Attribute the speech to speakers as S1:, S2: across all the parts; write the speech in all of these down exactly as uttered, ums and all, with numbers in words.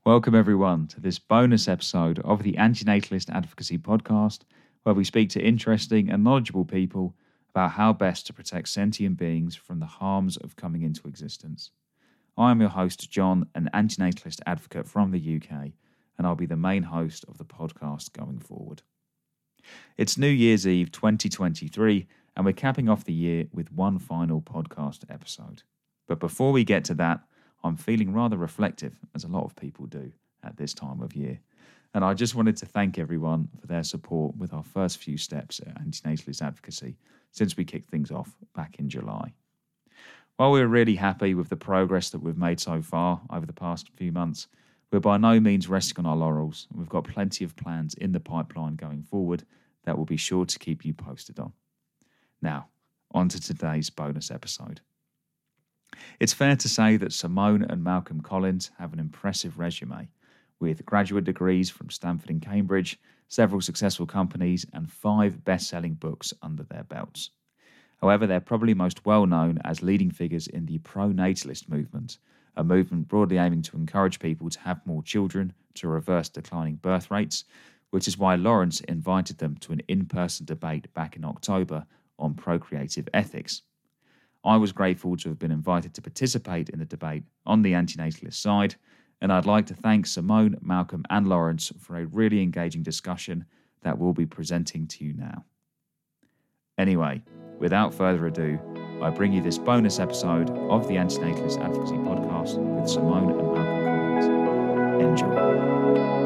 S1: Welcome everyone to this bonus episode of the Antinatalist Advocacy Podcast, where we speak to interesting and knowledgeable people about how best to protect sentient beings from the harms of coming into existence. I am your host, John, an antinatalist advocate from the U K, and I'll be the main host of the podcast going forward. It's New Year's Eve twenty twenty-three, and we're capping off the year with one final podcast episode. But before we get to that, I'm feeling rather reflective, as a lot of people do at this time of year. And I just wanted to thank everyone for their support with our first few steps at Antinatalist Advocacy since we kicked things off back in July. While we're really happy with the progress that we've made so far over the past few months, we're by no means resting on our laurels. We've got plenty of plans in the pipeline going forward that we'll be sure to keep you posted on. Now, on to today's bonus episode. It's fair to say that Simone and Malcolm Collins have an impressive resume, with graduate degrees from Stanford and Cambridge, several successful companies, and five best-selling books under their belts. However, they're probably most well known as leading figures in the pro-natalist movement, a movement broadly aiming to encourage people to have more children to reverse declining birth rates, which is why Lawrence invited them to an in-person debate back in October on procreative ethics. I was grateful to have been invited to participate in the debate on the antinatalist side, and I'd like to thank Simone, Malcolm and Lawrence for a really engaging discussion that we'll be presenting to you now. Anyway, without further ado, I bring you this bonus episode of the Antinatalist Advocacy Podcast with Simone and Malcolm Collins. Enjoy.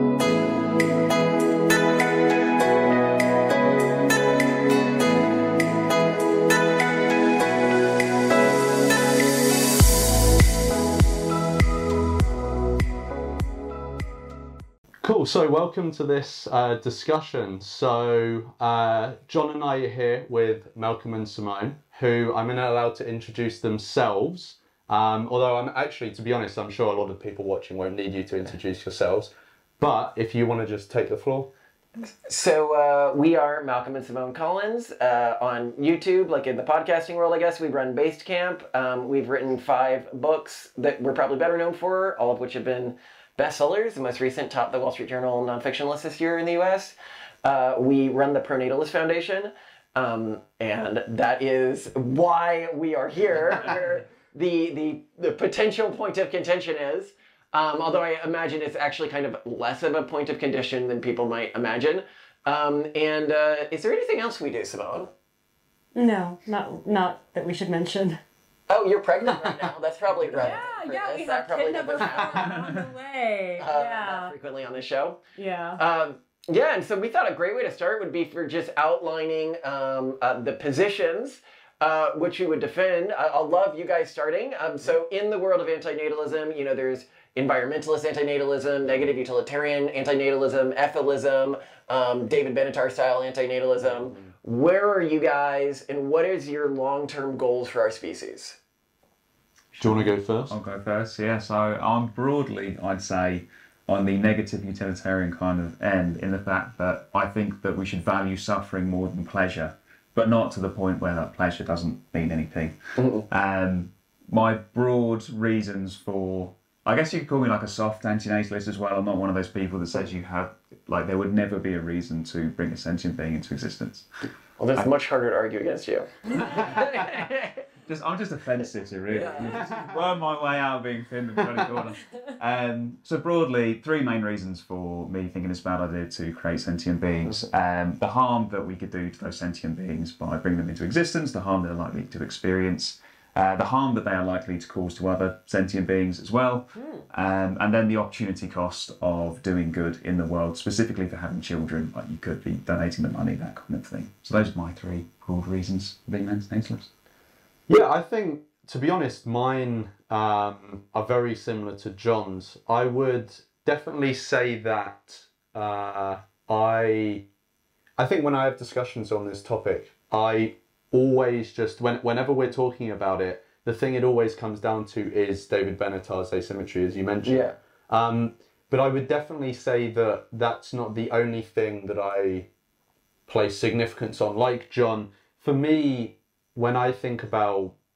S2: Cool, so welcome to this uh, discussion. So uh, John and I are here with Malcolm and Simone, who I'm not allowed to introduce themselves. Um, although I'm actually, to be honest, I'm sure a lot of people watching won't need you to introduce yourselves. But if you want to just take the floor.
S3: So uh, we are Malcolm and Simone Collins uh, on YouTube, like in the podcasting world, I guess. We run Basecamp. Um, we've written five books that we're probably better known for, all of which have been bestsellers. The most recent topped the Wall Street Journal nonfiction list this year in the U S. Uh, we run the Pro-Natalist Foundation, um, and that is why we are here, where the, the, the potential point of contention is. Um, although I imagine it's actually kind of less of a point of contention than people might imagine. Um, and uh, is there anything else we do, Simone?
S4: No, not not that we should mention.
S3: Oh, you're pregnant right now. That's probably right.
S4: Yeah, yeah, we have kid number four on the way.
S3: Uh,
S4: yeah.
S3: Not frequently on this show.
S4: Yeah.
S3: Um, yeah, and so we thought a great way to start would be for just outlining um, uh, the positions uh, which we would defend. I- I'll love you guys starting. Um, so in the world of antinatalism, you know, there's environmentalist antinatalism, negative utilitarian antinatalism, ethilism, um, David Benatar style antinatalism. Mm-hmm. Where are you guys, and what is your long-term goals for our species?
S2: Do you want to go first?
S1: I'll go first, yeah. So I'm broadly, I'd say, on the negative utilitarian kind of end, in the fact that I think that we should value suffering more than pleasure, but not to the point where that pleasure doesn't mean anything. Mm-hmm. Um, my broad reasons for, I guess you could call me like a soft antinatalist as well. I'm not one of those people that says you have, like, there would never be a reason to bring a sentient being into existence.
S3: Well, that's
S1: I,
S3: much harder to argue against you.
S1: just, I'm just offensive to really. Yeah. Worm my way out of being thin and bloody corner. Um, so broadly, three main reasons for me thinking it's a bad idea to create sentient beings. Um, the harm that we could do to those sentient beings by bringing them into existence, the harm they're likely to experience, Uh, the harm that they are likely to cause to other sentient beings as well, mm. um, and then the opportunity cost of doing good in the world, specifically for having children, like you could be donating the money, that kind of thing. So those are my three broad reasons for being antinatalist.
S2: Yeah, I think, to be honest, mine um, are very similar to John's. I would definitely say that uh, I, I think when I have discussions on this topic, I always just, when, whenever we're talking about it, the thing it always comes down to is David Benatar's asymmetry, as you mentioned.
S3: Yeah.
S2: Um, but I would definitely say that that's not the only thing that I place significance on. Like John, for me, when I think about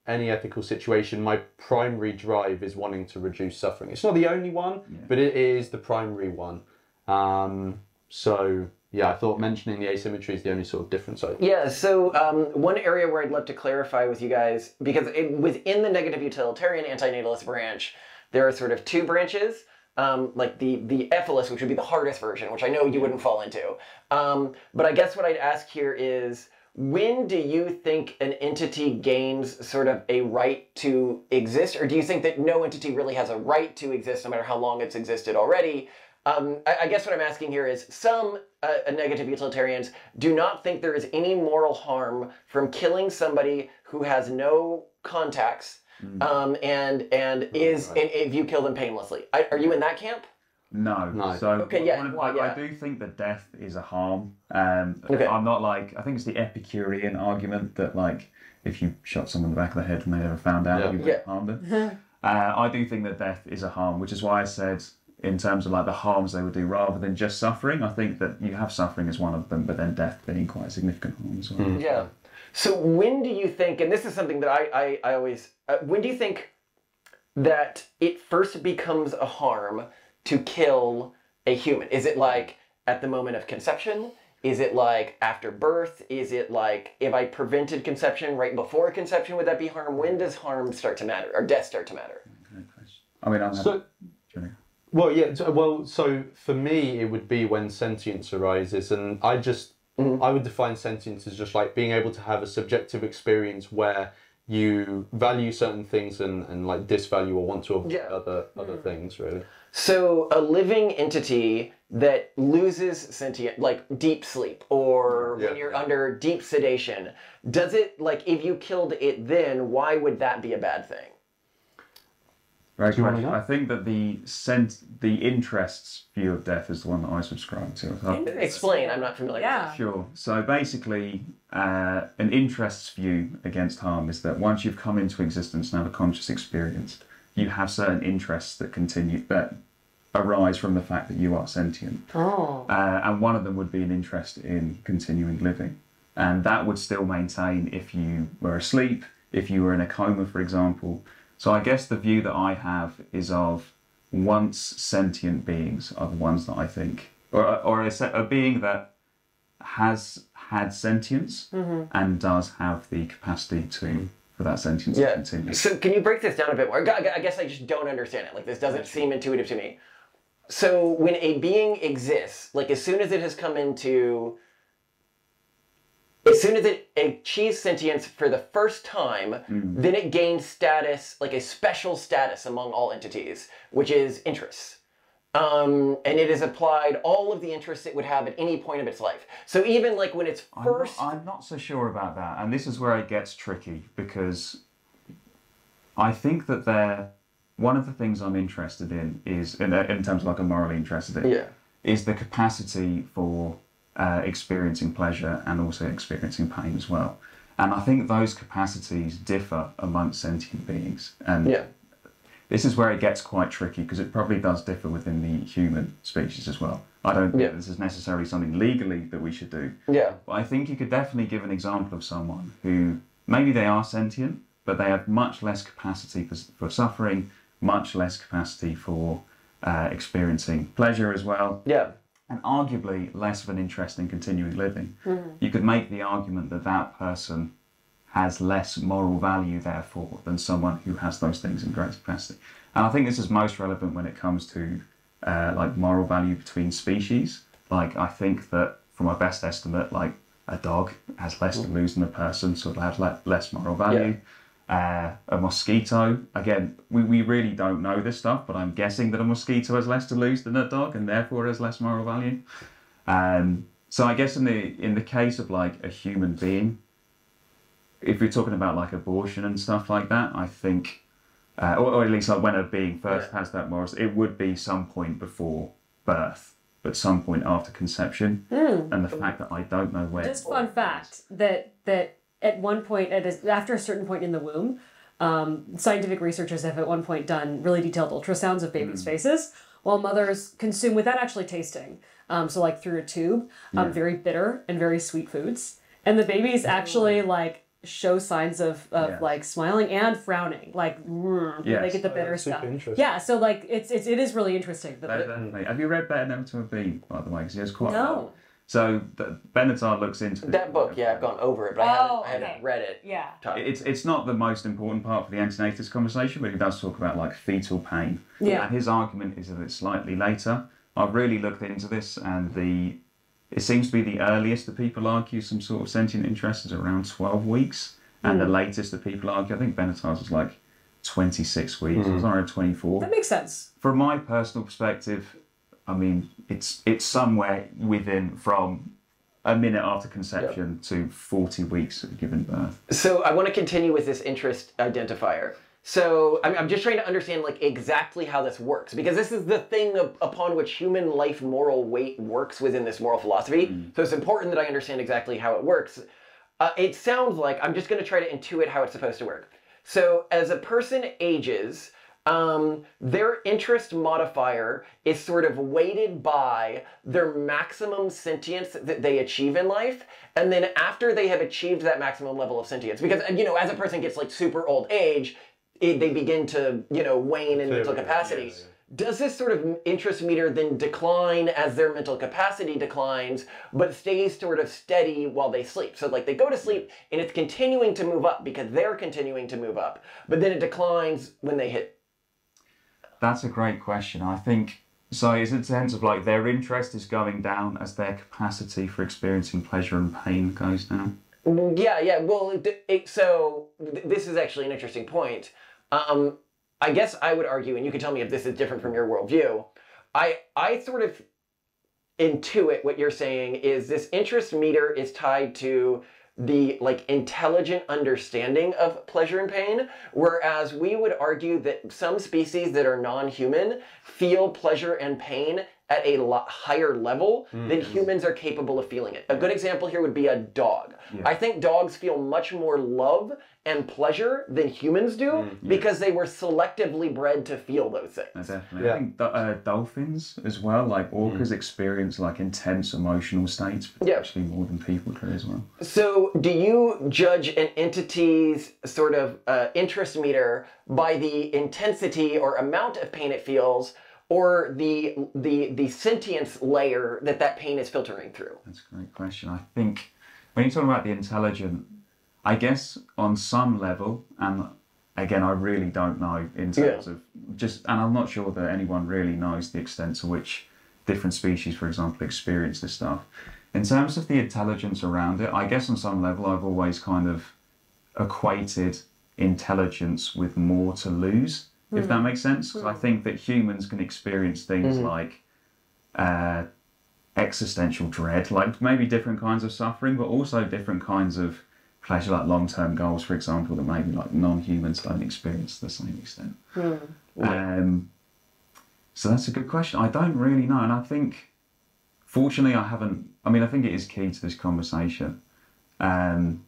S2: any ethical situation, my primary drive is wanting to reduce suffering. It's not the only one, yeah. but it is the primary one. Um, so yeah, I thought mentioning the asymmetry is the only sort of difference. I
S3: yeah. So um, one area where I'd love to clarify with you guys, because it, within the negative utilitarian antinatalist branch, there are sort of two branches. Um, like the the ethylist, which would be the hardest version, which I know you wouldn't fall into. Um, but I guess what I'd ask here is, when do you think an entity gains sort of a right to exist? Or do you think that no entity really has a right to exist, no matter how long it's existed already? Um, I, I guess what I'm asking here is, some uh, negative utilitarians do not think there is any moral harm from killing somebody who has no contacts, mm. um, and and oh, is right. and if you kill them painlessly. I, are you in that camp?
S1: No.
S2: no.
S1: So
S3: okay, yeah,
S1: I,
S3: well, yeah.
S1: I do think that death is a harm. Um,
S3: okay.
S1: I'm not like, I think it's the Epicurean argument that like, if you shot someone in the back of the head and they never found out, yeah. you
S3: yeah.
S1: harmed them. uh, I do think that death is a harm, which is why I said in terms of like the harms they would do rather than just suffering, I think that you have suffering as one of them, but then death being quite a significant harm as well.
S3: Mm. Yeah. So when do you think, and this is something that I, I, I always, uh, when do you think that it first becomes a harm to kill a human? Is it like at the moment of conception? Is it like after birth? Is it like if I prevented conception right before conception, would that be harm? When does harm start to matter, or death start to matter?
S1: I mean, I'm
S2: so, well, yeah, well, so for me, it would be when sentience arises, and I just, mm-hmm. I would define sentience as just like being able to have a subjective experience where you value certain things and, and like disvalue or want to avoid yeah. other other mm. things, really.
S3: So a living entity that loses sentient, like deep sleep, or yeah. when you're under deep sedation, does it, like if you killed it then, why would that be a bad thing?
S1: Right, question. I think that the sent, the interests view of death is the one that I subscribe to. So
S3: explain, I'm not familiar
S4: yeah.
S3: with that.
S1: Sure. So basically, uh, an interests view against harm is that once you've come into existence and have a conscious experience, you have certain interests that continue, that arise from the fact that you are sentient.
S3: Oh.
S1: Uh, and one of them would be an interest in continuing living. And that would still maintain if you were asleep, if you were in a coma, for example. So I guess the view that I have is of once sentient beings are the ones that I think, or, or a, a being that has had sentience mm-hmm. and does have the capacity to, for that sentience
S3: yeah.
S1: to continue.
S3: So can you break this down a bit more? I guess I just don't understand it. Like this doesn't seem intuitive to me. So when a being exists, like as soon as it has come into, as soon as it achieves sentience for the first time, mm. then it gains status, like a special status among all entities, which is interests. Um, and it is applied all of the interests it would have at any point of its life. So even like when it's first...
S1: I'm not, I'm not so sure about that. And this is where it gets tricky, because I think that they're... One of the things I'm interested in is, in, in terms of like I'm morally interested in,
S3: yeah.
S1: is the capacity for uh, experiencing pleasure and also experiencing pain as well. And I think those capacities differ amongst sentient beings. And
S3: yeah.
S1: this is where it gets quite tricky, because it probably does differ within the human species as well. I don't think
S3: yeah.
S1: this is necessarily something legally that we should do.
S3: Yeah.
S1: But I think you could definitely give an example of someone who, maybe they are sentient, but they have much less capacity for, for suffering, much less capacity for uh, experiencing pleasure as well.
S3: Yeah.
S1: And arguably less of an interest in continuing living.
S3: Mm-hmm.
S1: You could make the argument that that person has less moral value, therefore, than someone who has those things in greater capacity. And I think this is most relevant when it comes to uh, like moral value between species. Like, I think that, from my best estimate, like a dog has less mm-hmm. to lose than a person, so it'll have le- less moral value. Yeah. Uh, a mosquito, again, we, we really don't know this stuff, but I'm guessing that a mosquito has less to lose than a dog and therefore has less moral value. Um, so I guess in the in the case of like a human being, if you're talking about like abortion and stuff like that, I think, uh, or, or at least like when a being first yeah. has that moral, it would be some point before birth, but some point after conception.
S4: Mm.
S1: And the fact that I don't know where...
S4: Just fun fact, that that at one point, at a, after a certain point in the womb, um, scientific researchers have at one point done really detailed ultrasounds of babies' mm. faces, while mothers consume, without actually tasting, um, so like through a tube, um, yeah. very bitter and very sweet foods. And the babies actually like show signs of, of
S1: Yes.
S4: like smiling and frowning, like mm, they
S1: Yes.
S4: get the
S2: Oh,
S4: bitter
S2: that's super
S4: stuff.
S2: interesting.
S4: Yeah, so like it's, it's it is really interesting. That,
S1: No,
S4: that-
S1: definitely. Have you read Better Never to Have Been, by the way? Because he has quite a
S4: No.
S1: lot. So the, Benatar looks into this
S3: That book, yeah, I've gone over it, but I haven't,
S4: Oh,
S3: I haven't
S4: okay.
S3: read it.
S4: yeah.
S1: It's it's not the most important part for the antinatalist conversation, but he does talk about like fetal pain.
S4: Yeah.
S1: And his argument is that it's slightly later. I've really looked into this, and the it seems to be the earliest that people argue some sort of sentient interest is around twelve weeks, and the latest that people argue, I think Benatar's is like twenty-six weeks. It's around twenty-four.
S4: That makes sense.
S1: From my personal perspective, I mean, it's it's somewhere within from a minute after conception to forty weeks of giving birth.
S3: So I want to continue with this interest identifier. So I'm, I'm just trying to understand like exactly how this works, because this is the thing of, upon which human life moral weight works within this moral philosophy. So it's important that I understand exactly how it works. Uh, it sounds like I'm just going to try to intuit how it's supposed to work. So as a person ages, um, their interest modifier is sort of weighted by their maximum sentience that they achieve in life. And then after they have achieved that maximum level of sentience, because, you know, as a person gets like super old age, it, they begin to, you know, wane in mental
S2: Yeah,
S3: capacity.
S2: yeah, yeah.
S3: Does this sort of interest meter then decline as their mental capacity declines, but stays sort of steady while they sleep? So like they go to sleep and it's continuing to move up because they're continuing to move up, but then it declines when they hit.
S1: That's a great question. I think so. Is in sense of like their interest is going down as their capacity for experiencing pleasure and pain goes down.
S3: Yeah, yeah. Well, it, it, so th- this is actually an interesting point. Um, I guess I would argue, and you can tell me if this is different from your worldview. I I sort of intuit what you're saying is this interest meter is tied to the like intelligent understanding of pleasure and pain, whereas we would argue that some species that are non-human feel pleasure and pain at a lot higher level than humans are capable of feeling it. A good example here would be a dog.
S1: Yeah.
S3: I think dogs feel much more love and pleasure than humans do because they were selectively bred to feel those things.
S1: No, definitely.
S2: Yeah.
S1: I think do- uh, dolphins as well, like orcas, experience like intense emotional states,
S3: Yeah.
S1: actually more than people do as well.
S3: So, do you judge an entity's sort of uh, interest meter by the intensity or amount of pain it feels, or the the the sentience layer that that pain is filtering through?
S1: That's a great question. I think when you're talking about the intelligent, I guess on some level, and again, I really don't know in terms
S3: Yeah.
S1: of just, and I'm not sure that anyone really knows the extent to which different species, for example, experience this stuff. In terms of the intelligence around it, I guess on some level, I've always kind of equated intelligence with more to lose, if that makes sense. Because I think that humans can experience things like uh, existential dread, like maybe different kinds of suffering, but also different kinds of pleasure, like long-term goals, for example, that maybe like non-humans don't experience to the same extent. Um, so that's a good question. I don't really know, and I think, fortunately, I haven't. I mean, I think it is key to this conversation. Um,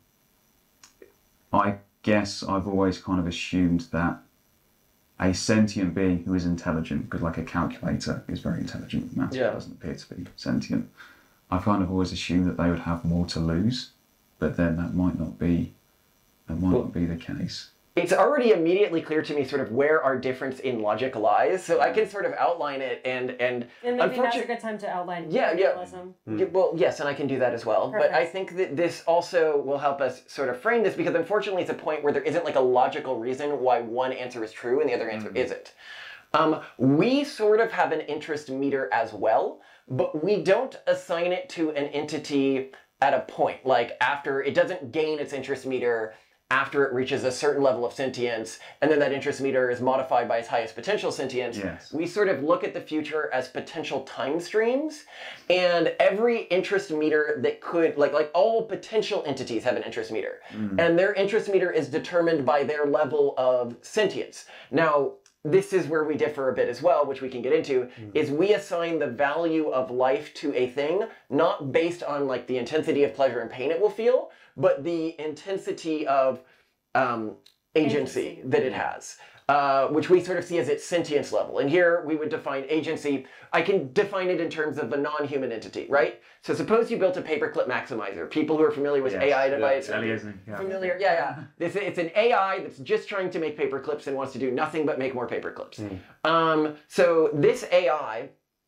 S1: I guess I've always kind of assumed that a sentient being who is intelligent, because like a calculator is very intelligent with maths,
S3: Yeah.
S1: but doesn't appear to be sentient. I've kind of always assumed that they would have more to lose, but then that might not be. That might
S3: Well-
S1: not be the case.
S3: It's already immediately clear to me sort of where our difference in logic lies, so I can sort of outline it and and
S4: And maybe now's a
S3: unfortunately.
S4: good time to outline
S3: Yeah, yeah.
S4: realism.
S3: Yeah, well, yes, and I can do that as well. But I
S4: Perfect.
S3: think that this also will help us sort of frame this, because unfortunately it's a point where there isn't like a logical reason why one answer is true and the other answer isn't. Um, we sort of have an interest meter as well, but we don't assign it to an entity at a point. Like after, it doesn't gain its interest meter after it reaches a certain level of sentience, and then that interest meter is modified by its highest potential sentience.
S1: Yes.
S3: We sort of look at the future as potential time streams, and every interest meter that could, like, like all potential entities have an interest meter, and their interest meter is determined by their level of sentience. Now, this is where we differ a bit as well, which we can get into, is we assign the value of life to a thing, not based on like the intensity of pleasure and pain it will feel, but the intensity of um, agency,
S4: Agency.
S3: that it has. uh, which we sort of see as its sentience level. And here we would define agency. I can define it in terms of the non-human entity, right? So suppose you built a paperclip maximizer. People who are familiar with
S1: Yes,
S3: A I
S1: yeah,
S3: devices,
S1: Eliezer, yeah.
S3: familiar, yeah, yeah. This, it's an A I that's just trying to make paperclips and wants to do nothing but make more paperclips. Mm. Um, so this A I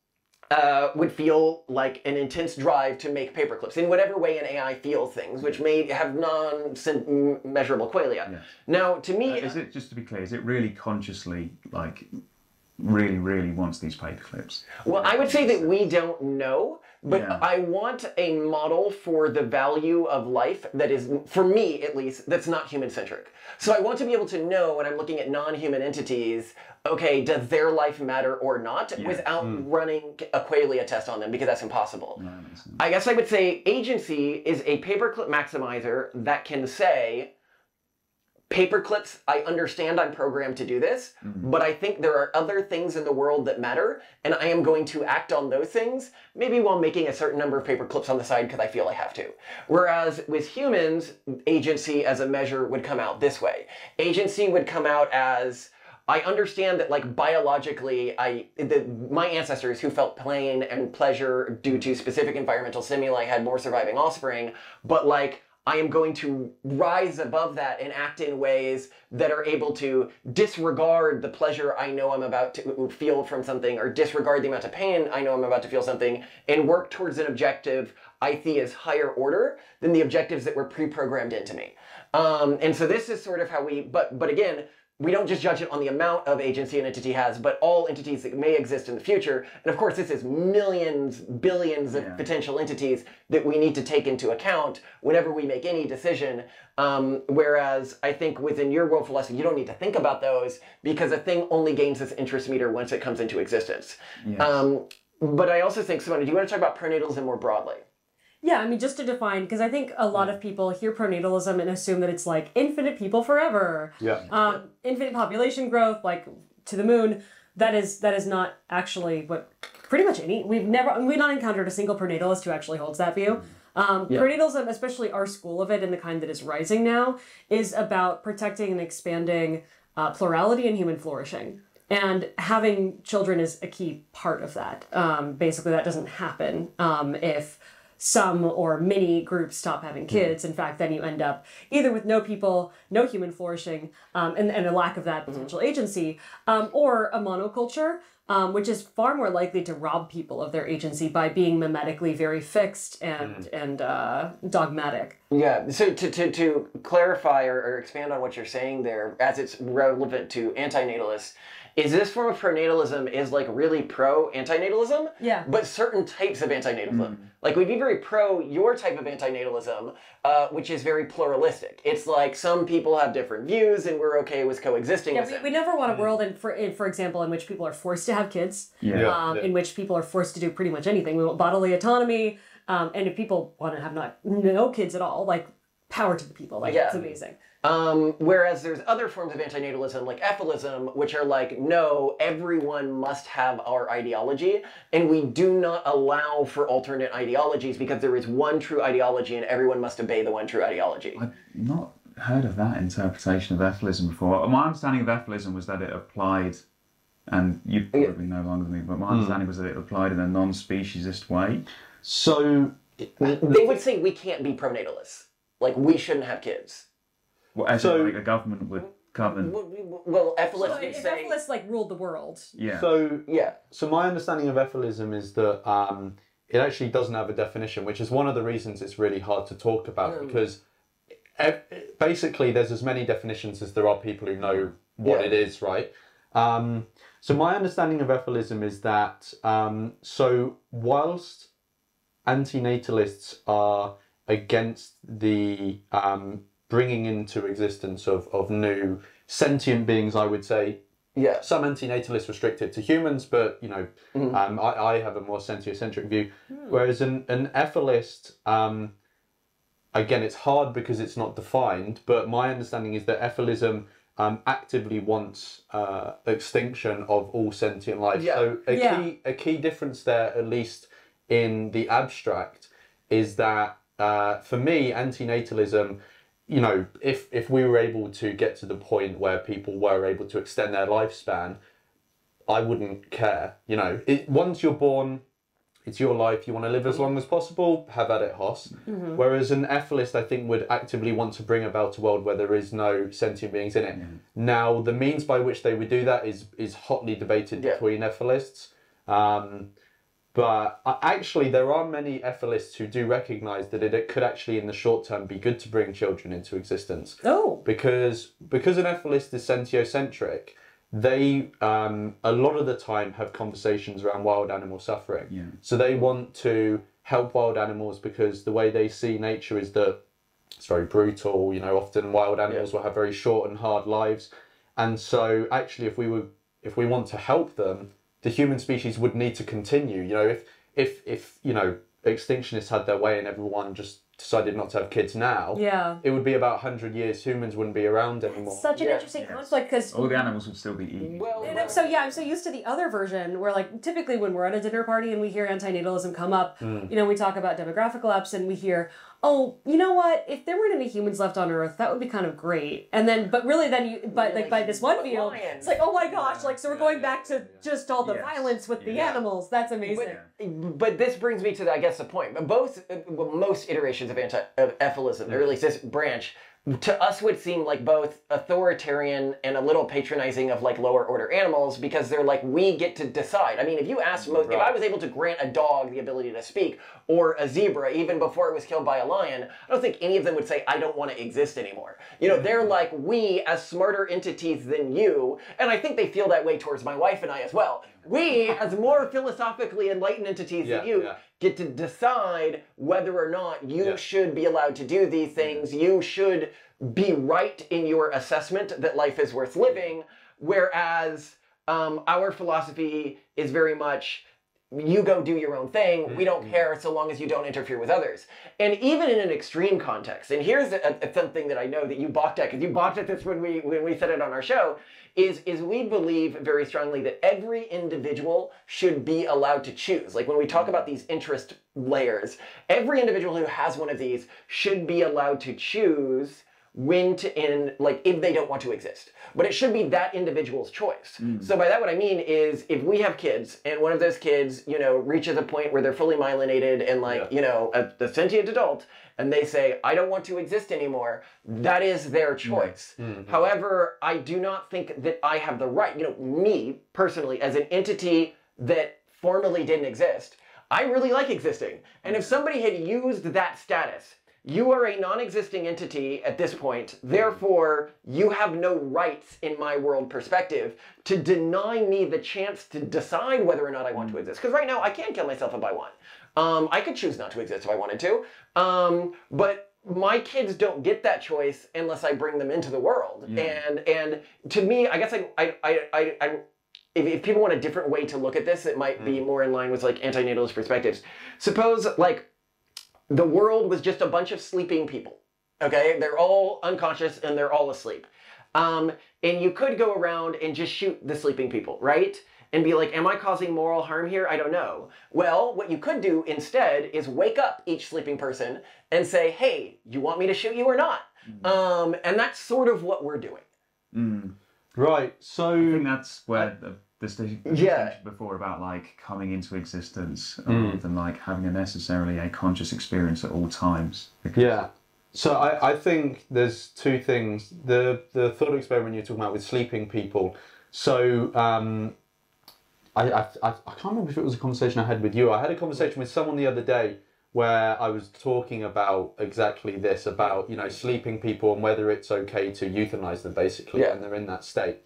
S3: uh, would feel like an intense drive to make paperclips in whatever way an A I feels things, which may have non-measurable qualia. Yeah. Now, to me,
S1: uh, is it, just to be clear, is it really consciously like? really, really wants these paperclips?
S3: Well, I would say that we don't know, but
S1: yeah.
S3: I want a model for the value of life that is, for me at least, that's not human-centric. So I want to be able to know when I'm looking at non-human entities, okay, does their life matter or not, yeah. without mm. running a qualia test on them, because that's impossible. No, I guess I would say agency is a paperclip maximizer that can say, paperclips, I understand I'm programmed to do this, mm-hmm. but I think there are other things in the world that matter, and I am going to act on those things, maybe while making a certain number of paperclips on the side because I feel I have to. Whereas with humans, agency as a measure would come out this way. Agency would come out as, I understand that, like, biologically, I the, my ancestors who felt pain and pleasure due to specific environmental stimuli had more surviving offspring, but, like, I am going to rise above that and act in ways that are able to disregard the pleasure I know I'm about to feel from something, or disregard the amount of pain I know I'm about to feel something, and work towards an objective I see as higher order than the objectives that were pre-programmed into me. Um, and so this is sort of how we, but but again, we don't just judge it on the amount of agency an entity has, but all entities that may exist in the future. And of course, this is millions, billions of yeah. potential entities that we need to take into account whenever we make any decision. Um, whereas I think within your world philosophy, you don't need to think about those because a thing only gains this interest meter once it comes into existence. Yes. Um, but I also think, Simona, do you want to talk about pronatalism more broadly?
S4: Yeah, I mean, just to define, because I think a lot of people hear pronatalism and assume that it's like infinite people forever.
S2: Yeah.
S4: Um, infinite population growth, like to the moon. That is that is not actually what pretty much any, we've never, we've not encountered a single pronatalist who actually holds that view. Um, yeah. Pronatalism, especially our school of it and the kind that is rising now, is about protecting and expanding uh, plurality and human flourishing. And having children is a key part of that. Um, basically, that doesn't happen um, if some or many groups stop having kids. In fact, then you end up either with no people, no human flourishing, um, and, and a lack of that potential mm-hmm. agency, um, or a monoculture, um, which is far more likely to rob people of their agency by being mimetically very fixed and mm. and uh, dogmatic.
S3: Yeah, so to, to, to clarify or, or expand on what you're saying there, as it's relevant to antinatalists, is this form of pronatalism is like really pro-antinatalism,
S4: yeah.
S3: but certain types of antinatalism. Mm. Like we'd be very pro your type of antinatalism, uh, which is very pluralistic. It's like some people have different views and we're okay with coexisting
S4: yeah,
S3: with
S4: we,
S3: it.
S4: We never want a world, in for, in, for example, in which people are forced to have kids,
S1: yeah.
S4: Um,
S2: yeah.
S4: in which people are forced to do pretty much anything. We want bodily autonomy, um, and if people want to have not no kids at all, like power to the people, like
S3: yeah.
S4: it's amazing.
S3: Um, whereas there's other forms of antinatalism, like ephilism, which are like, no, everyone must have our ideology, and we do not allow for alternate ideologies because there is one true ideology and everyone must obey the one true ideology.
S1: I've not heard of that interpretation of ephilism before. My understanding of ephilism was that it applied, and you probably know longer than me, but my understanding mm. was that it applied in a non-speciesist way.
S2: So...
S3: They would say we can't be pronatalists. Like, we shouldn't have kids.
S1: Well, as so, like a government would come and...
S3: Well, Ephilus
S4: so
S3: would
S4: if
S3: say...
S4: Ephilus, like, ruled the world.
S1: Yeah.
S2: So,
S3: yeah.
S2: So my understanding of ephilism is that um, it actually doesn't have a definition, which is one of the reasons it's really hard to talk about, mm. because e- basically there's as many definitions as there are people who know what yeah. it is, right? Um, so my understanding of ephilism is that, um, so whilst antinatalists are against the... Um, bringing into existence of, of new sentient beings, I would say.
S3: Yeah.
S2: Some antinatalists restrict it to humans, but, you know, mm-hmm. um, I, I have a more sentiocentric view. Mm. Whereas an, an ephilist, um, again, it's hard because it's not defined, but my understanding is that ephilism um, actively wants uh, extinction of all sentient life.
S3: Yeah.
S2: So a,
S4: yeah.
S2: key, a key difference there, at least in the abstract, is that, uh, for me, antinatalism you know, if if we were able to get to the point where people were able to extend their lifespan, I wouldn't care. You know, it, once you're born, it's your life. You want to live as long as possible, have at it, Hoss. Mm-hmm. Whereas an ethicist, I think, would actively want to bring about a world where there is no sentient beings in it. Mm-hmm. Now, the means by which they would do that is is hotly debated yeah. between ethicists. Um, but actually, there are many ethicists who do recognise that it, it could actually, in the short term, be good to bring children into existence.
S4: Oh.
S2: Because because an ethicist is sentiocentric, they um, a lot of the time have conversations around wild animal suffering.
S1: Yeah.
S2: So they want to help wild animals because the way they see nature is that it's very brutal. You know, often wild animals yeah. will have very short and hard lives, and so actually, if we were if we want to help them, the human species would need to continue. You know, if if if you know extinctionists had their way and everyone just decided not to have kids now,
S4: yeah.
S2: it would be about one hundred years. Humans wouldn't be around anymore.
S4: It's such an
S3: yeah.
S4: interesting
S1: yes.
S4: conflict because
S1: all the animals would still be eating.
S3: Well,
S4: and I'm so yeah, I'm so used to the other version where like typically when we're at a dinner party and we hear antinatalism come up, mm. you know, we talk about demographic collapse and we hear, oh, you know what? If there weren't any humans left on Earth, that would be kind of great. And then, but really, then you, but like, like by this one view, it's like, oh my gosh, like so we're going back to just all the
S1: yes.
S4: violence with the
S1: yeah.
S4: animals. That's amazing.
S3: But, but this brings me to, I guess, the point. But both, well, most iterations of anti of ethilism, or at least this branch, to us would seem like both authoritarian and a little patronizing of like lower order animals because they're like, we get to decide. I mean, if you asked most, right. if I was able to grant a dog the ability to speak or a zebra even before it was killed by a lion, I don't think any of them would say, I don't want to exist anymore. You know, they're like, we as smarter entities than you, and I think they feel that way towards my wife and I as well. We as more philosophically enlightened entities
S2: yeah,
S3: than you
S2: yeah.
S3: get to decide whether or not you
S2: yeah.
S3: should be allowed to do these things. You should be right in your assessment that life is worth living, whereas um, our philosophy is very much, you go do your own thing, we don't care so long as you don't interfere with others. And even in an extreme context, and here's a, a, something that I know that you balked at, because you balked at this when we when we said it on our show, is, is we believe very strongly that every individual should be allowed to choose. Like when we talk about these interest layers, every individual who has one of these should be allowed to choose when to end, like if they don't want to exist. But it should be that individual's choice. Mm. So by that what I mean is if we have kids and one of those kids, you know, reaches a point where they're fully myelinated and like, yeah. you know, a, a sentient adult, and they say, I don't want to exist anymore, that is their choice. Mm-hmm. However, I do not think that I have the right, you know, me personally as an entity that formally didn't exist, I really like existing. And if somebody had used that status, you are a non-existing entity at this point, therefore you have no rights in my world perspective to deny me the chance to decide whether or not I want to exist. Because right now I can kill myself if I want. Um, I could choose not to exist if I wanted to, um, but my kids don't get that choice unless I bring them into the world. Yeah. And and to me, I guess I, I, I, I, I if, if people want a different way to look at this, it might mm. be more in line with like antinatalist perspectives. Suppose like, the world was just a bunch of sleeping people, okay? They're all unconscious and they're all asleep. Um, and you could go around and just shoot the sleeping people, right? And be like, am I causing moral harm here? I don't know. Well, what you could do instead is wake up each sleeping person and say, hey, you want me to shoot you or not? Mm. Um, and that's sort of what we're doing.
S1: Mm.
S2: Right, so...
S1: I think that's where... the distinction
S3: yeah.
S1: before about like coming into existence
S2: Mm.
S1: rather than like having a necessarily a conscious experience at all times. Because
S2: yeah. So I, I think there's two things. The the thought experiment you're talking about with sleeping people. So um, I, I, I I can't remember if it was a conversation I had with you. I had a conversation with someone the other day where I was talking about exactly this, about, you know, sleeping people and whether it's okay to euthanize them basically
S3: yeah.
S2: when they're in that state.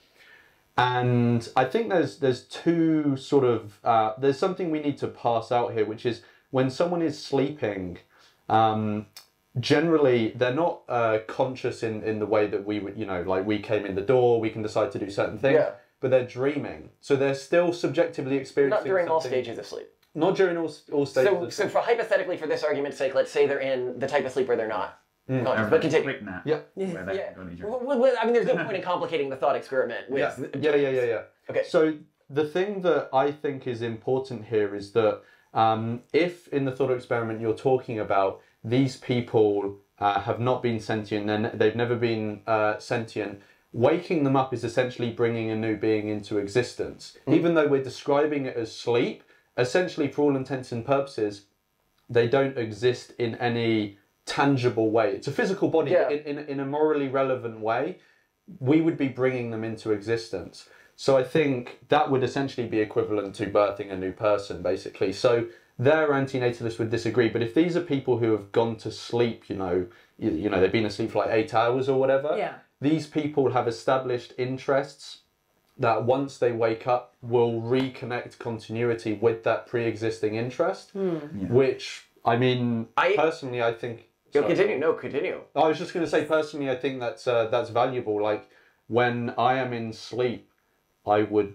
S2: And I think there's there's two sort of, uh, there's something we need to pass out here, which is when someone is sleeping, um, generally they're not uh, conscious in, in the way that we would, you know, like we came in the door, we can decide to do certain things,
S3: yeah.
S2: but they're dreaming. So they're still subjectively experiencing
S3: Not during all
S2: something.
S3: stages of sleep.
S2: Not during all, all stages
S3: So,
S2: of
S3: so
S2: sleep.
S3: for hypothetically, for this argument's sake, let's say they're in the type of sleep where they're not.
S2: Mm.
S3: conscious, but continue.
S1: Quick nap.
S2: Yeah.
S1: Where they
S3: Yeah.
S1: go on your-
S3: Well, well, I mean, there's no point in complicating the thought experiment with...
S2: Yeah, yeah, yeah, yeah. yeah.
S3: Okay.
S2: So the thing that I think is important here is that um, if in the thought experiment you're talking about these people uh, have not been sentient, and they've never been uh, sentient, waking them up is essentially bringing a new being into existence. Mm. Even though we're describing it as sleep, essentially for all intents and purposes, they don't exist in any tangible way. It's a physical body,
S3: Yeah.
S2: but in, in, in a morally relevant way, we would be bringing them into existence. So I think that would essentially be equivalent to birthing a new person, basically. So their antinatalists would disagree, but if these are people who have gone to sleep, you know, you, you know, they've been asleep for like eight hours or whatever,
S4: Yeah.
S2: these people have established interests that once they wake up will reconnect continuity with that pre-existing interest,
S4: Mm.
S1: Yeah.
S2: which, I mean,
S3: I-
S2: personally, I think...
S3: Yo,
S2: sorry.
S3: continue. No, continue.
S2: I was just going to say, personally, I think that's uh, that's valuable. Like, when I am in sleep, I would,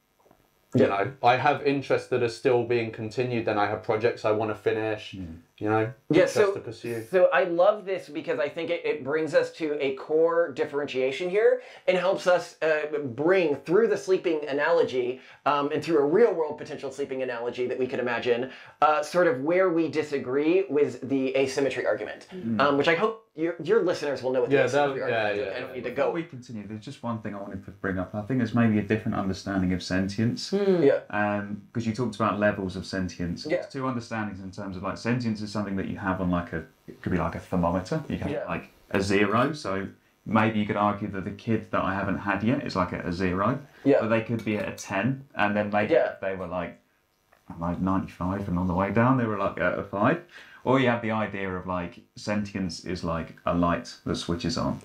S2: you
S3: Yeah.
S2: know, I have interests that are still being continued, and I have projects I want to finish, you know,
S3: Yeah,
S2: interests
S3: so,
S2: to pursue.
S3: so I love this because I think it, it brings us to a core differentiation here and helps us uh, bring through the sleeping analogy um, and through a real world potential sleeping analogy that we could imagine uh, sort of where we disagree with the asymmetry argument, um, which I hope your, your listeners will know what the
S2: Yeah,
S3: asymmetry
S2: that- yeah,
S3: argument is.
S2: yeah,
S3: I don't need to
S1: Before
S3: go.
S1: we continue, there's just one thing I wanted to bring up. I think there's maybe a different understanding of sentience.
S3: Yeah.
S1: Um, because you talked about levels of sentience.
S3: Yeah.
S1: There's two understandings in terms of like sentience is something that you have on like a, it could be like a thermometer. You can
S3: Yeah.
S1: have like a zero. So maybe you could argue that the kid that I haven't had yet is like at a zero.
S3: Yeah.
S1: But they could be at a ten, and then maybe
S3: Yeah.
S1: if they were like, like ninety-five, and on the way down they were like at a five. Or you have the idea of like sentience is like a light that switches on.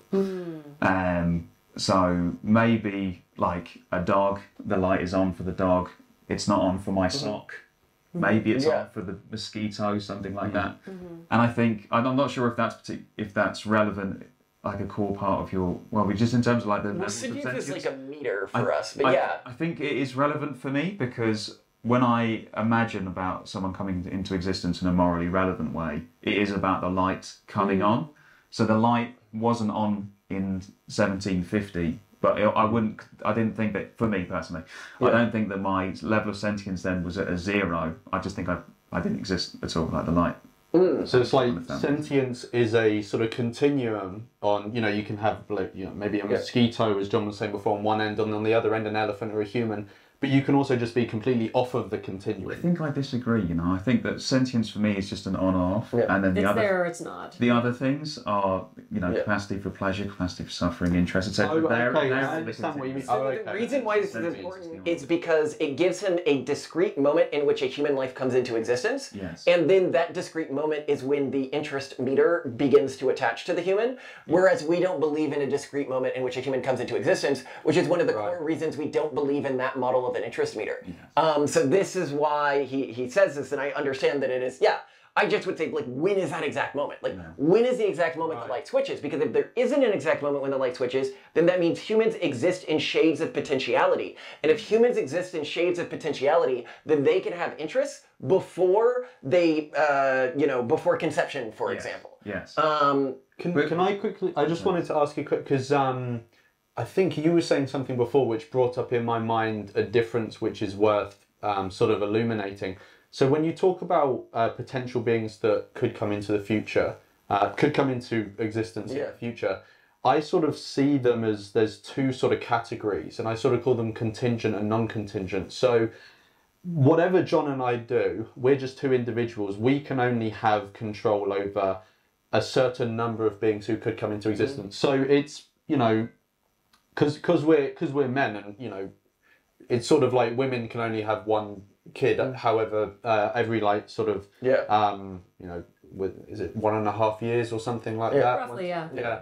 S1: Um, so maybe like a dog, the light is on for the dog. It's not on for my sock. Maybe it's
S3: Yeah.
S1: on for the mosquito, something like that. And I think I'm not sure if that's partic- if that's relevant, like a core part of your well, we just in terms of like the
S3: Well,
S1: levels of
S3: sentience is
S1: sentience.
S3: like a meter for
S1: I-
S3: us, but
S1: I,
S3: yeah.
S1: I think it is relevant for me because when I imagine about someone coming into existence in a morally relevant way, it is about the light coming
S3: Mm.
S1: on. So the light wasn't on in seventeen fifty, but it, I wouldn't. I didn't think that for me personally. I
S3: Yeah.
S1: don't think that my level of sentience then was at a zero. I just think I I didn't exist at all like the light.
S2: So it's like
S1: Understand.
S2: sentience is a sort of continuum on, you know, you can have like, you know, maybe a mosquito, as John was saying before, on one end, and on the other end an elephant or a human. But you can also just be completely off of the
S1: I
S2: continuum.
S1: think I disagree. You know, I think that sentience for me is just an on-off,
S3: Yeah.
S1: and then the
S4: It's
S1: other
S4: there or it's not.
S1: the other things are, you know,
S3: Yeah.
S1: capacity for pleasure, capacity for suffering, interest, et cetera.
S2: Oh,
S1: They're-
S2: okay,
S1: they're
S2: I
S1: the
S2: understand what you mean.
S1: continuum.
S3: So
S2: Oh,
S3: the
S2: okay.
S3: reason why this is
S1: Sentience is
S3: important
S1: the
S3: is because it gives him a discrete moment in which a human life comes into existence.
S1: Yes.
S3: And then that discrete moment is when the interest meter begins to attach to the human. Whereas we don't believe in a discrete moment in which a human comes into existence, which is one of the
S2: Right.
S3: core reasons we don't believe in that model of an interest meter. Um, so this is why he, he says this, and I understand that it is, yeah. I just would say, like, when is that exact moment? Like, when is the exact moment the light switches? Because if there isn't an exact moment when the light switches, then that means humans exist in shades of potentiality. And if humans exist in shades of potentiality, then they can have interests before they, uh, you know, before conception, for
S1: Yes.
S3: example.
S1: Yes.
S3: Um,
S2: Can, can I quickly, I just wanted to ask you quick, because um, I think you were saying something before which brought up in my mind a difference which is worth um, sort of illuminating. So when you talk about uh, potential beings that could come into the future, uh, could come into existence in
S3: Yeah.
S2: the future, I sort of see them as there's two sort of categories, and I sort of call them contingent and non-contingent. So whatever John and I do, we're just two individuals. We can only have control over a certain number of beings who could come into existence. So it's, you know, because because we're because we're men, and you know, it's sort of like women can only have one kid. However, uh, every like sort of
S3: Yeah.
S2: um, you know, with is it one and a half years or something like that?
S4: Roughly, yeah.
S2: Yeah.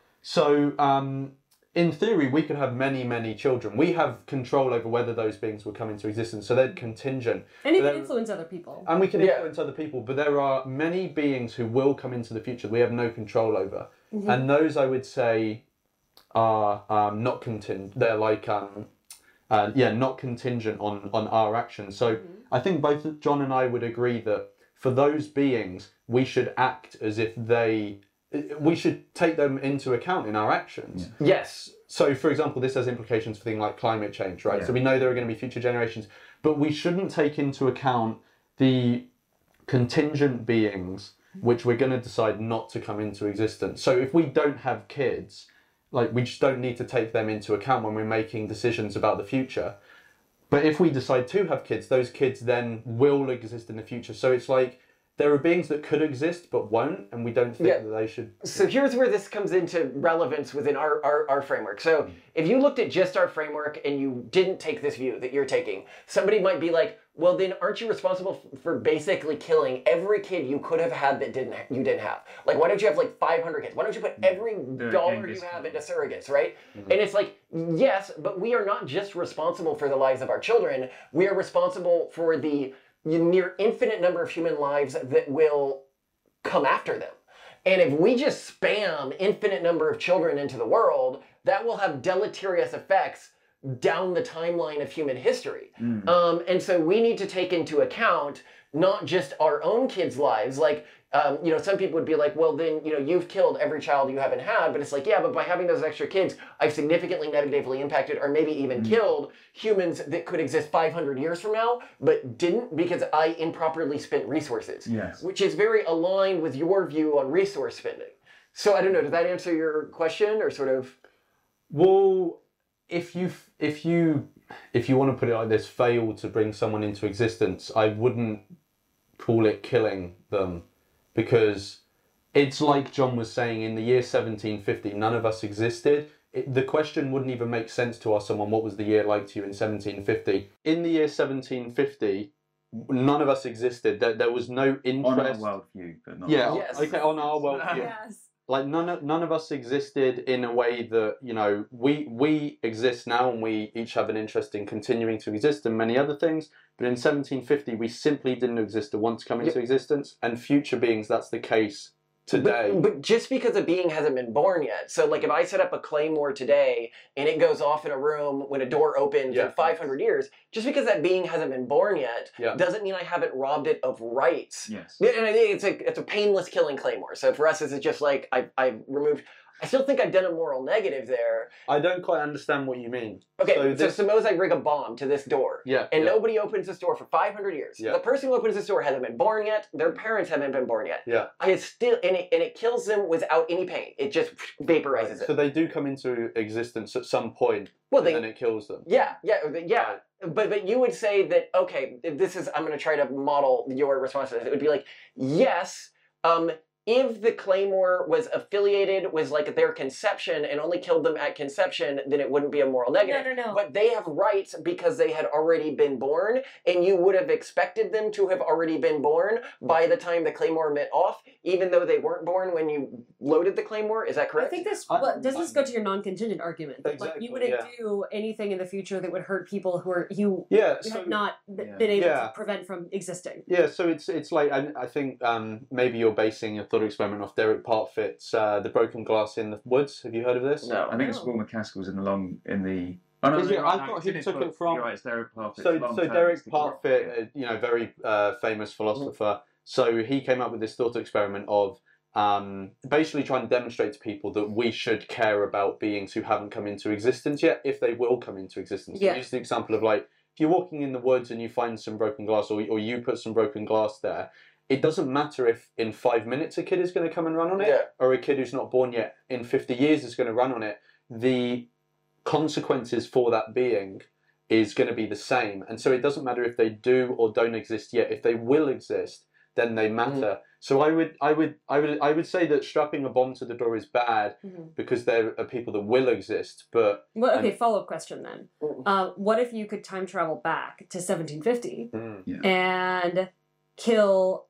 S2: So, um, in theory, we could have many, many children. We have control over whether those beings will come into existence. So they're contingent.
S4: And you
S2: But
S4: can
S2: then-
S4: influence other people.
S2: and we can
S3: Yeah.
S2: influence other people, but there are many beings who will come into the future we have no control over. And those, I would say, are um, not contingent. They're like, um, uh, yeah, not contingent on, on our actions. So I think both John and I would agree that for those beings, we should act as if they, we should take them into account in our actions.
S3: yes.
S2: So, for example, this has implications for things like climate change, right?
S1: Yeah.
S2: So we know there are going to be future generations, but we shouldn't take into account the contingent beings which we're going to decide not to come into existence. So if we don't have kids, like we just don't need to take them into account when we're making decisions about the future. But if we decide to have kids, those kids then will exist in the future. So it's like there are beings that could exist but won't, and we don't think
S3: Yeah.
S2: that they should.
S3: So here's where this comes into relevance within our, our, our framework. So if you looked at just our framework and you didn't take this view that you're taking, somebody might be like, well, then aren't you responsible f- for basically killing every kid you could have had that didn't ha- you didn't have? Like, why don't you have like five hundred kids? Why don't you put every dollar you have into surrogates, right? And it's like, yes, but we are not just responsible for the lives of our children. We are responsible for the near infinite number of human lives that will come after them. And if we just spam infinite number of children into the world, that will have deleterious effects down the timeline of human history.
S1: Mm.
S3: Um, and so we need to take into account not just our own kids' lives. Like, um, you know, some people would be like, well, then, you know, you've killed every child you haven't had. But it's like, yeah, but by having those extra kids, I've significantly negatively impacted or maybe even
S1: Mm.
S3: killed humans that could exist five hundred years from now, but didn't because I improperly spent resources.
S1: Yes.
S3: Which is very aligned with your view on resource spending. So I don't know, does that answer your question or sort of?
S2: Well, if you if you if you want to put it like this, fail to bring someone into existence, I wouldn't call it killing them, because it's like John was saying, in the year seventeen fifty, none of us existed. It, the question wouldn't even make sense to ask someone, what was the year like to you in seventeen fifty? In the year seventeen fifty, none of us existed. There, there was no interest.
S1: On our worldview, but not.
S2: Yeah,
S3: Yes.
S2: okay, on our worldview.
S4: Yes.
S2: Like none of, none of us existed in a way that, you know, we we exist now and we each have an interest in continuing to exist and many other things. But in seventeen fifty, we simply didn't exist or want to come into
S3: Yeah.
S2: existence. And future beings, that's the case today.
S3: But, but just because a being hasn't been born yet. So like if I set up a claymore today and it goes off in a room when a door opens
S2: Yeah.
S3: in five hundred years, just because that being hasn't been born yet
S2: Yeah.
S3: doesn't mean I haven't robbed it of rights.
S1: Yes.
S3: Yeah, and I think it's a it's a painless killing claymore. So for us, it's just like I I've removed. I still think I've done a moral negative there.
S2: I don't quite understand what you mean.
S3: Okay,
S2: So
S3: so,
S2: this-
S3: suppose I rig a bomb to this door.
S2: Yeah.
S3: And
S2: yeah.
S3: nobody opens this door for five hundred years.
S2: Yeah.
S3: The person who opens this door hasn't been born yet. Their parents haven't been born yet.
S2: Yeah.
S3: I still and it, and it kills them without any pain. It just vaporizes
S2: Right.
S3: it.
S2: So they do come into existence at some point,
S3: Well,
S2: and
S3: they
S2: then it kills them.
S3: yeah yeah yeah.
S2: Right.
S3: But but you would say that okay. If this is I'm going to try to model your response to this. It would be like yes. Um, if the claymore was affiliated with like their conception and only killed them at conception, then it wouldn't be a moral negative.
S4: No, no, no.
S3: But they have rights because they had already been born, and you would have expected them to have already been born by the time the claymore went off, even though they weren't born when you loaded the claymore. Is that
S4: I
S3: correct?
S4: think this
S2: I-
S4: well, does this go to your non-contingent argument? That, like,
S2: Exactly,
S4: you wouldn't
S2: yeah.
S4: do anything in the future that would hurt people who are you
S2: Yeah.
S4: had
S2: So
S4: not b-
S1: Yeah.
S4: been able
S2: Yeah.
S4: to prevent from existing.
S2: Yeah, so it's it's like I, I think um, maybe you're basing your thought experiment off Derek Parfit's uh, "The Broken Glass in the Woods." Have you heard of this?
S3: No.
S1: I think it's
S4: Oh.
S1: Paul McCaskill's in the long in the. Oh no,
S2: Is
S1: no,
S2: it?
S1: you're
S2: I
S1: right, no,
S2: thought
S1: it's
S2: he
S1: in his
S2: took
S1: book.
S2: it from-
S1: You're right, it's Derek Parfit's
S2: So
S1: long
S2: so
S1: term
S2: Derek
S1: thinking.
S2: Parfit, uh, you know, very uh, famous philosopher. So he came up with this thought experiment of um, basically trying to demonstrate to people that we should care about beings who haven't come into existence yet, if they will come into existence.
S4: Yeah.
S2: He used the example of like if you're walking in the woods and you find some broken glass, or or you put some broken glass there. It doesn't matter if in five minutes a kid is going to come and run on it,
S3: Yeah.
S2: or a kid who's not born yet in fifty years is going to run on it. The consequences for that being is going to be the same. And so it doesn't matter if they do or don't exist yet. If they will exist, then they matter. So I would, I would, I would, I would say that strapping a bomb to the door is bad
S4: Mhm.
S2: because there are people that will exist. But
S4: Well, okay,
S2: And-
S4: follow up question then.
S3: Mm.
S4: Uh, what if you could time travel back to seventeen fifty
S2: mm,
S4: and kill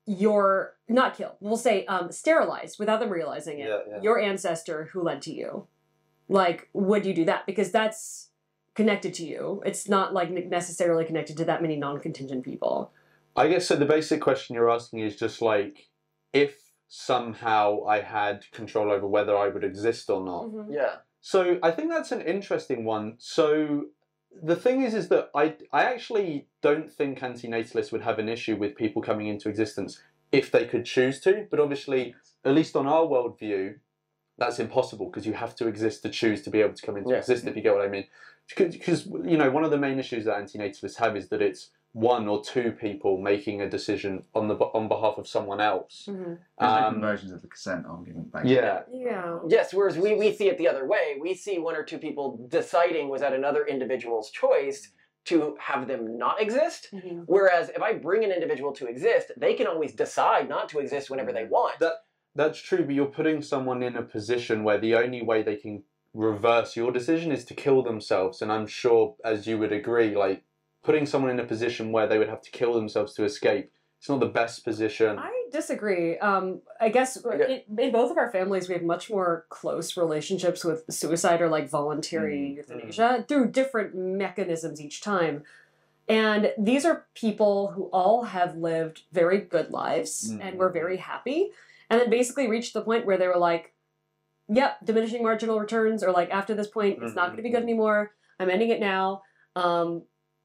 S4: your not kill? We'll say um, sterilize without them realizing it.
S2: Yeah, yeah.
S4: Your ancestor who led to you. Like, would you do that? Because that's connected to you. It's not like necessarily connected to that many non-contingent people.
S2: I guess so. The basic question you're asking is just like if somehow I had control over whether I would exist or not.
S4: Mhm.
S3: Yeah.
S2: So I think that's an interesting one. So the thing is, is that I, I actually don't think antinatalists would have an issue with people coming into existence if they could choose to. But obviously, at least on our worldview, that's impossible because you have to exist to choose to be able to come into
S3: Yeah.
S2: existence, if you get what I mean. Because, you know, one of the main issues that antinatalists have is that it's one or two people making a decision on the on behalf of someone else.
S4: Mm-hmm.
S1: There's
S2: Um,
S1: different versions of the consent argument. Basically.
S2: Yeah.
S4: Yeah.
S3: Yes, whereas we, we see it the other way. We see one or two people deciding was that another individual's choice to have them not exist.
S4: Mm-hmm.
S3: Whereas if I bring an individual to exist, they can always decide not to exist whenever they want.
S2: That that's true, but you're putting someone in a position where the only way they can reverse your decision is to kill themselves. And I'm sure, as you would agree, like putting someone in a position where they would have to kill themselves to escape, it's not the best position.
S4: I disagree. Um, I guess
S3: Okay.
S4: in, in both of our families, we have much more close relationships with suicide or like voluntary
S2: Mm,
S4: euthanasia through different mechanisms each time. And these are people who all have lived very good lives
S2: Mm.
S4: and were very happy. And then basically reached the point where they were like, yep, diminishing marginal returns, or like after this point, it's not going to be good anymore. I'm ending it now. Um,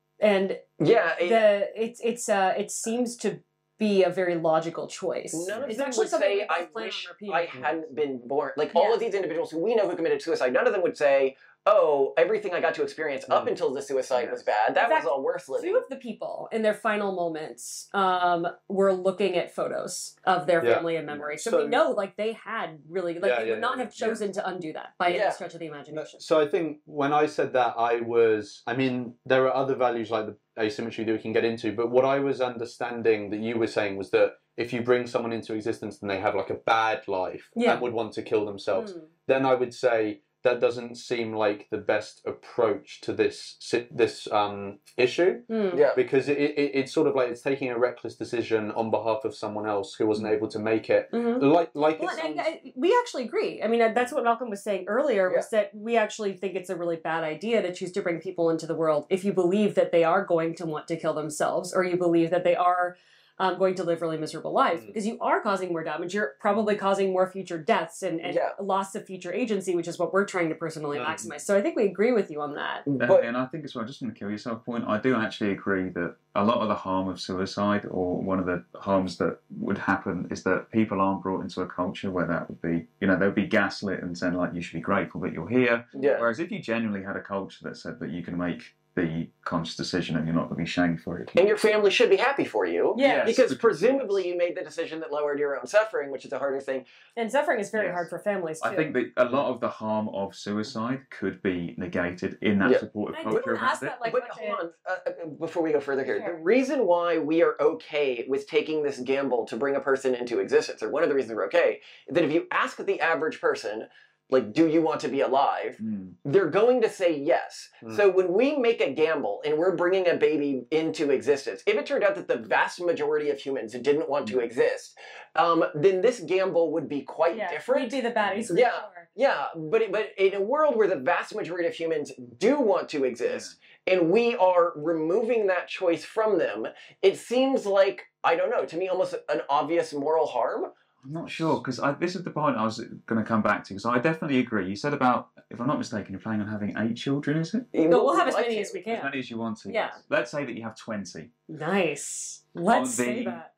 S4: and
S3: Yeah, it-
S4: the it's it's uh it seems to be a very logical choice.
S3: none of
S4: It's
S3: them
S4: actually
S3: would
S4: something
S3: say,
S4: we
S3: I
S4: both plan on
S3: wish
S4: repeating.
S3: I hadn't been born. Like, all
S4: Yeah.
S3: of these individuals who we know who committed suicide, none of them would say, oh, everything I got to experience up
S2: Mm.
S3: until the suicide
S1: Yes.
S3: was bad. That
S4: In fact,
S3: was all worth living.
S4: Two of the people in their final moments um, were looking at photos of their
S2: Yeah.
S4: family and memory. So,
S2: So-
S4: we know like they had really like
S2: Yeah,
S4: they
S2: yeah,
S4: would not
S2: yeah,
S4: have chosen to undo that by
S3: Yeah.
S4: any stretch of the imagination.
S2: So I think when I said that, I was, I mean, there are other values like the asymmetry that we can get into, but what I was understanding that you were saying was that if you bring someone into existence and they have like a bad life
S4: Yeah.
S2: and would want to kill themselves,
S4: Mm.
S2: then I would say that doesn't seem like the best approach to this si- this um, issue,
S4: Mm.
S3: Yeah.
S2: because it, it, it's sort of like it's taking a reckless decision on behalf of someone else who wasn't able to make it.
S4: Mhm.
S2: Like like
S4: Well,
S2: it
S4: and
S2: sounds,
S4: I, I- we actually agree. I mean, uh, that's what Malcolm was saying earlier, was that we actually think it's a really bad idea to choose to bring people into the world if you believe that they are going to want to kill themselves, or you believe that they are um, going to live really miserable lives,
S2: Mm.
S4: because you are causing more damage. You're probably causing more future deaths and, and
S3: Yeah.
S4: loss of future agency, which is what we're trying to personally
S2: Mm.
S4: maximize. So I think we agree with you on that.
S3: But
S1: Definitely, and I think as well, just on the kill yourself point, I do actually agree that a lot of the harm of suicide, or one of the harms that would happen, is that people aren't brought into a culture where that would be, you know, they'll be gaslit and saying like, you should be grateful that you're here.
S3: yeah.
S1: Whereas if you genuinely had a culture that said that you can make the conscious decision and you're not going to be shamed for it.
S3: And your family should be happy for you.
S4: Yeah.
S3: Because
S1: Yes.
S3: presumably you made the decision that lowered your own suffering, which is the hardest thing.
S4: And suffering is very
S1: Yes.
S4: hard for families, too.
S1: I think that a lot of the harm of suicide could be negated in that
S3: Yeah.
S1: supportive
S4: I
S1: culture
S4: didn't
S1: around
S4: ask
S1: it.
S4: that, like,
S3: But
S4: much
S3: hold
S4: in-
S3: on, uh, uh, before we go further here,
S4: Sure.
S3: the reason why we are okay with taking this gamble to bring a person into existence, or one of the reasons we're okay, is that if you ask the average person, like, do you want to be alive?
S1: Mm.
S3: They're going to say yes.
S2: Mm.
S3: So when we make a gamble and we're bringing a baby into existence, if it turned out that the vast majority of humans didn't want to exist, um, then this gamble would be quite
S4: yeah,
S3: different.
S4: we'd be the baddies. For
S3: Yeah.
S4: sure.
S3: Yeah, but it, but in a world where the vast majority of humans do want to exist, and we are removing that choice from them, it seems like, I don't know, to me almost an obvious moral harm.
S1: I'm not sure, because this is the point I was going to come back to, because I definitely agree. You said about, if I'm not mistaken, you're planning on having eight children, is it?
S4: But we'll have as
S3: Like
S4: many
S3: it.
S4: as we
S1: As
S4: can.
S1: many as you want to.
S4: Yeah.
S1: Let's say that you have twenty.
S4: Nice. Let's
S1: On
S4: say
S1: the-
S4: that.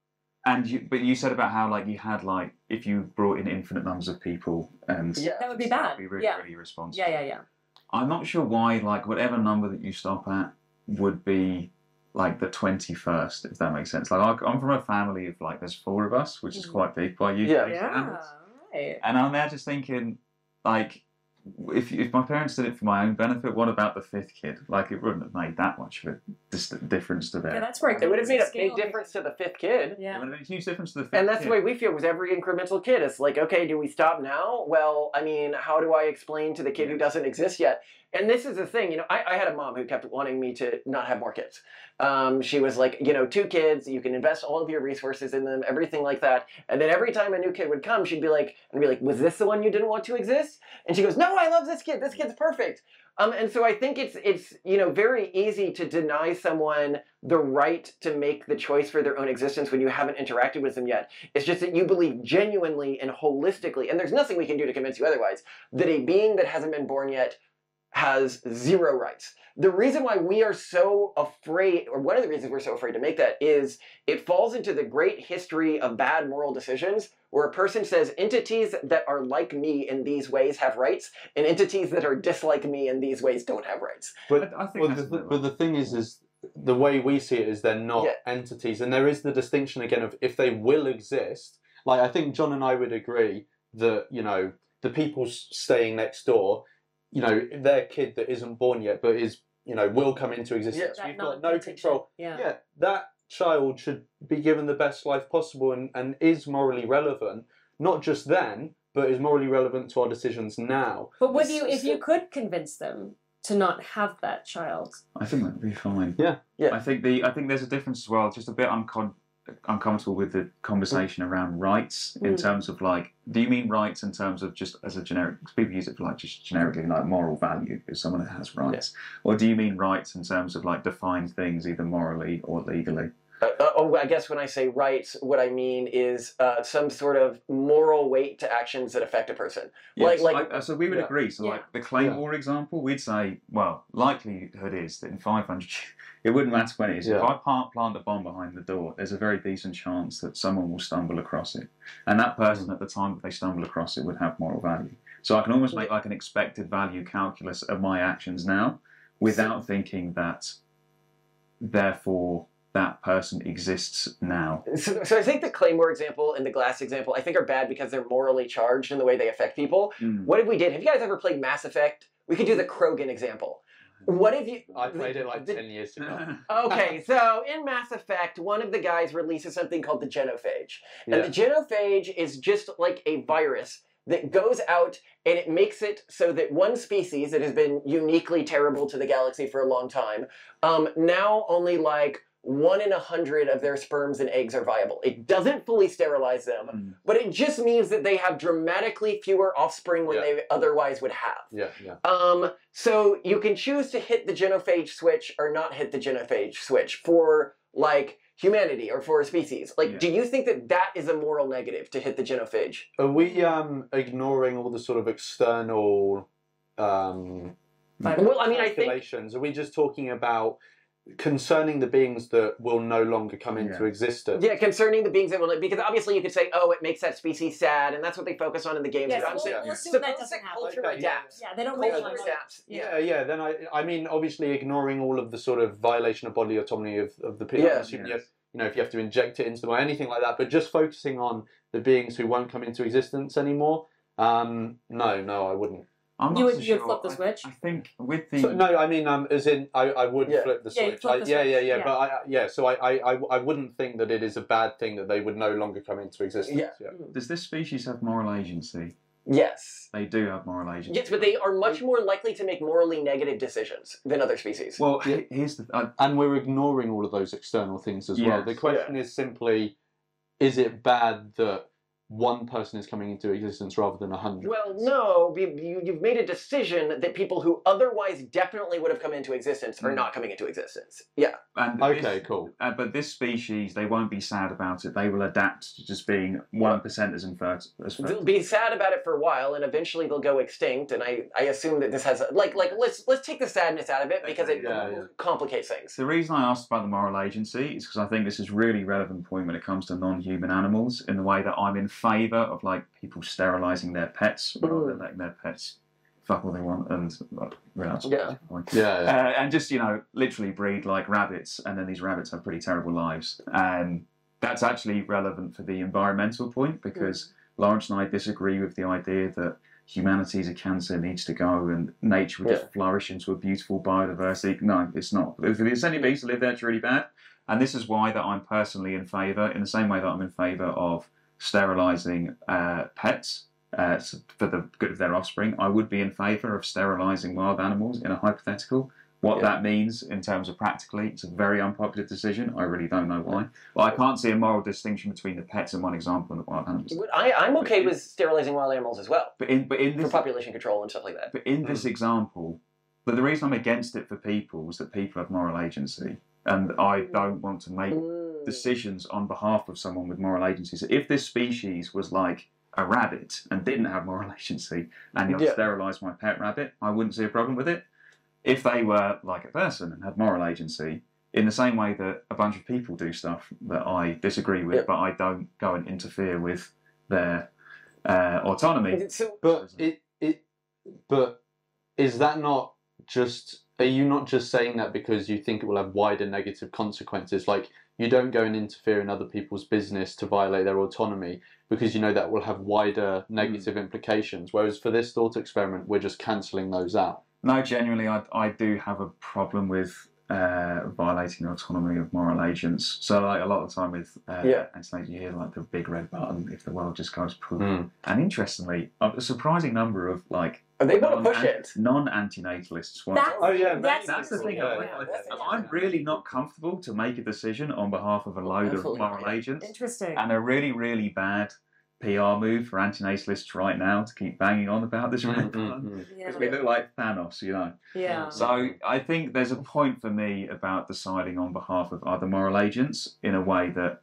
S1: And you, but you said about how like you had like if you brought in infinite numbers of people and
S3: Yeah.
S4: That would be
S1: that'd
S4: bad.
S1: be really
S4: Yeah.
S1: really irresponsible.
S4: Yeah, yeah, yeah.
S1: I'm not sure why like whatever number that you stop at would be like the twenty-first, if that makes sense. Like I- I'm from a family of like there's four of us, which is
S4: Mhm.
S1: quite big by you.
S3: Yeah.
S4: Yeah. Right.
S1: And I'm there just thinking, like, if if my parents did it for my own benefit, what about the fifth kid? Like, it wouldn't have made that much of a dis- difference to them.
S4: Yeah, that's where
S3: It would have made a
S4: scale
S3: big difference to the fifth kid.
S1: It
S4: Yeah.
S1: would have made a huge difference to the fifth
S3: And that's
S1: kid.
S3: the way we feel with every incremental kid. It's like, okay, do we stop now? Well, I mean, how do I explain to the kid who
S1: Yeah.
S3: doesn't exist yet? And this is the thing, you know, I, I had a mom who kept wanting me to not have more kids. Um, she was like, you know, two kids, you can invest all of your resources in them, everything like that. And then every time a new kid would come, she'd be like, and be like, was this the one you didn't want to exist? And she goes, no, I love this kid. This kid's perfect. Um, and so I think it's it's you know very easy to deny someone the right to make the choice for their own existence when you haven't interacted with them yet. It's just that you believe genuinely and holistically, and there's nothing we can do to convince you otherwise, that a being that hasn't been born yet has zero rights. The reason why we are so afraid, or one of the reasons we're so afraid to make that, is it falls into the great history of bad moral decisions where a person says entities that are like me in these ways have rights, and entities that are dislike me in these ways don't have rights.
S2: But
S1: I- I think
S2: well,
S1: that's
S2: the,
S1: a bit
S2: but the thing is, is the way we see it is they're not
S3: Yeah.
S2: entities, and there is the distinction again of if they will exist. Like I think John and I would agree that you know the people s- staying next door, you know, their kid that isn't born yet but is you know will come into existence.
S4: That
S2: We've got no
S4: non-contingent,
S2: control.
S4: Yeah.
S2: Yeah, that child should be given the best life possible and, and is morally relevant, not just then, but is morally relevant to our decisions now.
S4: But would you,
S3: It's-
S4: if you could convince them to not have that child?
S1: I think that'd be fine.
S2: Yeah.
S3: Yeah.
S1: I think the I think there's a difference as well. Just a bit uncon- uncomfortable with the conversation around rights in
S4: Mm.
S1: terms of like, do you mean rights in terms of just as a generic? Because people use it for like just generically like moral value is someone that has rights, or do you mean rights in terms of like defined things either morally or legally?
S3: Uh, uh, oh, I guess when I say rights, what I mean is uh, some sort of moral weight to actions that affect a person. Like,
S1: Yes,
S3: like
S1: I- so we would
S2: Yeah.
S1: agree. So,
S4: Yeah.
S1: like the Claymore example, we'd say, well, likelihood is that in five hundred, it wouldn't matter when it is. If
S2: Yeah.
S1: I plant, plant a bomb behind the door, there's a very decent chance that someone will stumble across it, and that person at the time that they stumble across it would have moral value. So I can almost make like an expected value calculus of my actions now, without thinking that, therefore, that person exists now.
S3: So, so I think the Claymore example and the Glass example, I think are bad because they're morally charged in the way they affect people.
S1: Mm.
S3: What if we did? Have you guys ever played Mass Effect? We could do the Krogan example. What if you?
S2: I played it like
S3: the-
S2: ten years ago.
S3: Okay, so in Mass Effect, one of the guys releases something called the genophage.
S2: Yeah.
S3: And the genophage is just like a virus that goes out and it makes it so that one species that has been uniquely terrible to the galaxy for a long time, um, now only like one in a hundred of their sperms and eggs are viable. It doesn't fully sterilize them,
S1: Mm.
S3: but it just means that they have dramatically fewer offspring than
S2: Yeah.
S3: they otherwise would have.
S2: Yeah, yeah.
S3: Um, so you can choose to hit the genophage switch or not hit the genophage switch for like humanity or for a species. Like,
S1: Yeah.
S3: do you think that that is a moral negative to hit the genophage?
S2: Are we um, ignoring all the sort of external um,
S3: Well, I mean, I think
S2: calculations? Are we just talking about concerning the beings that will no longer come into
S1: Yeah.
S2: existence?
S3: yeah, concerning the beings that will, because obviously you could say, oh, it makes that species sad, and that's what they focus on in the games.
S4: Yes,
S3: but I'm
S4: we'll,
S3: saying,
S4: we'll
S2: yeah.
S4: assume that
S3: suppose
S4: doesn't
S3: that
S4: happen.
S3: culture
S2: Okay, yeah.
S3: adapts.
S4: Yeah, they don't
S3: Culture
S4: realize.
S3: adapts.
S2: Yeah, yeah. Then I, I mean, obviously ignoring all of the sort of violation of bodily autonomy of, of the people.
S3: Yeah.
S2: Assuming
S1: Yes.
S2: you, you know, if you have to inject it into them or anything like that, but just focusing on the beings who won't come into existence anymore. Um, no, no, I wouldn't.
S1: I'm
S4: You
S1: not
S4: would-
S1: so
S4: you'd
S1: sure.
S4: flip the
S1: I-
S4: switch?
S1: I, think with the
S2: So, no, I mean, um, as in, I, I would
S3: Yeah.
S2: flip the
S4: Yeah, you'd
S2: switch.
S4: flip
S2: I-
S4: the
S2: yeah, yeah,
S4: switch,
S2: yeah,
S4: yeah.
S2: But I, yeah, so I, I, I, I wouldn't think that it is a bad thing that they would no longer come into existence.
S3: Yeah.
S2: yeah.
S1: does this species have moral agency?
S3: Yes.
S1: They do have moral agency.
S3: Yes, but they are much more likely to make morally negative decisions than other species.
S1: Well,
S2: Yeah.
S1: he- here's the. I,
S2: And we're ignoring all of those external things as well.
S1: Yes.
S2: The question is simply, is it bad that one person is coming into existence rather than a hundred?
S3: Well, no, you, you- you've made a decision that people who otherwise definitely would have come into existence are
S1: Mm.
S3: not coming into existence. Yeah.
S1: and
S2: Okay,
S1: this-
S2: cool.
S1: Uh, but this species, they won't be sad about it. They will adapt to just being one percent as infertile. As
S3: They'll
S1: fertile.
S3: be sad about it for a while, and eventually they'll go extinct. And I, I assume that this has a, like like let's let's take the sadness out of it because it
S2: Yeah, yeah.
S3: complicates things.
S1: The reason I asked about the moral agency is because I think this is a really relevant point when it comes to non-human animals. In the way that I'm in favour of like people sterilising their pets rather than letting their pets fuck all they want and like, relax.
S3: Yeah.
S2: Yeah,
S1: Uh,
S2: yeah.
S1: and just, you know, literally breed like rabbits, and then these rabbits have pretty terrible lives. And that's actually relevant for the environmental point because Lawrence and I disagree with the idea that humanity is a cancer, needs to go, and nature will
S3: Yeah.
S1: just flourish into a beautiful biodiversity. No, it's not. If there's any beings that live there, it's really bad. And this is why that I'm personally in favour, in the same way that I'm in favour of sterilising uh, pets uh, for the good of their offspring. I would be in favour of sterilising wild animals in a hypothetical. What
S3: Yeah.
S1: that means in terms of practically, it's a very unpopular decision. I really don't know why. But I can't see a moral distinction between the pets in one example and the wild animals.
S3: I, I'm okay with sterilizing wild animals as well
S1: But in but in
S3: for
S1: this
S3: population control and stuff like that.
S1: but in this example, but the reason I'm against it for people is that people have moral agency, and I don't want to make
S3: Mm.
S1: decisions on behalf of someone with moral agency. So if this species was like a rabbit and didn't have moral agency, and you
S3: Yeah.
S1: sterilise my pet rabbit, I wouldn't see a problem with it. If they were like a person and had moral agency, in the same way that a bunch of people do stuff that I disagree with,
S3: Yeah.
S1: but I don't go and interfere with their uh, autonomy.
S3: So
S2: But it, it, but is that not just are you not just saying that because you think it will have wider negative consequences? Like, you don't go and interfere in other people's business to violate their autonomy because you know that will have wider negative mm. implications. Whereas for this thought experiment, we're just cancelling those out.
S1: No, genuinely, I, I do have a problem with uh, violating the autonomy of moral agents. So, like, a lot of the time with uh,
S3: yeah.
S1: anti-nature, you hear, like, the big red button if the world just goes poof.
S2: Mm.
S1: And interestingly, a surprising number of, like,
S3: they want to push it.
S1: non-antinatalists want
S4: that's,
S1: to.
S2: Oh, yeah,
S4: that's,
S1: that's the thing.
S2: Yeah,
S1: I,
S2: yeah,
S1: I,
S3: that's
S1: I'm really not comfortable to make a decision on behalf of a load
S3: Absolutely.
S1: of moral agents.
S4: Interesting.
S1: And a really, really bad P R move for antinatalists right now to keep banging on about this red button. Because we look like Thanos, you know.
S4: Yeah.
S1: So I think there's a point for me about deciding on behalf of other moral agents in a way that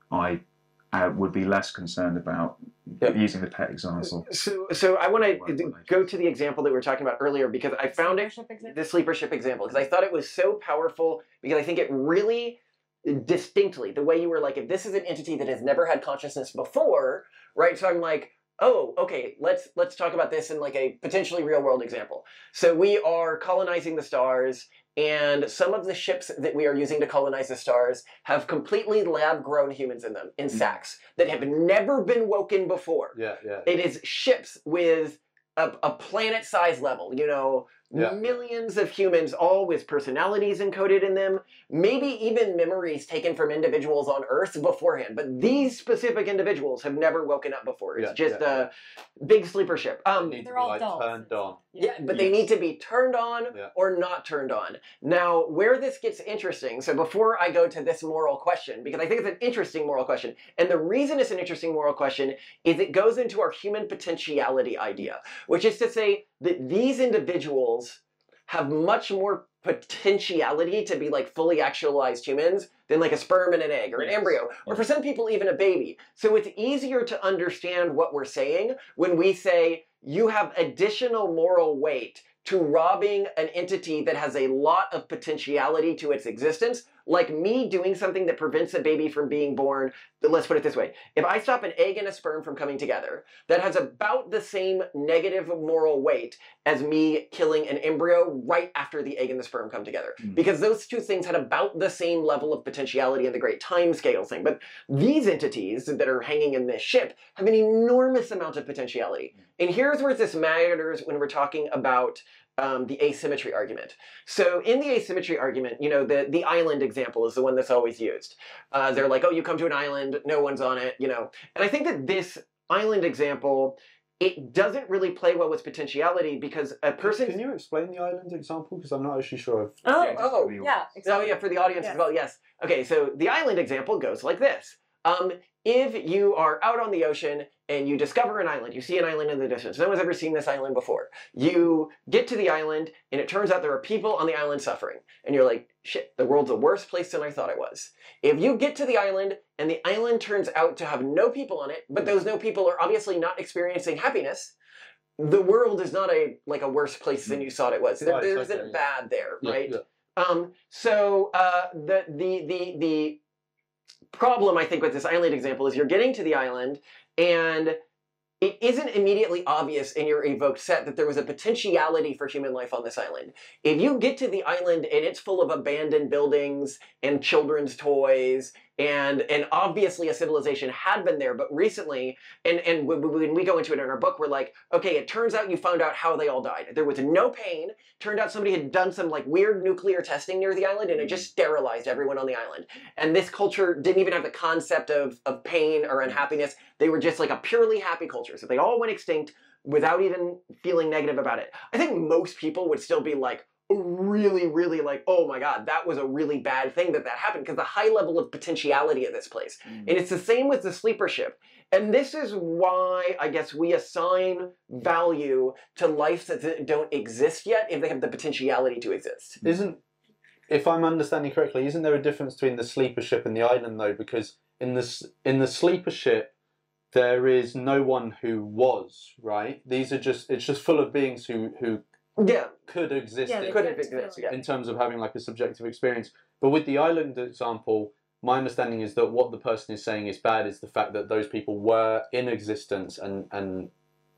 S1: I uh, would be less concerned about yep. using the pet example.
S3: So, so I want to go to the example that we were talking about earlier because I found it, the sleeper ship example, because I thought it was so powerful because I think it really distinctly, the way you were like, if this is an entity that has never had consciousness before, right? So I'm like, oh, okay, let's let's talk about this in like a potentially real world example. So we are colonizing the stars, and some of the ships that we are using to colonize the stars have completely lab-grown humans in them, in mm. sacks, that have never been woken before.
S2: Yeah, yeah.
S3: It is ships with a, a planet-size level, you know, yeah. millions of humans, all with personalities encoded in them, maybe even memories taken from individuals on Earth beforehand. But these specific individuals have never woken up before. It's
S2: yeah,
S3: just
S2: yeah,
S3: a
S2: yeah.
S3: big sleeper ship. Um,
S2: they need
S4: They're
S2: to be
S4: all
S2: like
S4: adults.
S2: turned on.
S3: Yeah,
S4: Yeah,
S3: but
S2: yes.
S3: they need to be turned on
S2: yeah.
S3: or not turned on. Now, where this gets interesting, so before I go to this moral question, because I think it's an interesting moral question, and the reason it's an interesting moral question is it goes into our human potentiality idea, which is to say that these individuals have much more potentiality to be like fully actualized humans than like a sperm and an egg or an
S1: yes.
S3: embryo, or for some people even a baby. So it's easier to understand what we're saying when we say you have additional moral weight to robbing an entity that has a lot of potentiality to its existence, like me doing something that prevents a baby from being born. Let's put it this way. If I stop an egg and a sperm from coming together, that has about the same negative moral weight as me killing an embryo right after the egg and the sperm come together. Mm. Because those two things had about the same level of potentiality in the great time scale thing. But these entities that are hanging in this ship have an enormous amount of potentiality. Mm. And here's where this matters when we're talking about Um, the asymmetry argument. So in the asymmetry argument, you know, the, the island example is the one that's always used. Uh, they're like, oh, you come to an island, no one's on it, you know. And I think that this island example, it doesn't really play well with potentiality because a person...
S2: Can you explain the island example? Because I'm not actually sure. I've...
S4: Oh,
S3: yeah, oh,
S4: yeah.
S3: Exactly. Oh, yeah, for the audience
S4: yes.
S3: as well, yes. Okay, so the island example goes like this. Um, if you are out on the ocean and you discover an island, you see an island in the distance, no one's ever seen this island before. You get to the island and it turns out there are people on the island suffering. And you're like, shit, the world's a worse place than I thought it was. If you get to the island and the island turns out to have no people on it, but those no people are obviously not experiencing happiness, the world is not a like a worse place than you thought it was. There,
S2: right,
S3: there
S2: okay,
S3: isn't
S2: yeah.
S3: bad there,
S2: Yeah,
S3: right?
S2: yeah.
S3: Um, so uh, the the the the problem I think with this island example is you're getting to the island and it isn't immediately obvious in your evoked set that there was a potentiality for human life on this island. If you get to the island and it's full of abandoned buildings and children's toys and and obviously a civilization had been there, but recently, and, and when we go into it in our book, we're like, okay, it turns out you found out how they all died. There was no pain. Turned out somebody had done some like weird nuclear testing near the island and it just sterilized everyone on the island. And this culture didn't even have the concept of, of pain or unhappiness. They were just like a purely happy culture. So they all went extinct without even feeling negative about it. I think most people would still be like, really, really like, oh my God, that was a really bad thing that that happened because the high level of potentiality of this place. Mm. And it's the same with the sleeper ship. And this is why I guess we assign value to lives that don't exist yet if they have the potentiality to exist.
S2: Isn't, if I'm understanding correctly, isn't there a difference between the sleeper ship and the island though? Because in the, in the sleeper ship, there is no one who was, right? These are just, it's just full of beings who, who
S3: yeah.
S2: could exist
S4: yeah,
S2: in,
S3: could exist, yeah.
S2: in terms of having like a subjective experience. But with the island example, my understanding is that what the person is saying is bad is the fact that those people were in existence and, and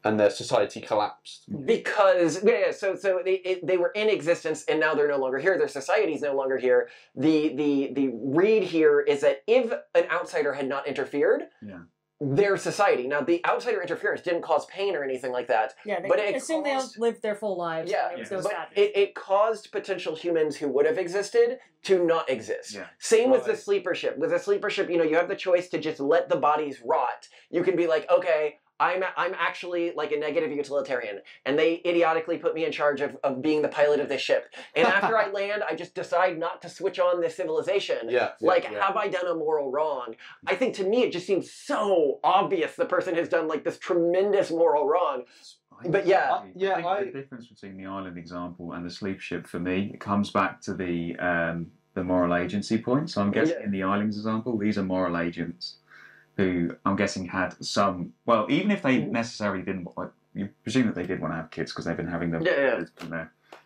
S2: and their society collapsed.
S3: Because yeah, yeah, so so they it, they were in existence and now they're no longer here. Their society is no longer here. The the the read here is that if an outsider had not interfered,
S1: Yeah.
S3: their society. Now the outsider interference didn't cause pain or anything like that.
S4: Yeah, they
S3: but it
S4: assume they all
S3: caused-
S4: lived their full lives.
S3: Yeah,
S4: and there was
S1: yeah.
S4: no
S3: But
S4: sadness.
S3: it, it caused potential humans who would have existed to not exist.
S1: Yeah.
S3: Same with the
S2: Right.
S3: sleeper ship. With the sleeper ship, you know, you have the choice to just let the bodies rot. You can be like, okay, I'm I'm actually like a negative utilitarian, and they idiotically put me in charge of, of being the pilot of this ship. And after I land, I just decide not to switch on this civilization.
S2: Yeah, yeah,
S3: Like,
S2: yeah.
S3: have I done a moral wrong? I think to me, it just seems so obvious the person has done like this tremendous moral wrong. But yeah.
S2: Uh, yeah,
S1: I think
S2: I-
S1: the difference between the island example and the sleep ship for me, it comes back to the um, the moral agency point. So I'm guessing
S3: Yeah.
S1: in the islands example, these are moral agents who I'm guessing had some. Well, even if they necessarily didn't, like, you presume that they did want to have kids because they've been having them
S3: Yeah, yeah.
S1: from there.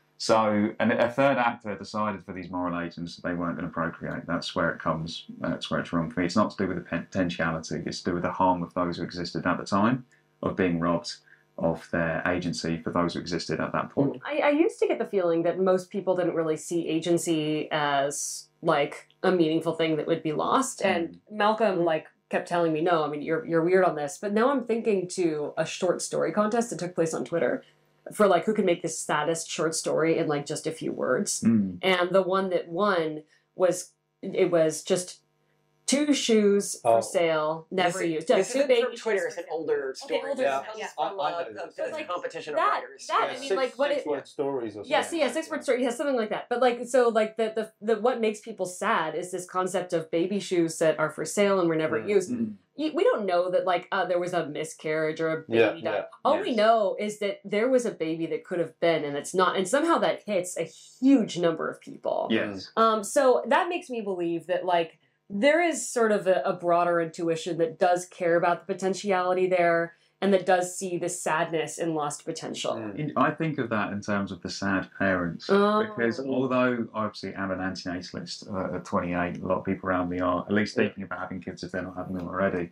S1: So, and a third actor decided for these moral agents that they weren't going to procreate. That's where it comes. That's where it's wrong for me. It's not to do with the potentiality. It's to do with the harm of those who existed at the time of being robbed of their agency for those who existed at that point.
S4: I, I used to get the feeling that most people didn't really see agency as like a meaningful thing that would be lost. And Malcolm like kept telling me, no, I mean you're you're weird on this. But now I'm thinking to a short story contest that took place on Twitter for like who could make the saddest short story in like just a few words.
S1: Mm.
S4: And the one that won was it was just two shoes for
S2: Oh.
S4: sale, never
S3: this,
S4: used.
S3: This
S4: two
S3: isn't
S4: baby
S3: from
S4: shoes
S3: Twitter.
S4: for
S3: It's an
S4: sale.
S3: older
S4: Okay,
S3: story.
S4: older
S2: Yeah.
S4: stuff, yeah.
S3: From,
S2: I- I
S3: uh,
S2: know
S3: of
S2: this.
S3: the
S4: Like,
S3: competition
S4: that-
S3: of writers.
S4: that- I
S2: Yeah,
S4: mean,
S2: six,
S4: like, what
S2: six
S4: it-
S2: word stories or something.
S4: Yes, yeah,
S2: like
S4: six
S2: that.
S4: word story, yeah, something like that. But like, so like the, the the what makes people sad is this concept of baby shoes that are for sale and were never
S2: Mm.
S4: used.
S1: Mm.
S4: You, we don't know that like uh, there was a miscarriage or a baby
S2: Yeah,
S4: died.
S2: yeah,
S4: All we
S1: yes.
S4: know is that there was a baby that could have been, and it's not. And somehow that hits a huge number of people.
S1: Yes.
S4: Um, so that makes me believe that like there is sort of a, a broader intuition that does care about the potentiality there and that does see the sadness in lost potential.
S2: Mm.
S1: In- I think of that in terms of the sad parents,
S4: Oh.
S1: because although obviously I'm an antinatalist uh, at twenty-eight, a lot of people around me are at least thinking about having kids if they're not having them already.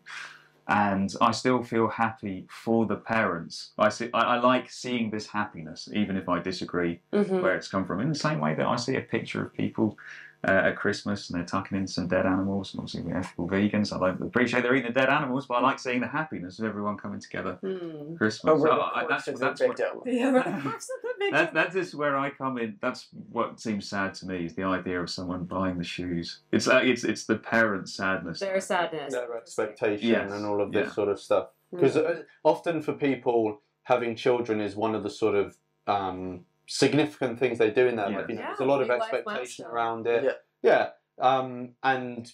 S1: And I still feel happy for the parents. I see. I, I like seeing this happiness, even if I disagree
S4: Mhm.
S1: where it's come from. In the same way that I see a picture of people uh, at Christmas and they're tucking in some dead animals, and obviously we're ethical vegans. I don't appreciate they're eating the dead animals, but I like seeing the happiness of everyone coming together
S4: Hmm.
S1: for Christmas.
S3: Over
S1: So
S3: the
S1: I-
S3: course
S1: that's
S3: of the
S1: that's what,
S3: victim.
S4: Yeah, but of course that makes
S1: that, that is where I come in. That's what seems sad to me, is the idea of someone buying the shoes. It's like it's it's the parents' sadness.
S4: their sadness.
S2: Their expectation
S1: Yes,
S2: and all of this
S1: yeah.
S2: sort of stuff. Because uh, often for people, having children is one of the sort of um, significant things they do in their
S1: Yeah.
S2: life. You know,
S4: Yeah,
S2: there's a lot of
S4: big life
S2: expectation
S4: milestone.
S2: around it.
S3: Yeah.
S2: Yeah. Um, and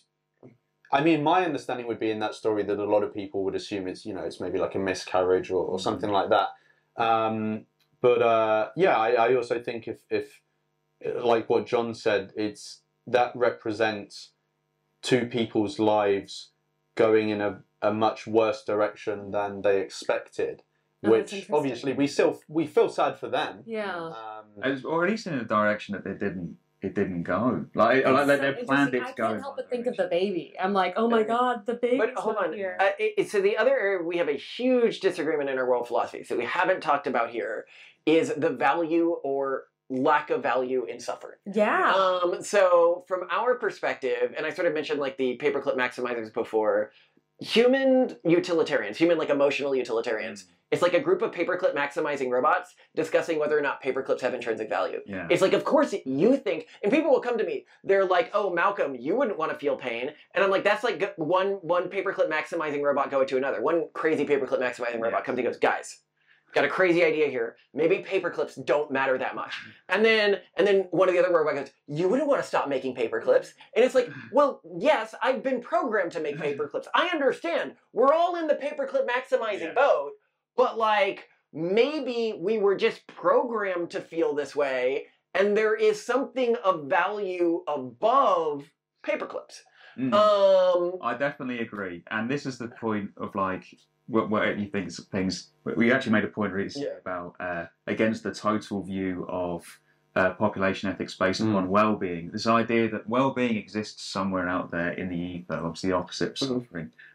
S2: I mean, my understanding would be in that story that a lot of people would assume it's, you know, it's maybe like a miscarriage or, or
S1: Mm.
S2: something like that. Um, but uh, yeah, I, I also think if, if, like what John said, it's that represents two people's lives going in a, a much worse direction than they expected.
S4: Oh, that's
S2: Which
S4: interesting.
S2: obviously we still we feel sad for them.
S4: Yeah.
S2: Um,
S1: As- or at least in a direction that it didn't it didn't go. Like, like they, they
S4: It's
S1: planned
S4: so
S1: it to
S4: interesting.
S1: go.
S4: I
S1: in
S4: can't help
S1: one
S4: but think of the
S1: direction.
S4: baby. I'm like, oh my
S3: Yeah.
S4: god, the baby.
S3: But hold on.
S4: Here.
S3: Uh, it, so the other area we have a huge disagreement in our world philosophy, so we haven't talked about here, is the value or lack of value in suffering.
S4: yeah.
S3: Um, so from our perspective, and I sort of mentioned like the paperclip maximizers before, human utilitarians, human like emotional utilitarians, it's like a group of paperclip maximizing robots discussing whether or not paperclips have intrinsic value.
S1: Yeah.
S3: It's like, of course you think, and people will come to me, they're like, oh, Malcolm, you wouldn't want to feel pain. And I'm like, that's like g- one one paperclip maximizing robot going to another. One crazy paperclip maximizing robot comes and goes, guys, got a crazy idea here. Maybe paperclips don't matter that much. And then and then one of the other robots goes, you wouldn't want to stop making paperclips. And it's like, well, yes, I've been programmed to make paperclips. I understand. We're all in the paperclip maximizing
S1: Yeah.
S3: boat. But like, maybe we were just programmed to feel this way, and there is something of value above paperclips.
S1: Mm.
S3: Um,
S1: I definitely agree, and this is the point of like what, what you think things. We actually made a point recently
S3: Yeah.
S1: about uh, against the total view of uh, population ethics based
S2: Mm.
S1: upon well-being. This idea that well-being exists somewhere out there in the ether, obviously the opposite of
S3: Mhm.
S1: suffering.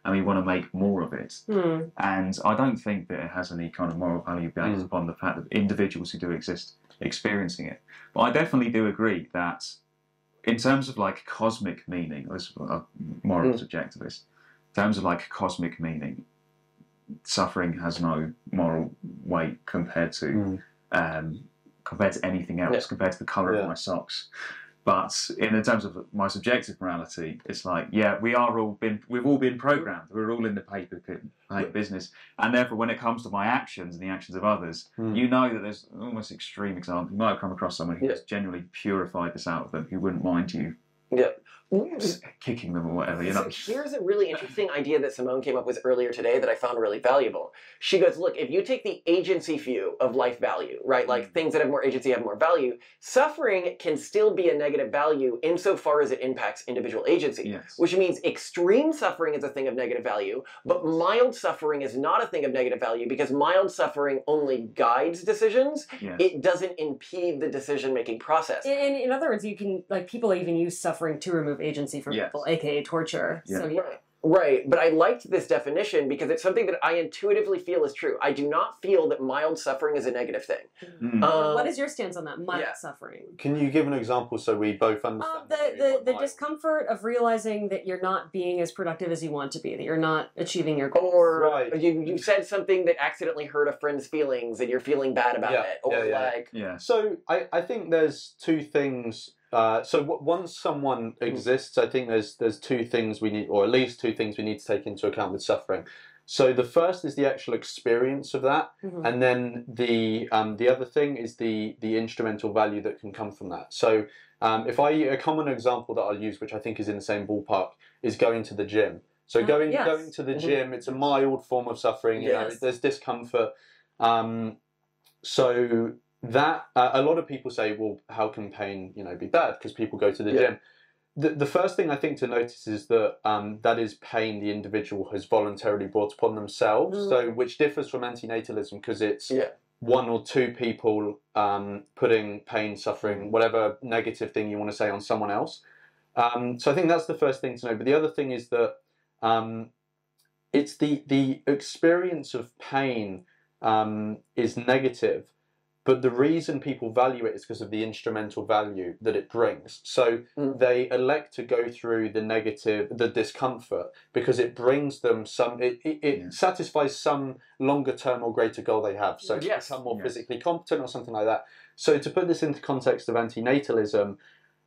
S1: and we want to make more of it.
S4: Hmm.
S1: And I don't think that it has any kind of moral value based
S2: Mm.
S1: upon the fact that individuals who do exist experiencing it. But I definitely do agree that in terms of like cosmic meaning, this is a moral
S3: Mm.
S1: subjectivist, in terms of like cosmic meaning, suffering has no moral weight compared to
S2: Mm.
S1: um, compared to anything else,
S3: Yeah.
S1: compared to the colour
S2: Yeah.
S1: of my socks. But in terms of my subjective morality, it's like, yeah, we are all been, we've all been programmed. We're all in the paper, paper business, and therefore, when it comes to my actions and the actions of others,
S2: Mm.
S1: you know that there's almost extreme example. You might have come across someone who
S3: Yeah.
S1: has genuinely purified this out of them, who wouldn't mind you
S3: Yeah.
S1: kicking them or whatever. You know,
S3: So here's a really interesting idea that Simone came up with earlier today that I found really valuable. She goes, look, if you take the agency view of life value, right, like things that have more agency have more value, suffering can still be a negative value insofar as it impacts individual agency,
S1: Yes.
S3: which means extreme suffering is a thing of negative value, but mild suffering is not a thing of negative value because mild suffering only guides decisions.
S1: yes.
S3: It doesn't impede the decision-making process.
S4: In, in other words, you can, like, people even use suffering to remove agency from
S1: Yes.
S4: people, aka torture.
S1: Yeah.
S4: So, yeah.
S3: Right. Right, but I liked this definition because it's something that I intuitively feel is true. I do not feel that mild suffering is a negative thing.
S1: Mm.
S3: Um,
S4: what is your stance on that? Mild
S3: yeah.
S4: suffering.
S2: Can you give an example so we both understand?
S4: Um,
S2: what
S4: the
S2: you mean
S4: the,
S2: by
S4: the
S2: mild?
S4: discomfort of realizing that you're not being as productive as you want to be, that you're not achieving your goals.
S3: Or
S2: Right.
S3: you, you said something that accidentally hurt a friend's feelings and you're feeling bad about
S2: Yeah,
S3: it. Or
S2: yeah, yeah.
S3: like,
S1: Yeah.
S2: So I, I think there's two things. Uh, so w- once someone exists, I think there's there's two things we need, or at least two things we need to take into account with suffering. So the first is the actual experience of that,
S4: Mhm.
S2: and then the um, the other thing is the the instrumental value that can come from that. So um, if I a common example that I'll use, which I think is in the same ballpark, is going to the gym. So
S4: Ah,
S2: going
S4: yes.
S2: going to the
S3: Mhm.
S2: gym, it's a mild form of suffering. You know,
S4: Yes.
S2: there's discomfort. Um, so that uh, a lot of people say, well, how can pain, you know, be bad? Because people go to the
S3: Yeah.
S2: gym. The, the first thing I think to notice is that um, that is pain the individual has voluntarily brought upon themselves.
S4: Mm.
S2: So which differs from antinatalism because it's
S3: yeah.
S2: one or two people um, putting pain, suffering, whatever negative thing you want to say on someone else. Um, so I think that's the first thing to know. But the other thing is that um, it's the the experience of pain um, is negative, but the reason people value it is because of the instrumental value that it brings. So
S3: Mm.
S2: they elect to go through the negative, the discomfort, because it brings them some, it, it, it
S1: Yeah.
S2: satisfies some longer term or greater goal they have. So to
S3: Yes.
S2: become more
S1: Yes.
S2: physically competent or something like that. So to put this into context of antinatalism,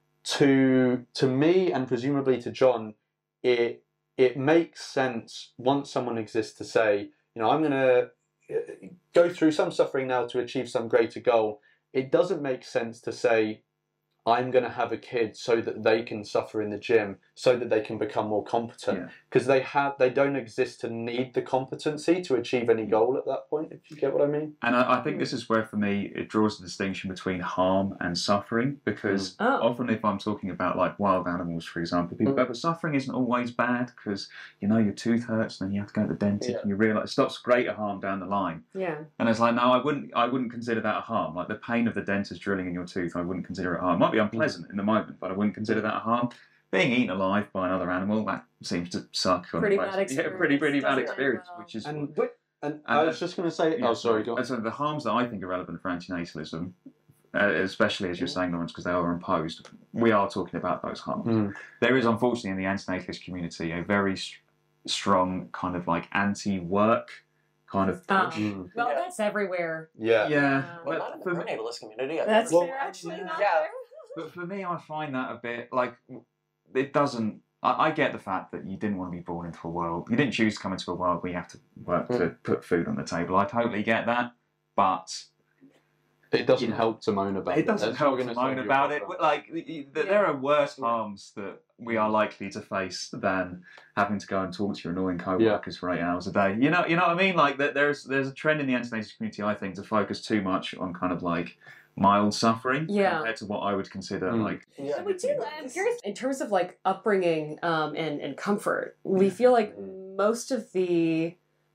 S2: to to me and presumably to John, it it makes sense once someone exists to say, you know, I'm going to go through some suffering now to achieve some greater goal. It doesn't make sense to say, I'm going to have a kid so that they can suffer in the gym, so that they can become more competent,
S1: Yeah.
S2: because they have they don't exist to need the competency to achieve any goal at that point. If you get what I mean.
S1: And I, I think this is where, for me, it draws the distinction between harm and suffering. Because
S4: Oh.
S1: often, if I'm talking about like wild animals, for example, people
S3: Mm.
S1: go, "But suffering isn't always bad because you know your tooth hurts, and then you have to go to the dentist,
S3: Yeah.
S1: and you realise it stops greater harm down the line."
S4: Yeah.
S1: And it's like, no, I wouldn't. I wouldn't consider that a harm. Like the pain of the dentist drilling in your tooth, I wouldn't consider it harm. It might be unpleasant in the moment, but I wouldn't consider that a harm. Being eaten alive by another animal, that seems to suck. on
S4: Pretty
S1: the
S4: bad
S1: most- Yeah, pretty
S4: experience,
S1: pretty bad
S4: doesn't it?
S1: experience,
S4: Well.
S1: which is
S2: And and,
S1: And
S2: I
S1: the-
S2: was just going to say,
S1: Yeah.
S2: oh sorry, go on.
S1: And so the harms that I think are relevant for antinatalism, uh, especially as you're saying, Lawrence, because they are imposed, we are talking about those harms.
S2: Mm.
S1: There is, unfortunately, in the antinatalist community, a very st- strong kind of like anti-work kind of
S4: Ah.
S1: push.
S2: Mm.
S4: Well,
S3: Yeah.
S4: that's everywhere.
S2: Yeah.
S1: Yeah,
S4: Uh,
S3: Well,
S1: but
S3: not in the
S1: for, me,
S3: perinatalist community. I
S4: That's
S3: think.
S2: Well,
S4: fair, actually.
S1: yeah.
S4: Not
S3: Yeah.
S4: fair.
S1: but for me, I find that a bit like it doesn't. I, I get the fact that you didn't want to be born into a world. You didn't choose to come into a world where you have to work to put food on the table. I totally get that, but
S2: It doesn't
S1: Yeah.
S2: help to moan about it.
S1: it doesn't
S2: That's
S1: help
S2: not
S1: to
S2: gonna
S1: moan
S2: solve your
S1: about it.
S2: problem.
S1: Like y- y- th- there are worse harms that we are likely to face than having to go and talk to your annoying co-workers for eight hours a day. You know, you know what I mean? Like that there's there's a trend in the antinatalist community, I think, to focus too much on kind of like mild suffering
S4: Yeah.
S1: compared to what I would consider
S2: Mm.
S1: like.
S3: Yeah.
S4: So we do. I'm curious in terms of like upbringing um, and and comfort. We feel like most of the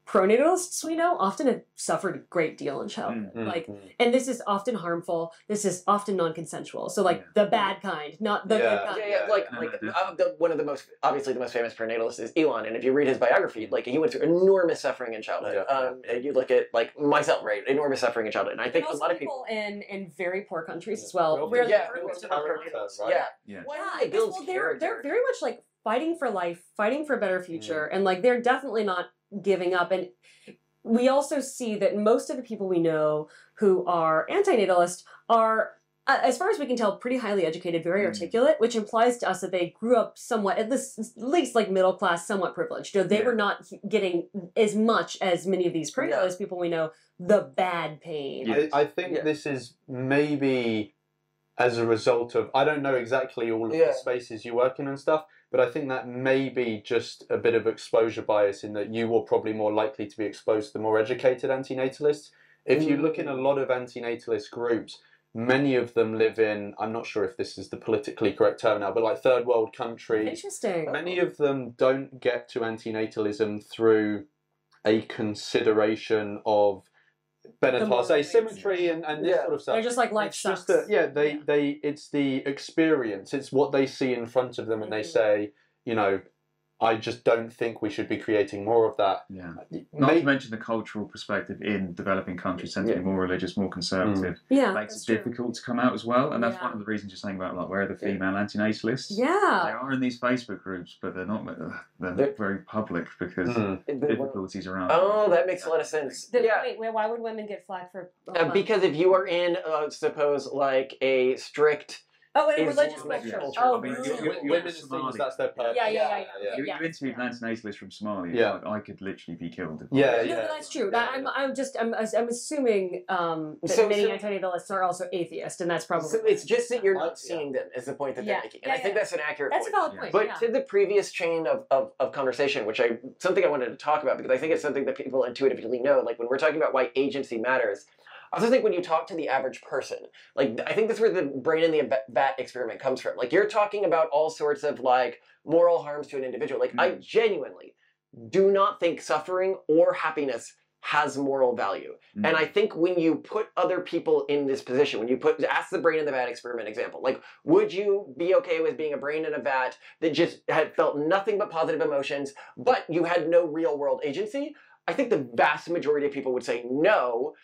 S4: pronatalists we know often have suffered a great deal in childhood.
S2: Mm,
S4: Like,
S2: mm.
S4: and this is often harmful. This is often non-consensual. So, like, the bad kind, not the
S2: Yeah.
S4: good kind.
S3: Yeah, yeah, like,
S1: Yeah.
S3: like uh, the, one of the most, obviously the most famous prenatalists is Elon, and if you read his biography, like, he went through enormous suffering in childhood.
S2: Yeah.
S3: Um, and you look at, like, myself, right, enormous suffering in childhood, and I think
S4: And
S3: a
S4: also
S3: lot of people...
S4: in in very poor countries as well,
S2: Well,
S4: where
S3: Yeah,
S4: the
S3: who
S4: birth
S3: are
S4: rates are
S2: character,
S3: prenatalists,
S2: right?
S3: yeah.
S1: Yeah.
S3: Why
S4: Yeah,
S3: do
S4: I
S3: they
S4: guess,
S3: build
S4: well, they're
S3: character?
S4: they're very much like fighting for life, fighting for a better future, and like they're definitely not giving up. And we also see that most of the people we know who are antinatalist are, uh, as far as we can tell, pretty highly educated, very
S1: Mm.
S4: articulate, which implies to us that they grew up somewhat, at least, at least like middle class, somewhat privileged. You know, they
S1: Yeah.
S4: were not getting as much as many of these prenatalist people we know the bad pain.
S1: Yeah.
S2: I, I think
S3: Yeah.
S2: this is maybe as a result of, I don't know exactly all of
S3: Yeah.
S2: the spaces you work in and stuff, but I think that may be just a bit of exposure bias in that you were probably more likely to be exposed to the more educated antinatalists. If you look in a lot of antinatalist groups, many of them live in, I'm not sure if this is the politically correct term now, but like third world countries.
S4: Interesting.
S2: Many of them don't get to antinatalism through a consideration of Bennett
S4: moral
S2: Parse
S4: rates.
S2: symmetry and, and this
S3: Yeah.
S2: sort of stuff.
S4: They're just like life
S2: It's
S4: sucks.
S2: just that, yeah, they,
S4: Yeah.
S2: they, it's the experience. It's what they see in front of them, and they
S4: Mhm.
S2: say, you know, I just don't think we should be creating more of that.
S1: Yeah. Not
S2: May-
S1: to mention the cultural perspective in developing countries tend to
S3: Yeah.
S1: be more religious, more conservative.
S4: Yeah,
S1: Makes
S4: that's
S1: it
S4: true.
S1: difficult to come out as well, and that's
S4: Yeah.
S1: one of the reasons you're saying about like where are the female antinatalists? They
S4: Yeah.
S1: are in these Facebook groups, but they're not. They're not
S3: They're-
S1: very public because
S2: Mm.
S3: The-
S1: difficulties around.
S3: Oh, that makes a lot of sense.
S4: The-
S3: Yeah.
S4: Wait, wait, why would women get flack for?
S3: Uh, because if you are in, uh, suppose, like a strict,
S4: oh, in a
S3: is
S4: religious
S3: Islamic
S4: culture.
S3: culture.
S4: Oh,
S1: I mean,
S4: mm.
S1: you- you-
S2: Women
S1: you're
S2: as things,
S1: Somali.
S2: that's their purpose.
S4: Yeah, yeah, yeah, yeah.
S1: You,
S4: yeah.
S1: you interviewed an antinatalist from Somalia.
S2: Yeah.
S1: Like, I could literally be killed. If I-
S2: Yeah,
S4: No,
S2: yeah.
S4: no, that's true.
S2: Yeah,
S4: I'm,
S2: yeah.
S4: I'm just, I'm, I'm assuming um, that
S3: So-
S4: many
S3: so-
S4: antinatalists are also atheist, and that's probably.
S3: so it's just that you're
S2: Yeah.
S3: not seeing them is the point that
S4: Yeah.
S3: they're making. And
S4: Yeah,
S3: I think
S4: yeah.
S3: that's an accurate
S4: That's a
S3: point.
S4: valid
S1: Yeah.
S4: point.
S3: But
S4: yeah.
S3: to the previous chain of, of, of conversation, which I something I wanted to talk about because I think it's something that people intuitively know, like when we're talking about why agency matters, I also think when you talk to the average person, like I think that's where the brain in the vat experiment comes from. Like you're talking about all sorts of like moral harms to an individual. Like I
S1: Mm.
S3: genuinely do not think suffering or happiness has moral value.
S1: Mm.
S3: And I think when you put other people in this position, when you put, ask the brain in the vat experiment example, like, would you be okay with being a brain in a vat that just had felt nothing but positive emotions, but you had no real world agency? I think the vast majority of people would say no.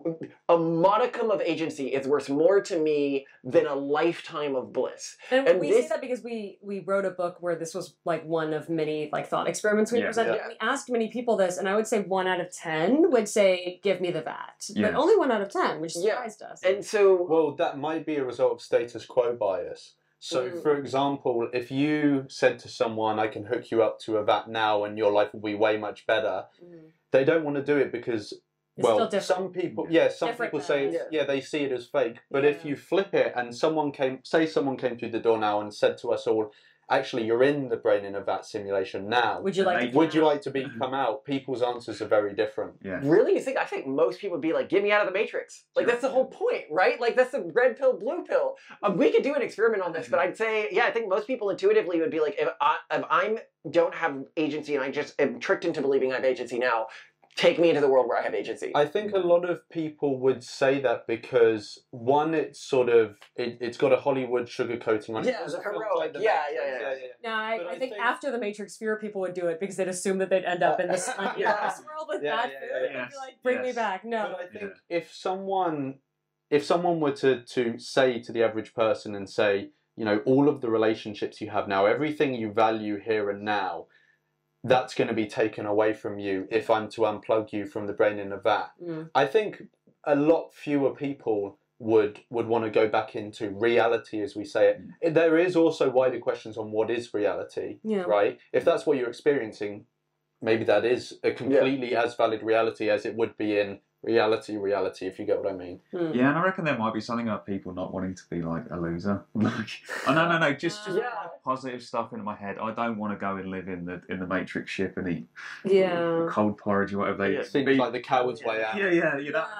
S3: A modicum of agency is worth more to me than a lifetime of bliss.
S4: And,
S3: And
S4: we
S3: this-
S4: say that because we we wrote a book where this was like one of many like thought experiments we
S1: Yeah.
S4: presented.
S3: Yeah.
S4: We asked many people this, and I would say one out of ten would say, "Give me the vat,"
S1: Yeah.
S4: but only one out of ten, which
S3: Yeah.
S4: surprised us.
S3: And so,
S2: Well, that might be a result of status quo bias. So,
S3: Mm.
S2: for example, if you said to someone, I can hook you up to a vat now and your life will be way much better,
S4: Mm.
S2: they don't want to do it because,
S4: It's still
S2: well,
S4: different.
S2: some people, yeah, some
S4: Different
S2: people say,
S4: than-
S2: it's, yeah, they see it as fake. But if
S4: Yeah.
S2: you flip it and someone came, say someone came through the door now and said to us all, actually, you're in the brain in a vat simulation now.
S4: Would you
S1: And
S4: like?
S1: they-
S4: to
S2: Would you
S4: come out?
S2: like to be come out? People's answers are very different.
S1: Yeah.
S3: really, you think I think most people would be like, "Get me out of the matrix." Like
S1: Sure.
S3: that's the whole point, right? Like that's the red pill, blue pill. Um, we could do an experiment on this, but I'd say, yeah, I think most people intuitively would be like, if I if I'm don't have agency and I just am tricked into believing I have agency now, take me into the world where I have agency.
S2: I think a lot of people would say that because one, it's sort of it, it's got a Hollywood sugarcoating on it.
S3: Yeah,
S2: It's
S3: the
S2: a film
S3: heroic.
S2: like The
S3: Yeah,
S2: Matrix.
S3: yeah, yeah.
S4: No, I,
S2: But
S4: I
S2: I
S4: think,
S2: think-
S4: after the Matrix, fewer people would do it because they'd assume that they'd end up in this
S3: Yeah.
S4: yeah. world with
S2: Yeah,
S4: bad
S2: yeah,
S4: food.
S2: yeah,
S4: They'd
S1: yes,
S4: be like, "Bring me
S1: yes.
S4: back." No.
S2: But I think
S1: Yeah.
S2: if someone if someone were to, to say to the average person and say, you know, all of the relationships you have now, everything you value here and now, that's going to be taken away from you if I'm to unplug you from the brain in a vat.
S4: Mm.
S2: I think a lot fewer people would would want to go back into reality as we say it. There is also wider questions on what is reality,
S4: Yeah.
S2: right? If that's what you're experiencing, maybe that is a completely as valid reality as it would be in reality reality, if you get what I mean.
S4: Mm.
S1: Yeah, and I reckon there might be something about people not wanting to be like a loser. Like, oh no, no, no, just just
S3: Yeah.
S1: positive stuff in my head. I don't want to go and live in the in the Matrix ship and eat
S4: Yeah.
S1: cold porridge or whatever they.
S3: Yeah.
S2: Seems
S1: be-
S2: like the coward's way out.
S1: Yeah, yeah, you know.
S4: Yeah.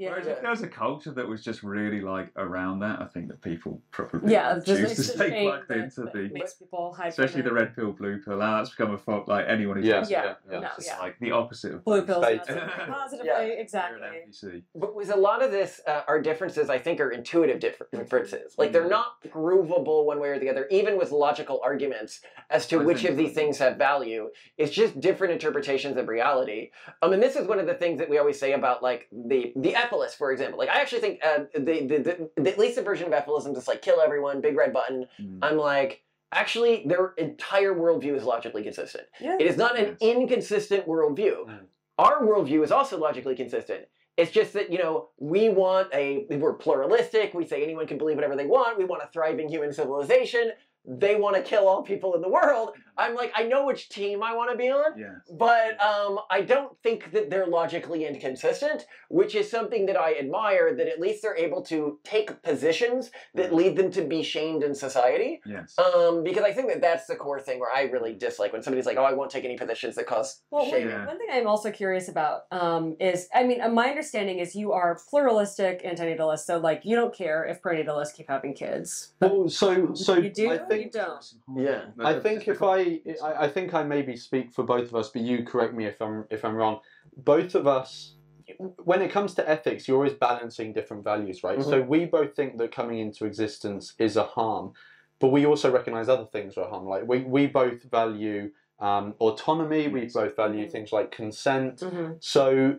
S4: Yeah.
S1: Whereas if there was a culture that was just really like around that, I think that people probably
S4: Yeah,
S1: would
S4: just-
S1: choose
S4: it's
S1: to
S4: a
S1: stay
S4: shame
S1: plugged
S4: that-
S1: into
S4: that
S1: the,
S4: makes people hide
S1: especially
S4: from
S1: the
S4: it.
S1: red pill, blue pill. Now that's become a fault. Like anyone who's
S2: Yeah,
S1: just-
S2: yeah, yeah.
S4: No,
S1: it's
S4: yeah.
S1: like the opposite of
S4: Blue
S1: both.
S4: pills,
S2: States.
S4: not positively,
S3: Yeah.
S1: You're an
S4: exactly.
S1: N P C.
S3: But with a lot of this, uh, our differences, I think, are intuitive differ- differences. Like, they're not provable one way or the other, even with logical arguments as to
S1: I
S3: which
S1: think-
S3: of these things have value. It's just different interpretations of reality. Um, and this is one of the things that we always say about, like, the the Epilist, for example. Like, I actually think uh, the, the, the, the at least the version of Epilism, just like kill everyone, big red button.
S1: Mm.
S3: I'm like, actually, their entire worldview is logically consistent.
S4: Yeah.
S3: It is not an
S1: Yes.
S3: inconsistent worldview.
S2: Mm.
S3: Our worldview is also logically consistent. It's just that, you know, we want a, we're pluralistic. We say anyone can believe whatever they want. We want a thriving human civilization. They want to kill all people in the world. I'm like, I know which team I want to be on,
S1: Yes.
S3: but um, I don't think that they're logically inconsistent, which is something that I admire, that at least they're able to take positions that lead them to be shamed in society.
S1: Yes.
S3: Um, because I think that that's the core thing where I really dislike when somebody's like, oh, I won't take any positions that cause
S4: Well,
S3: shame.
S1: Yeah.
S4: one thing I'm also curious about um, is, I mean, uh, my understanding is you are pluralistic antinatalist, so like you don't care if prenatalists keep having kids.
S2: Well, so so
S4: You do,
S2: I
S4: or you
S2: think
S4: don't?
S3: Yeah.
S2: I think if I, I I think I maybe speak for both of us, but you correct me if I'm if I'm wrong. Both of us, when it comes to ethics, you're always balancing different values, right?
S3: Mhm.
S2: So we both think that coming into existence is a harm, but we also recognise other things are a harm. Like we we both value um, autonomy. We
S1: Yes.
S2: both value
S4: Mhm.
S2: things like consent.
S4: Mm-hmm.
S2: So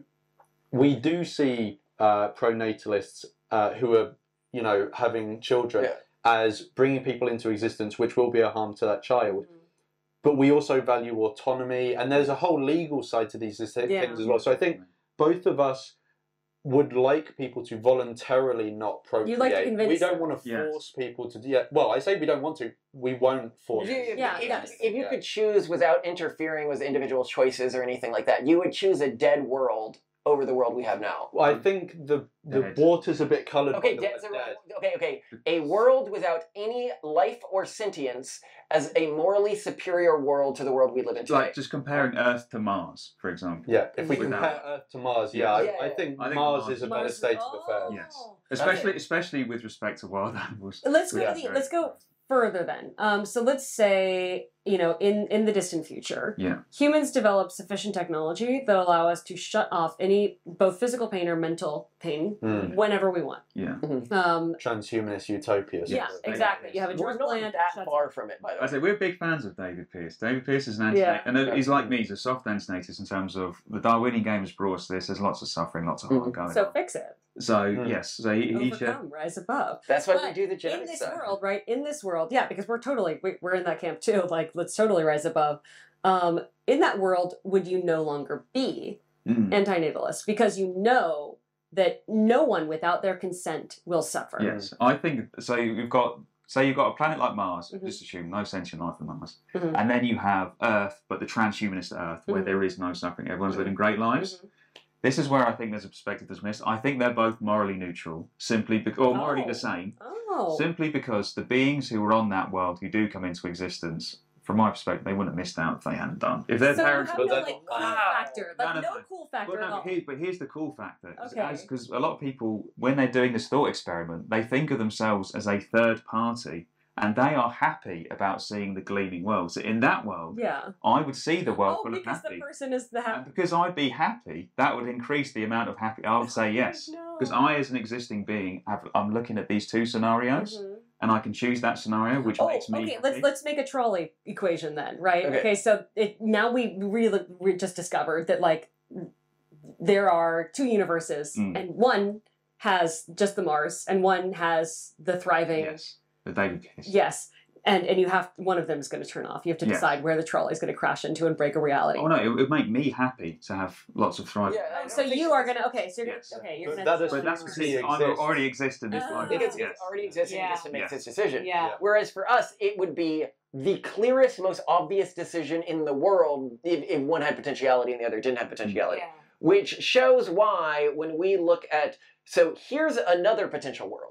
S2: we do see uh, pronatalists uh, who are, you know, having children
S3: Yeah.
S2: as bringing people into existence, which will be a harm to that child. But we also value autonomy, and there's a whole legal side to these things
S4: Yeah.
S2: as well. So I think both of us would like people to voluntarily not procreate.
S4: You'd like to convince
S2: we don't
S4: them.
S2: want to
S1: Yes.
S2: force people to do yeah. Well, I say we don't want to. We won't force.
S3: Yeah,
S2: people.
S4: Yeah,
S3: if,
S4: yes.
S3: if you
S2: Yeah.
S3: could choose without interfering with individual choices or anything like that, you would choose a dead world over the world we have now.
S2: Well, I think the the
S1: Dead.
S2: water's a bit coloured
S3: Okay,
S2: by the
S3: dead,
S2: word
S3: so-
S2: dead.
S3: okay, okay. A world without any life or sentience as a morally superior world to the world we live in
S1: It's
S3: today.
S1: like just comparing Earth to Mars, for example.
S2: Yeah, if we
S1: Without-
S2: compare Earth to Mars, yeah,
S3: Yeah.
S2: I, I think
S1: I think
S2: Mars
S1: Mars-
S2: is a better
S4: Mars-
S2: state of
S4: oh.
S2: affairs.
S1: Yes. Especially, especially with respect to wild animals.
S4: Let's go.
S2: Yeah.
S4: to the, let's go further then. Um, so let's say you know, in in the distant future,
S1: Yeah.
S4: humans develop sufficient technology that allow us to shut off any both physical pain or mental pain
S2: Mm.
S4: whenever we want.
S1: Yeah.
S4: Um,
S2: Transhumanist utopia.
S4: yeah,
S2: sort of thing.
S4: exactly. You have a
S3: We're
S4: George
S3: not
S4: Bland
S3: that
S4: shuts
S3: far
S4: off.
S3: from it, by the
S1: I
S3: way.
S1: say we're big fans of David Pearce. David Pearce is an
S4: Yeah.
S1: antinatist, and he's like me. He's a soft antinatist in terms of the Darwinian game has brought us this. There's lots of suffering, lots of harm
S3: Mhm.
S1: going
S4: So
S1: on.
S4: fix it.
S1: So
S2: Mm.
S1: yes, so he, he should.
S4: Overcome, rise above.
S3: That's why we
S4: But
S3: do the
S4: in
S3: genetic
S4: this
S3: stuff.
S4: world, right? In this world, yeah, because we're totally we, we're in that camp too. Like, let's totally rise above. Um, in that world, would you no longer be
S1: Mm.
S4: antinatalist because you know that no one without their consent will suffer?
S1: Yes, I think so. You've got say you've got a planet like Mars.
S4: Mhm.
S1: Just assume no sentient life on Mars,
S4: Mhm.
S1: and then you have Earth, but the transhumanist Earth, where
S4: Mhm.
S1: there is no suffering. Everyone's living great lives.
S4: Mhm.
S1: This is where I think there's a perspective that's missed. I think they're both morally neutral, simply because, or morally
S4: Oh.
S1: the same,
S4: Oh,
S1: simply because the beings who are on that world who do come into existence, from my perspective, they wouldn't have missed out if they hadn't done. If their
S4: so you
S1: parents,
S4: have
S2: but
S4: no
S2: then-
S4: like cool
S3: Wow.
S4: factor, like
S1: No, no,
S4: no,
S1: no.
S4: cool factor
S1: But,
S4: at
S1: no,
S4: all.
S1: but, here, but here's the cool factor.
S4: Okay.
S1: Because a lot of people, when they're doing this thought experiment, they think of themselves as a third party and they are happy about seeing the gleaming world. So in that world,
S4: Yeah.
S1: I would see the world
S4: Oh,
S1: full of
S4: because the
S1: happy.
S4: person is the
S1: And
S4: happy.
S1: because I'd be happy, that would increase the amount of happy. I would say yes.
S4: No.
S1: Because I, as an existing being, have, I'm looking at these two scenarios
S4: Mhm.
S1: and I can choose that scenario, which
S4: Oh,
S1: makes me
S4: okay.
S1: happy.
S4: Let's let's make a trolley equation then, right?
S3: Okay.
S4: Okay, so it now we really we just discovered that like there are two universes,
S1: Mm.
S4: and one has just the Mars, and one has the thriving.
S1: Yes. The David Pearce.
S4: Yes. And and you have one of them is going to turn off. You have to
S1: Yes.
S4: decide where the trolley is going to crash into and break a reality.
S1: Oh no, it would make me happy to have lots of thriving.
S3: Yeah, I
S4: Oh,
S3: don't
S4: so
S3: think
S4: you
S3: so.
S4: are gonna okay. So you're
S1: Yes.
S4: gonna, okay. You're
S2: But
S4: gonna.
S2: that is-
S1: But that's
S2: He
S1: because I
S2: exists.
S1: already exist in this
S4: Ah.
S1: life.
S3: Because
S1: Yes.
S3: it's already existing,
S4: Yeah.
S3: he just makes
S1: Yes.
S3: this decision.
S4: yeah.
S2: Yeah.
S3: Whereas for us, it would be the clearest, most obvious decision in the world if, if one had potentiality and the other didn't have potentiality.
S4: Yeah.
S3: Which shows why when we look at, so here's another potential world.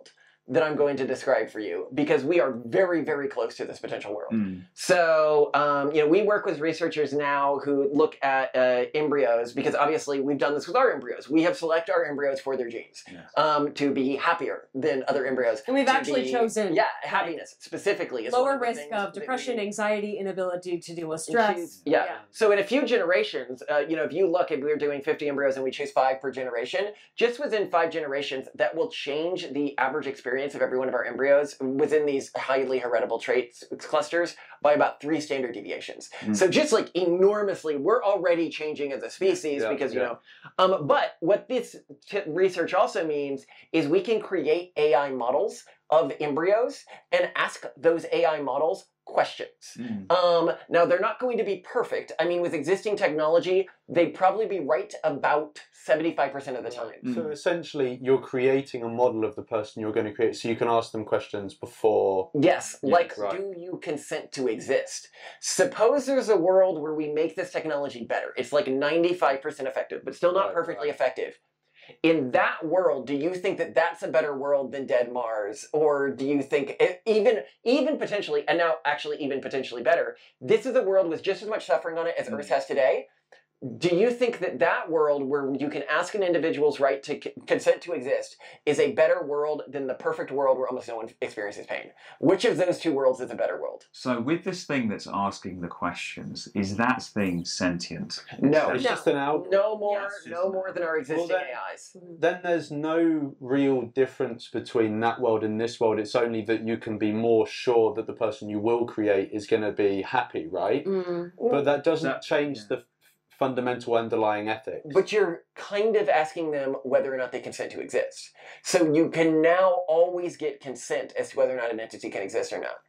S3: that I'm going to describe for you because we are very, very close to this potential world.
S1: Mm.
S3: So, um, you know, we work with researchers now who look at uh, embryos because obviously we've done this with our embryos. We have selected our embryos for their genes
S1: Yes.
S3: um, to be happier than other embryos.
S4: And we've
S3: to
S4: actually
S3: be-
S4: chosen
S3: Yeah, happiness specifically. Is one
S4: lower
S3: of the
S4: risk
S3: things
S4: of
S3: that
S4: depression,
S3: we-
S4: anxiety, inability to deal with
S3: and
S4: stress.
S3: choose- yeah.
S4: Yeah.
S3: So in a few generations, uh, you know, if you look at we're doing fifty embryos and we choose five per generation, just within five generations, that will change the average experience of every one of our embryos within these highly heritable traits clusters by about three standard deviations.
S1: Mm.
S3: So just like enormously, we're already changing as a species
S2: Yeah,
S3: because, you
S2: yeah.
S3: know, um, but what this t- research also means is we can create A I models of embryos and ask those A I models questions.
S1: Mm.
S3: Um, now, they're not going to be perfect. I mean, with existing technology, they'd probably be right about seventy-five percent of the time.
S1: Mm.
S2: So essentially, you're creating a model of the person you're going to create, so you can ask them questions before.
S3: Yes,
S1: Yes,
S3: like,
S2: right.
S3: do you consent to exist? Suppose there's a world where we make this technology better. It's like ninety-five percent effective, but still not
S2: Right,
S3: perfectly
S2: right.
S3: effective. In that world, do you think that that's a better world than Dead Mars? Or do you think, e- even even potentially, and now actually even potentially better, this is a world with just as much suffering on it as
S1: Mm.
S3: Earth has today? Do you think that that world where you can ask an individual's right to c- consent to exist is a better world than the perfect world where almost no one experiences pain? Which of those two worlds is a better world?
S1: So with this thing that's asking the questions, is that thing sentient?
S3: No.
S2: It's
S4: No.
S2: just an algorithm.
S3: No more,
S1: Yes.
S3: no more than our existing
S2: Well, then-
S3: A Is.
S2: Then there's no real difference between that world and this world. It's only that you can be more sure that the person you will create is going to be happy, right?
S4: Mm.
S2: But that doesn't
S1: That-
S2: change
S1: yeah.
S2: the f- fundamental underlying ethics.
S3: But you're kind of asking them whether or not they consent to exist. So you can now always get consent as to whether or not an entity can exist or not.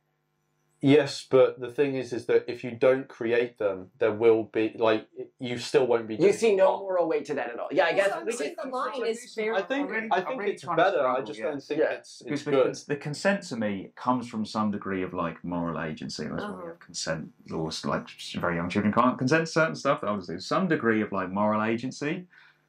S2: Yes, but the thing is, is that if you don't create them, there will be like you still won't be.
S3: You
S2: doing
S3: see no
S2: wrong.
S3: moral weight to that at all. Yeah, I guess
S4: Also,
S3: we
S4: I
S3: can,
S4: think the line is very.
S2: I think
S1: I'm really-
S2: I
S1: I'm
S2: think
S1: really
S2: it's
S1: trying to
S2: better. I
S1: struggle,
S2: just
S1: yeah.
S2: don't think
S3: Yeah.
S2: it's
S1: Because
S2: it's
S1: the,
S2: good.
S1: cons- the consent to me comes from some degree of like moral agency. That's why we
S4: Uh-huh.
S1: have consent laws. Like very young children can't consent to certain stuff. That obviously some degree of like moral agency.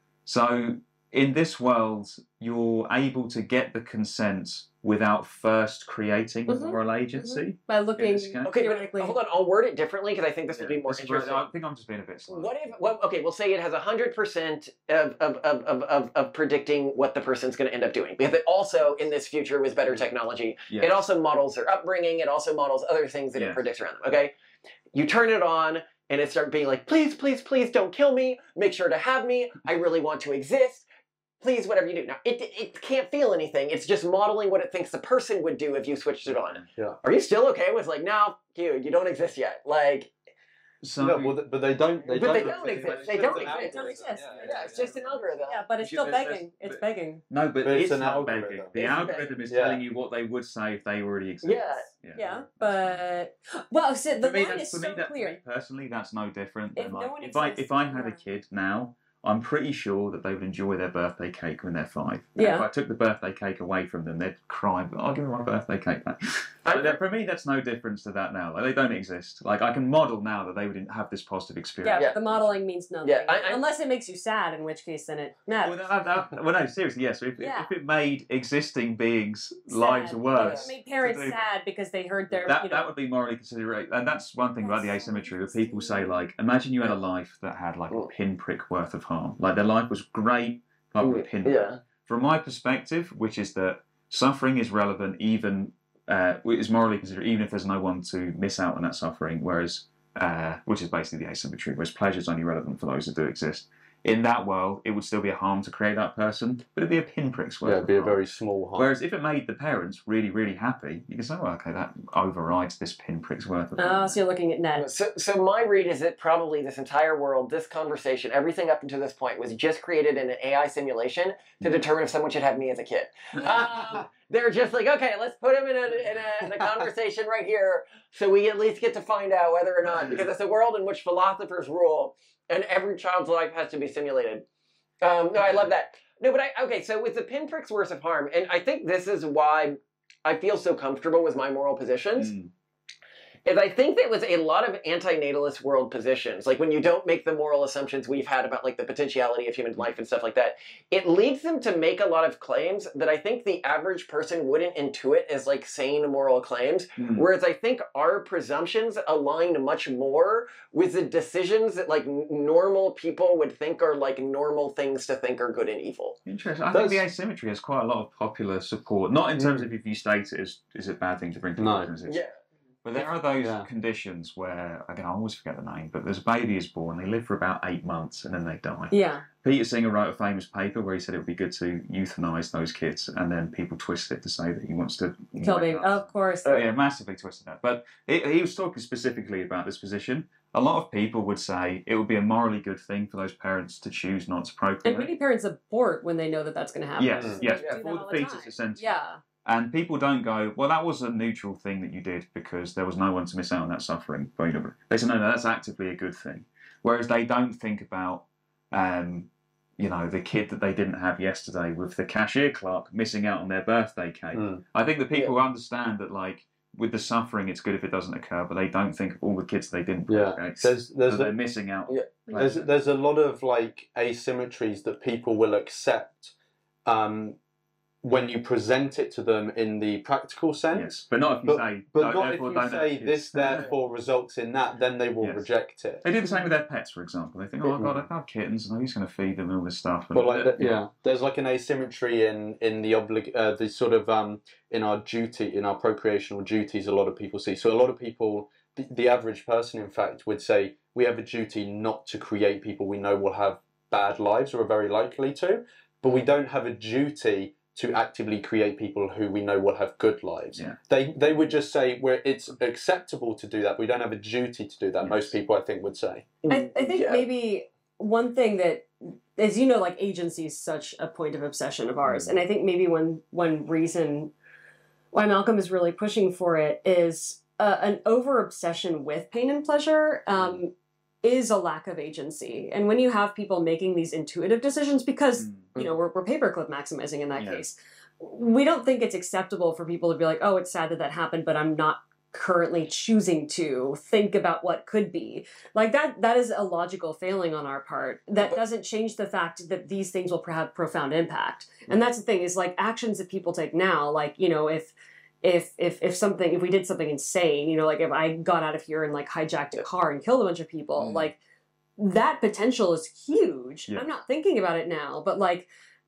S1: So in this world, you're able to get the consent without first creating
S4: Mhm,
S1: the moral agency.
S4: By
S1: In
S4: looking
S1: this case.
S3: Okay,
S4: theoretically.
S3: but hold on. I'll word it differently because I think this would be more
S1: This is where-
S3: interesting.
S1: I think I'm just being a bit slow.
S3: What if? Well, okay, we'll say it has a hundred percent of of, of, of, of of predicting what the person's going to end up doing. Because it also in this future with better technology,
S1: Yeah.
S3: it also models their upbringing. It also models other things that
S1: Yeah.
S3: it predicts around them. Okay, you turn it on and it starts being like, please, please, please, don't kill me. Make sure to have me. I really want to exist. Please, whatever you do. Now, it it can't feel anything. It's just modeling what it thinks the person would do if you switched it on.
S2: Yeah.
S3: Are you still okay with like, no, you you don't exist yet? Like.
S1: So,
S2: No, well, th- but they don't. They
S3: But
S2: don't,
S3: they don't exist. They don't
S2: it's an
S3: exist.
S4: They don't
S2: algorithm.
S4: exist.
S2: Yeah,
S3: Yeah, it's just an algorithm.
S4: Yeah, but it's still
S1: There's-
S4: begging.
S1: there's-
S4: It's begging.
S1: no, but,
S2: But it's
S1: it's,
S2: an
S1: not
S2: algorithm.
S1: begging. The
S3: It's
S1: algorithm is
S2: Yeah.
S1: telling you what they would say if they already exist.
S3: Yeah.
S4: Yeah, but well, so the
S1: for me,
S4: line
S1: that's,
S4: is
S1: for me,
S4: so
S1: that, for
S4: clear.
S1: me personally, that's no different
S4: If
S1: than
S4: no
S1: like
S4: one
S1: if I
S4: exists,
S1: if I had
S4: yeah.
S1: a kid now, I'm pretty sure that they would enjoy their birthday cake when they're five. And
S4: Yeah.
S1: If I took the birthday cake away from them, they'd cry. But I'll give them my birthday cake back.
S3: I-
S1: But that- for me, that's no difference to that now. Like they don't exist. Like I can model now that they would have this positive
S4: Yeah,
S1: experience.
S3: Yeah.
S4: but the modeling means nothing.
S3: Yeah, I- I-
S4: Unless it makes you sad, in which case then it
S1: Well,
S4: matters.
S1: that, that, well, no, seriously, yes. If,
S4: Yeah.
S1: if it made existing beings' lives
S4: Sad.
S1: worse,
S4: It made parents
S1: to do-
S4: sad because they heard their.
S1: that
S4: you know,
S1: that would be morally considerate, and that's one thing about the
S4: That's so
S1: asymmetry. Where people say like, imagine you had a life that had like a
S3: Mm.
S1: pinprick worth of harm. Like their life was great, but with a pinprick.
S3: Yeah.
S1: From my perspective, which is that suffering is relevant, even uh, is morally considered, even if there's no one to miss out on that suffering. Whereas, uh, which is basically the asymmetry, whereas pleasure is only relevant for those that do exist. In that world, it would still be a harm to create that person, but it'd be a pinprick's worth.
S2: Yeah,
S1: of
S2: it'd be a
S1: harm.
S2: very small harm.
S1: Whereas if it made the parents really, really happy, you can say, well, okay, that overrides this pinprick's worth of
S4: Oh,
S1: harm.
S4: so you're looking at net.
S3: So, so my read is that probably this entire world, this conversation, everything up until this point was just created in an A I simulation to determine if someone should have me as a kid. Uh, they're just like, okay, let's put him in a, in, a, in a conversation right here so we at least get to find out whether or not, because it's a world in which philosophers rule and every child's life has to be simulated. Um, no, I love that. No, but I, okay, so with the pinprick's worth of harm, and I think this is why I feel so comfortable with my moral positions,
S1: Mm.
S3: is I think that was a lot of antinatalist world positions. Like when you don't make the moral assumptions we've had about like the potentiality of human life and stuff like that, it leads them to make a lot of claims that I think the average person wouldn't intuit as like sane moral claims. Mm. Whereas I think our presumptions align much more with the decisions that like normal people would think are like normal things to think are good and evil.
S1: Interesting. I That's... think the asymmetry has quite a lot of popular support. Not in terms mm. of if you state it as is it a bad thing to bring to
S2: no.
S1: pregnancies.
S3: Yeah.
S1: But there are those yeah. conditions where, again, I always forget the name, but there's a baby is born, they live for about eight months, and then they die.
S4: Yeah.
S1: Peter Singer wrote a famous paper where he said it would be good to euthanize those kids, and then people twist it to say that he wants to...
S4: Kill baby, of course.
S1: Uh, yeah, massively twisted that. But it, he was talking specifically about this position. A lot of people would say it would be a morally good thing for those parents to choose not to procreate.
S4: And many parents abort when they know that that's going to happen.
S1: Yes, mm. yes,
S4: yeah.
S1: before the fetus is sentient.
S4: Yeah.
S1: And people don't go, well, that was a neutral thing that you did because there was no one to miss out on that suffering. They say, no, no, that's actively a good thing. Whereas they don't think about, um, you know, the kid that they didn't have yesterday with the cashier clerk missing out on their birthday cake. Mm. I think that people yeah. understand that, like, with the suffering, it's good if it doesn't occur, but they don't think of all the kids they didn't
S2: yeah. There's, there's
S1: they're missing out.
S2: Yeah. There's, there's a lot of, like, asymmetries that people will accept um, when you present it to them in the practical sense.
S1: Yes, but not if you
S2: but,
S1: say,
S2: but not if you say this therefore results in that, then they will yes. reject it.
S1: They do the same with their pets, for example. They think, oh, God, I've got kittens, and he's going to feed them and all this stuff.
S2: But like, the, yeah, there's like an asymmetry in in the oblig, uh, the sort of um in our duty, in our procreational duties. A lot of people see. So a lot of people, the, the average person, in fact, would say we have a duty not to create people we know will have bad lives or are very likely to, but we don't have a duty to actively create people who we know will have good lives.
S1: Yeah.
S2: They they would just say where it's acceptable to do that. We don't have a duty to do that. Yes. Most people, I think, would say.
S4: I, I think yeah. maybe one thing that, as you know, like agency is such a point of obsession of ours, and I think maybe one one reason why Malcolm is really pushing for it is uh, an over obsession with pain and pleasure. Um, is a lack of agency. And when you have people making these intuitive decisions, because, mm-hmm. you know, we're, we're paperclip maximizing in that yeah. case, we don't think it's acceptable for people to be like, oh, it's sad that that happened, but I'm not currently choosing to think about what could be. Like that, that is a logical failing on our part. That doesn't change the fact that these things will have profound impact. And that's the thing is like actions that people take now, like, you know, if, If if if something if we did something insane, you know, like if I got out of here and like hijacked a car and killed a bunch of people, mm. like that potential is huge. Yeah. I'm not thinking about it now, but like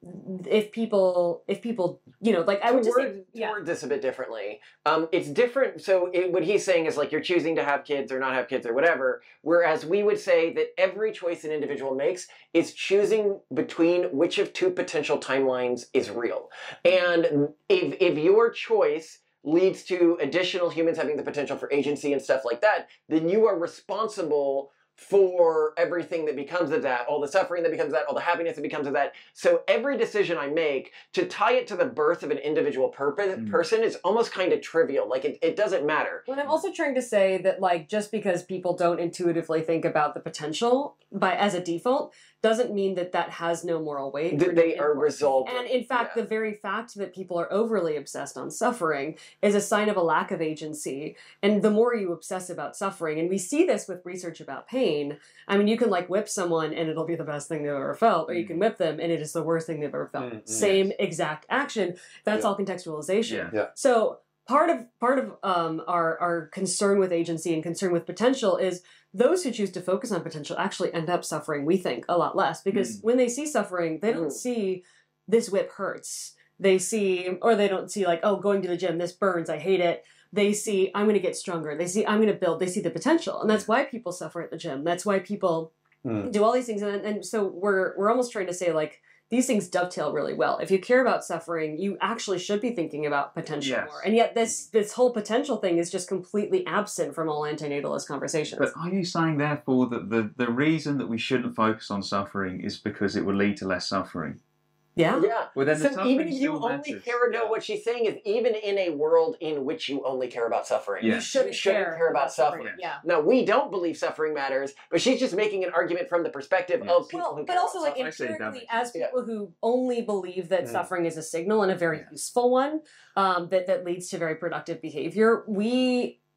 S4: if people if people you know like I would just
S3: word,
S4: say, yeah.
S3: word this a bit differently. Um, it's different. So it, what he's saying is like you're choosing to have kids or not have kids or whatever. Whereas we would say that every choice an individual makes is choosing between which of two potential timelines is real. And if if your choice leads to additional humans having the potential for agency and stuff like that, then you are responsible for everything that becomes of that, all the suffering that becomes of that, all the happiness that becomes of that. So every decision I make to tie it to the birth of an individual purpose, mm. person is almost kind of trivial. Like it, it doesn't matter.
S4: Well, I'm also trying to say that like just because people don't intuitively think about the potential by as a default doesn't mean that that has no moral weight.
S3: Th- they are resolved.
S4: And in fact, yeah. the very fact that people are overly obsessed on suffering is a sign of a lack of agency. And the more you obsess about suffering, and we see this with research about pain, I mean, you can like whip someone and it'll be the best thing they've ever felt, or you can whip them and it is the worst thing they've ever felt. Mm-hmm. Same exact action. That's yeah. all contextualization.
S2: Yeah. Yeah.
S4: So part of part of um, our, our concern with agency and concern with potential is those who choose to focus on potential actually end up suffering, we think, a lot less. Because mm. when they see suffering, they don't mm. see this whip hurts. They see, or they don't see like, oh, going to the gym, this burns, I hate it. They see, I'm going to get stronger. They see, I'm going to build. They see the potential. And that's why people suffer at the gym. That's why people mm. do all these things. And, and so we're we're almost trying to say like, these things dovetail really well. If you care about suffering, you actually should be thinking about potential yes. more. And yet this this whole potential thing is just completely absent from all antinatalist conversations.
S1: But are you saying, therefore, that the, the reason that we shouldn't focus on suffering is because it will lead to less suffering?
S4: Yeah.
S3: Yeah.
S1: Well, then
S3: so
S1: the
S3: even if you
S1: still
S3: only
S1: matters.
S3: care, no, what she's saying is even in a world in which you only care about suffering,
S1: yeah.
S3: you shouldn't, shouldn't care, care about suffering. suffering.
S4: Yeah.
S3: Now, we don't believe suffering matters, but she's just making an argument from the perspective yes. of people
S4: well,
S3: who
S4: but
S3: care
S4: also
S3: about
S4: like
S3: suffering.
S4: empirically, as people yeah. who only believe that
S2: mm.
S4: suffering is a signal and a very yeah. useful one, um, that, that leads to very productive behavior, we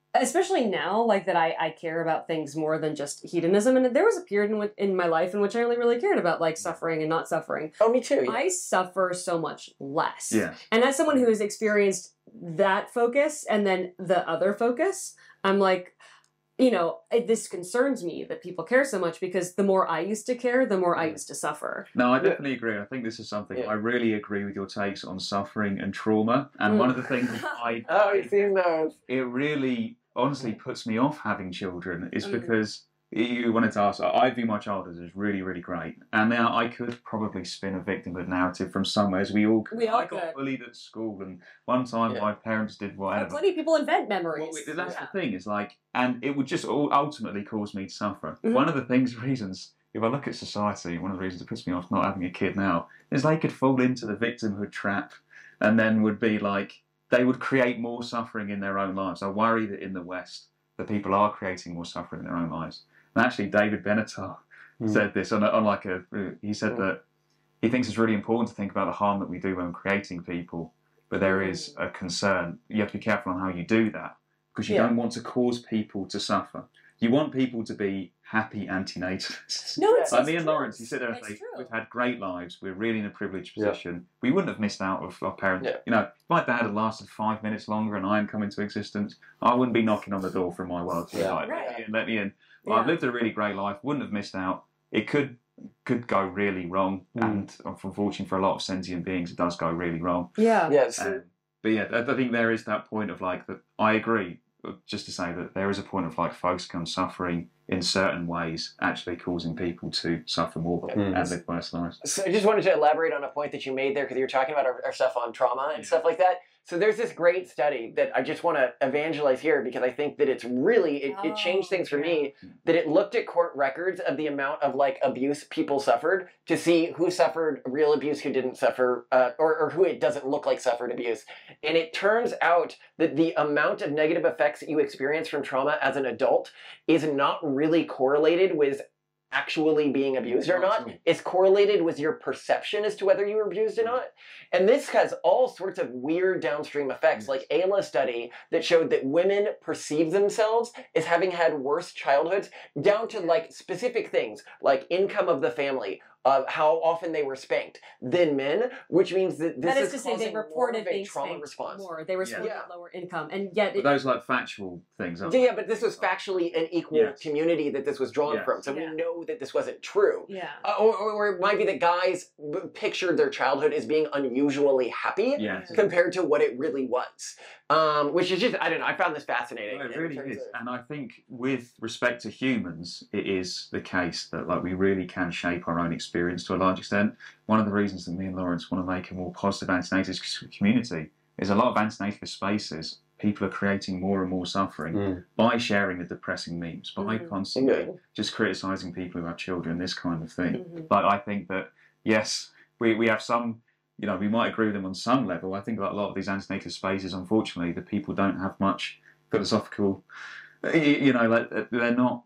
S4: especially now, like that I, I care about things more than just hedonism. And there was a period in, which, in my life in which I only really cared about like suffering and not suffering.
S3: Oh, me too. Yeah.
S4: I suffer so much less.
S1: Yeah.
S4: And as someone who has experienced that focus and then the other focus, I'm like, you know, it, this concerns me that people care so much because the more I used to care, the more I used to suffer.
S1: No, I definitely agree. I think this is something
S3: Yeah.
S1: I really agree with your takes on suffering and trauma. And
S4: Mm.
S1: one of the things I
S3: Oh, you've seen those.
S1: it really honestly puts me off having children is
S4: Mm.
S1: because you wanted to ask. I view my childhood as really, really great, and now I could probably spin a victimhood narrative from somewhere. As we all,
S4: We all
S1: I got
S4: could.
S1: bullied at school, and one time
S3: Yeah.
S1: my parents did
S4: Well,
S1: whatever.
S4: plenty of people invent memories.
S1: Well, that's
S4: Yeah.
S1: the thing. Is like, and it would just all ultimately cause me to suffer.
S4: Mhm.
S1: One of the things, reasons, if I look at society, one of the reasons it puts me off not having a kid now is they could fall into the victimhood trap, and then would be like they would create more suffering in their own lives. I worry that in the West, the people are creating more suffering in their own lives. And actually, David Benatar
S2: Mm.
S1: said this on, a, on like a. He said
S3: Mm.
S1: that he thinks it's really important to think about the harm that we do when creating people, but there is a concern. You have to be careful on how you do that because you
S3: Yeah.
S1: don't want to cause people to suffer. You want people to be happy antinatalists.
S4: No, it's
S1: Like
S4: it's
S1: me and
S4: true.
S1: Lawrence, you sit there and
S4: It's
S1: say,
S4: true.
S1: we've had great lives, we're really in a privileged
S2: Yeah.
S1: position. We wouldn't have missed out of our parents.
S3: Yeah.
S1: You know, if my dad had lasted five minutes longer and I hadn't come into existence, I wouldn't be knocking on the door from my world to be
S2: Yeah.
S1: like,
S4: Right.
S1: let me in, let me in.
S4: Yeah.
S1: I've lived a really great life, wouldn't have missed out. It could could go really wrong,
S2: Mm.
S1: and unfortunately for a lot of sentient beings, it does go really wrong.
S4: Yeah.
S3: Yes.
S1: Um, but yeah, I I think there is that point of like that. I agree. Just to say that there is a point of like focusing on suffering in certain ways, actually causing people to suffer more
S2: Mm.
S1: and live worse lives.
S3: So I just wanted to elaborate on a point that you made there because you were talking about our, our stuff on trauma and
S1: Yeah.
S3: stuff like that. So there's this great study that I just want to evangelize here because I think that it's really it, it changed
S4: Oh,
S3: things for
S4: yeah.
S3: me. That it looked at court records of the amount of like abuse people suffered to see who suffered real abuse, who didn't suffer, uh, or or who it doesn't look like suffered abuse. And it turns out that the amount of negative effects that you experience from trauma as an adult is not really correlated with actually being abused or
S1: Not
S3: not.
S1: at all.
S3: It's correlated with your perception as to whether you were abused or not. And this has all sorts of weird downstream effects,
S1: Yes.
S3: like Ayla study that showed that women perceive themselves as having had worse childhoods, down to like specific things like income of the family, uh, how often they were spanked, than men, which means that this
S4: That is
S3: is
S4: to say, they
S3: causing more
S4: reported
S3: of a
S4: being
S3: trauma
S4: spanked
S3: response.
S4: more. They were
S1: Yeah.
S4: reported
S3: Yeah.
S4: lower income, and yet
S1: But
S4: it,
S1: those like factual things. aren't
S3: Yeah,
S1: they?
S3: yeah, but this was factually an equal
S1: Yes.
S3: community that this was drawn
S1: Yes.
S3: from, so
S4: Yeah.
S3: we know that this wasn't true.
S4: yeah.
S3: Uh, or, or, or it might be that guys b- pictured their childhood as being unusually happy
S1: Yes.
S3: compared to what it really was. Um, which is just, I don't know, I found this fascinating.
S1: No, it
S3: in
S1: really
S3: terms
S1: is,
S3: of-
S1: and I think with respect to humans, it is the case that like we really can shape our own experience to a large extent. One of the reasons that me and Lawrence want to make a more positive antinatalist community is a lot of antinatalist spaces. People are creating more and more suffering
S2: Mm.
S1: by sharing the depressing memes, by
S4: Mhm.
S1: constantly
S3: Yeah.
S1: just criticizing people who have children, this kind of thing.
S4: Mhm.
S1: But I think that yes, we, we have some, you know, we might agree with them on some level. I think that a lot of these antinatalist spaces, unfortunately, the people don't have much philosophical, you, you know, like they're not.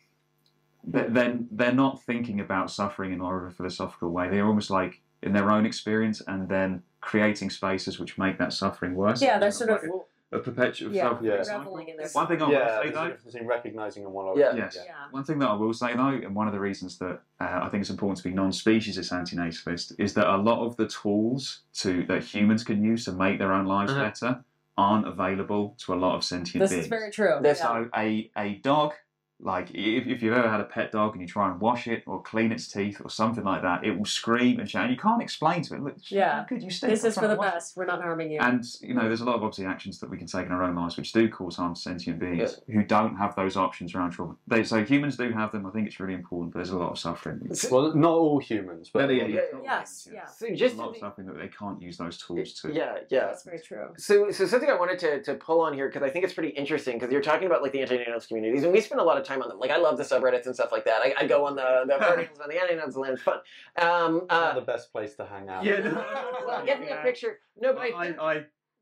S1: They're, they're, they're not thinking about suffering in more of a philosophical way. They're almost like in their own experience and then creating spaces which make that suffering worse.
S4: Yeah, they're sort of
S1: Like a perpetual
S4: yeah,
S1: self
S2: Yeah.
S4: reveling in their
S1: One thing I
S2: Yeah,
S1: will say
S2: there's a
S1: though,
S2: difference between recognizing and one
S3: Yeah.
S1: yes,
S4: Yeah.
S1: one thing that I will say though, and one of the reasons that uh, I think it's important to be non-speciesist antinatalist, is that a lot of the tools to that humans can use to make their own lives
S2: Uh-huh.
S1: better aren't available to a lot of sentient
S4: This
S1: beings.
S4: is very true.
S3: This-
S4: yeah.
S1: So a, a dog, like if, if you've ever had a pet dog and you try and wash it or clean its teeth or something like that, it will scream and shout. And you can't explain to it, look,
S4: Yeah.
S1: how could you stay?
S4: This is for the best. We're not harming you.
S1: And you know, there's a lot of obviously actions that we can take in our own lives which do cause harm to sentient beings who don't have those options around trauma. They, so humans do have them. I think it's really important, but there's a lot of suffering.
S2: Well, not all humans, but
S1: Yeah, yeah, yeah.
S4: Yes, yeah.
S3: So
S1: There's
S3: just
S1: a lot of suffering that they can't use those tools to.
S3: yeah, yeah.
S4: That's very true.
S3: So, so something I wanted to, to pull on here because I think it's pretty interesting because you're talking about like the anti-natalist communities and we spend a lot of time on them. Like I love the subreddits and stuff like that. I, I go on the the articles on the anti-natalist land. It's fun. Um,
S2: not
S3: uh,
S2: the best place to hang out.
S1: Yeah, no,
S3: well, get me a picture. No, but I,
S1: I,
S3: think,
S1: I,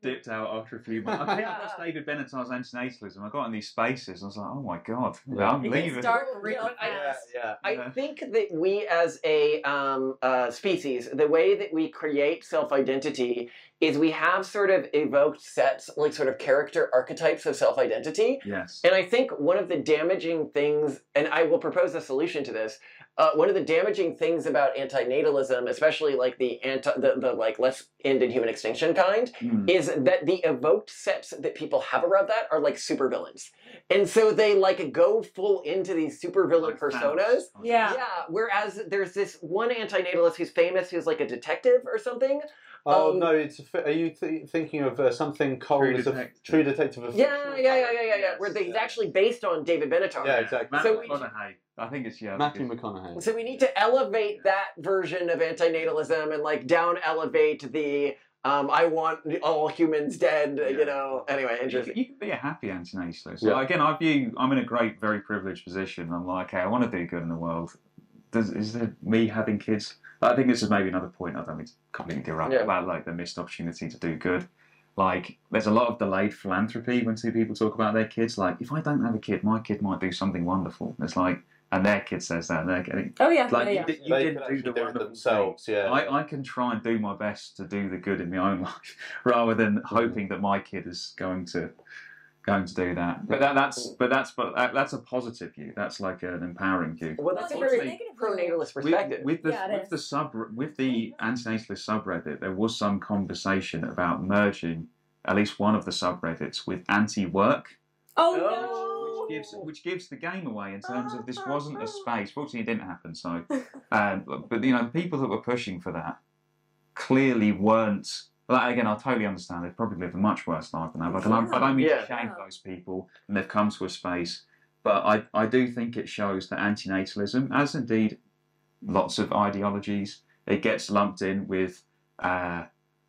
S1: dipped out after a few months. I think I watched David Benatar's Antinatalism. I got in these spaces. I was like, oh my god,
S2: Yeah.
S1: I'm
S4: It
S1: leaving.
S4: gets dark real
S3: Yeah,
S4: fast.
S2: yeah.
S3: I
S1: Yeah.
S3: think that we as a um, uh, species, the way that we create self-identity is we have sort of evoked sets, like sort of character archetypes of self-identity.
S1: Yes.
S3: And I think one of the damaging things, and I will propose a solution to this, uh, one of the damaging things about antinatalism, especially like the anti, the, the like let's end in human extinction kind,
S1: Mm.
S3: is that the evoked sets that people have around that are like supervillains. And so they like go full into these supervillain
S1: Like
S3: personas.
S1: Thanos.
S4: Yeah.
S3: Yeah, whereas there's this one antinatalist who's famous who's like a detective or something.
S2: Oh
S3: Um,
S2: no! It's a fi- are you th- thinking of uh, something Cole
S1: True
S2: is a
S1: Detective.
S2: True Detective? Of
S3: Yeah,
S2: fictional
S3: yeah, yeah, yeah, yeah, yeah.
S1: Yes,
S3: Where they, he's
S2: yeah.
S3: actually based on David Benatar.
S2: Yeah, exactly.
S1: Matt
S3: So we-
S1: McConaughey. I think it's yeah.
S2: Matthew
S1: because-
S2: McConaughey.
S3: So we need to elevate that version of antinatalism and like down elevate the um, I want all humans dead,
S1: Yeah.
S3: you know. Anyway,
S1: You,
S3: interesting.
S1: you can be a happy antinatalist.
S2: Yeah.
S1: Like, again, I view I'm in a great, very privileged position. I'm like, okay, I want to do good in the world. Does is there me having kids? I think this is maybe another point. I don't mean to completely derail
S3: Yeah.
S1: about like the missed opportunity to do good. Like, there's a lot of delayed philanthropy when two people talk about their kids. Like, if I don't have a kid, my kid might do something wonderful. It's like, and their kid says that, and they're getting.
S4: Oh yeah.
S1: Like,
S4: yeah, yeah.
S1: you, did- you
S2: They
S1: didn't
S2: could
S1: do
S2: actually
S1: the
S2: do it
S1: wonderful
S2: themselves. Yeah.
S1: I, I can try and do my best to do the good in my own life, rather than hoping that my kid is going to going to do that. But that, that's but that's but that, that's a positive view. That's like an empowering view.
S3: Well, that's a
S4: Well,
S3: very
S4: it's negative
S3: pronatalist
S1: With,
S3: perspective.
S1: with the
S4: Yeah, it
S1: with
S4: is.
S1: the sub with the antinatalist subreddit, there was some conversation about merging at least one of the subreddits with anti-work,
S4: Oh,
S3: Oh.
S4: no.
S1: which gives which gives the game away in terms of this wasn't a space. Fortunately, it didn't happen. So, um, but, but you know, the people that were pushing for that clearly weren't. Like, again, I totally understand. They've probably lived a much worse life than that. But I don't, I don't mean
S3: Yeah.
S1: to shame
S4: Yeah.
S1: those people, and they've come to a space. But I, I do think it shows that antinatalism, as indeed lots of ideologies, it gets lumped in with. Uh,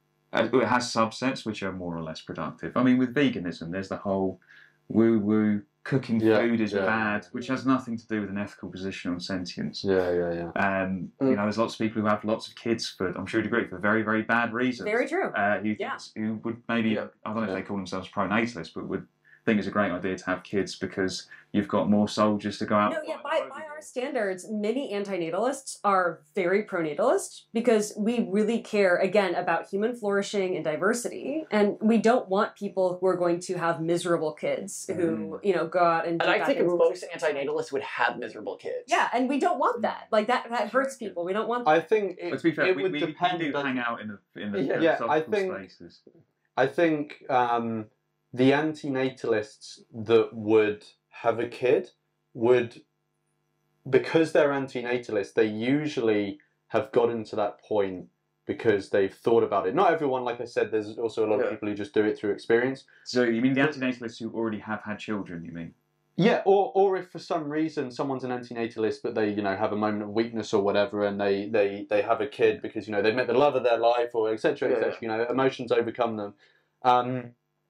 S1: it has subsets which are more or less productive. I mean, with veganism, there's the whole woo-woo cooking
S2: Yeah,
S1: food is
S2: yeah.
S1: bad, which has nothing to do with an ethical position on sentience.
S2: Yeah, yeah, yeah.
S1: Um,
S3: Mm.
S1: You know, there's lots of people who have lots of kids for, I'm sure you'd agree, for very, very bad reasons.
S4: Very true.
S1: Uh, who,
S4: Yeah.
S1: thinks, who would maybe,
S3: Yeah.
S1: I don't know if
S2: Yeah.
S1: they call themselves pronatalists, but would think it's a great idea to have kids because you've got more soldiers to go out.
S4: No,
S1: and
S4: yeah,
S1: fight
S4: by,
S1: the
S4: by
S1: Roman
S4: our
S1: war.
S4: standards, many antinatalists are very pronatalist because we really care, again, about human flourishing and diversity. And we don't want people who are going to have miserable kids who, you know, go out and
S3: And
S4: do
S3: I
S4: bad
S3: think
S4: things.
S3: most antinatalists would have miserable kids.
S4: Yeah, and we don't want that. Like, that, that hurts people. We don't want
S2: I think it,
S1: But to be fair,
S2: it
S1: we,
S2: would
S1: we,
S2: depend.
S1: we do
S2: on-
S1: hang out in the, in the
S3: Yeah.
S2: Yeah, I
S1: philosophical
S2: think-
S1: spaces.
S2: I think um, the antinatalists that would have a kid would, because they're antinatalists, they usually have gotten to that point because they've thought about it. Not everyone, like I said, there's also a lot
S3: Yeah.
S2: of people who just do it through experience.
S1: So you mean the antinatalists who already have had children, you mean?
S2: Yeah, or or if for some reason someone's an antinatalist, but they you know have a moment of weakness or whatever, and they they they have a kid because you know they've met the love of their life or et cetera et
S3: Yeah.
S2: cetera. You know, emotions overcome them. Um,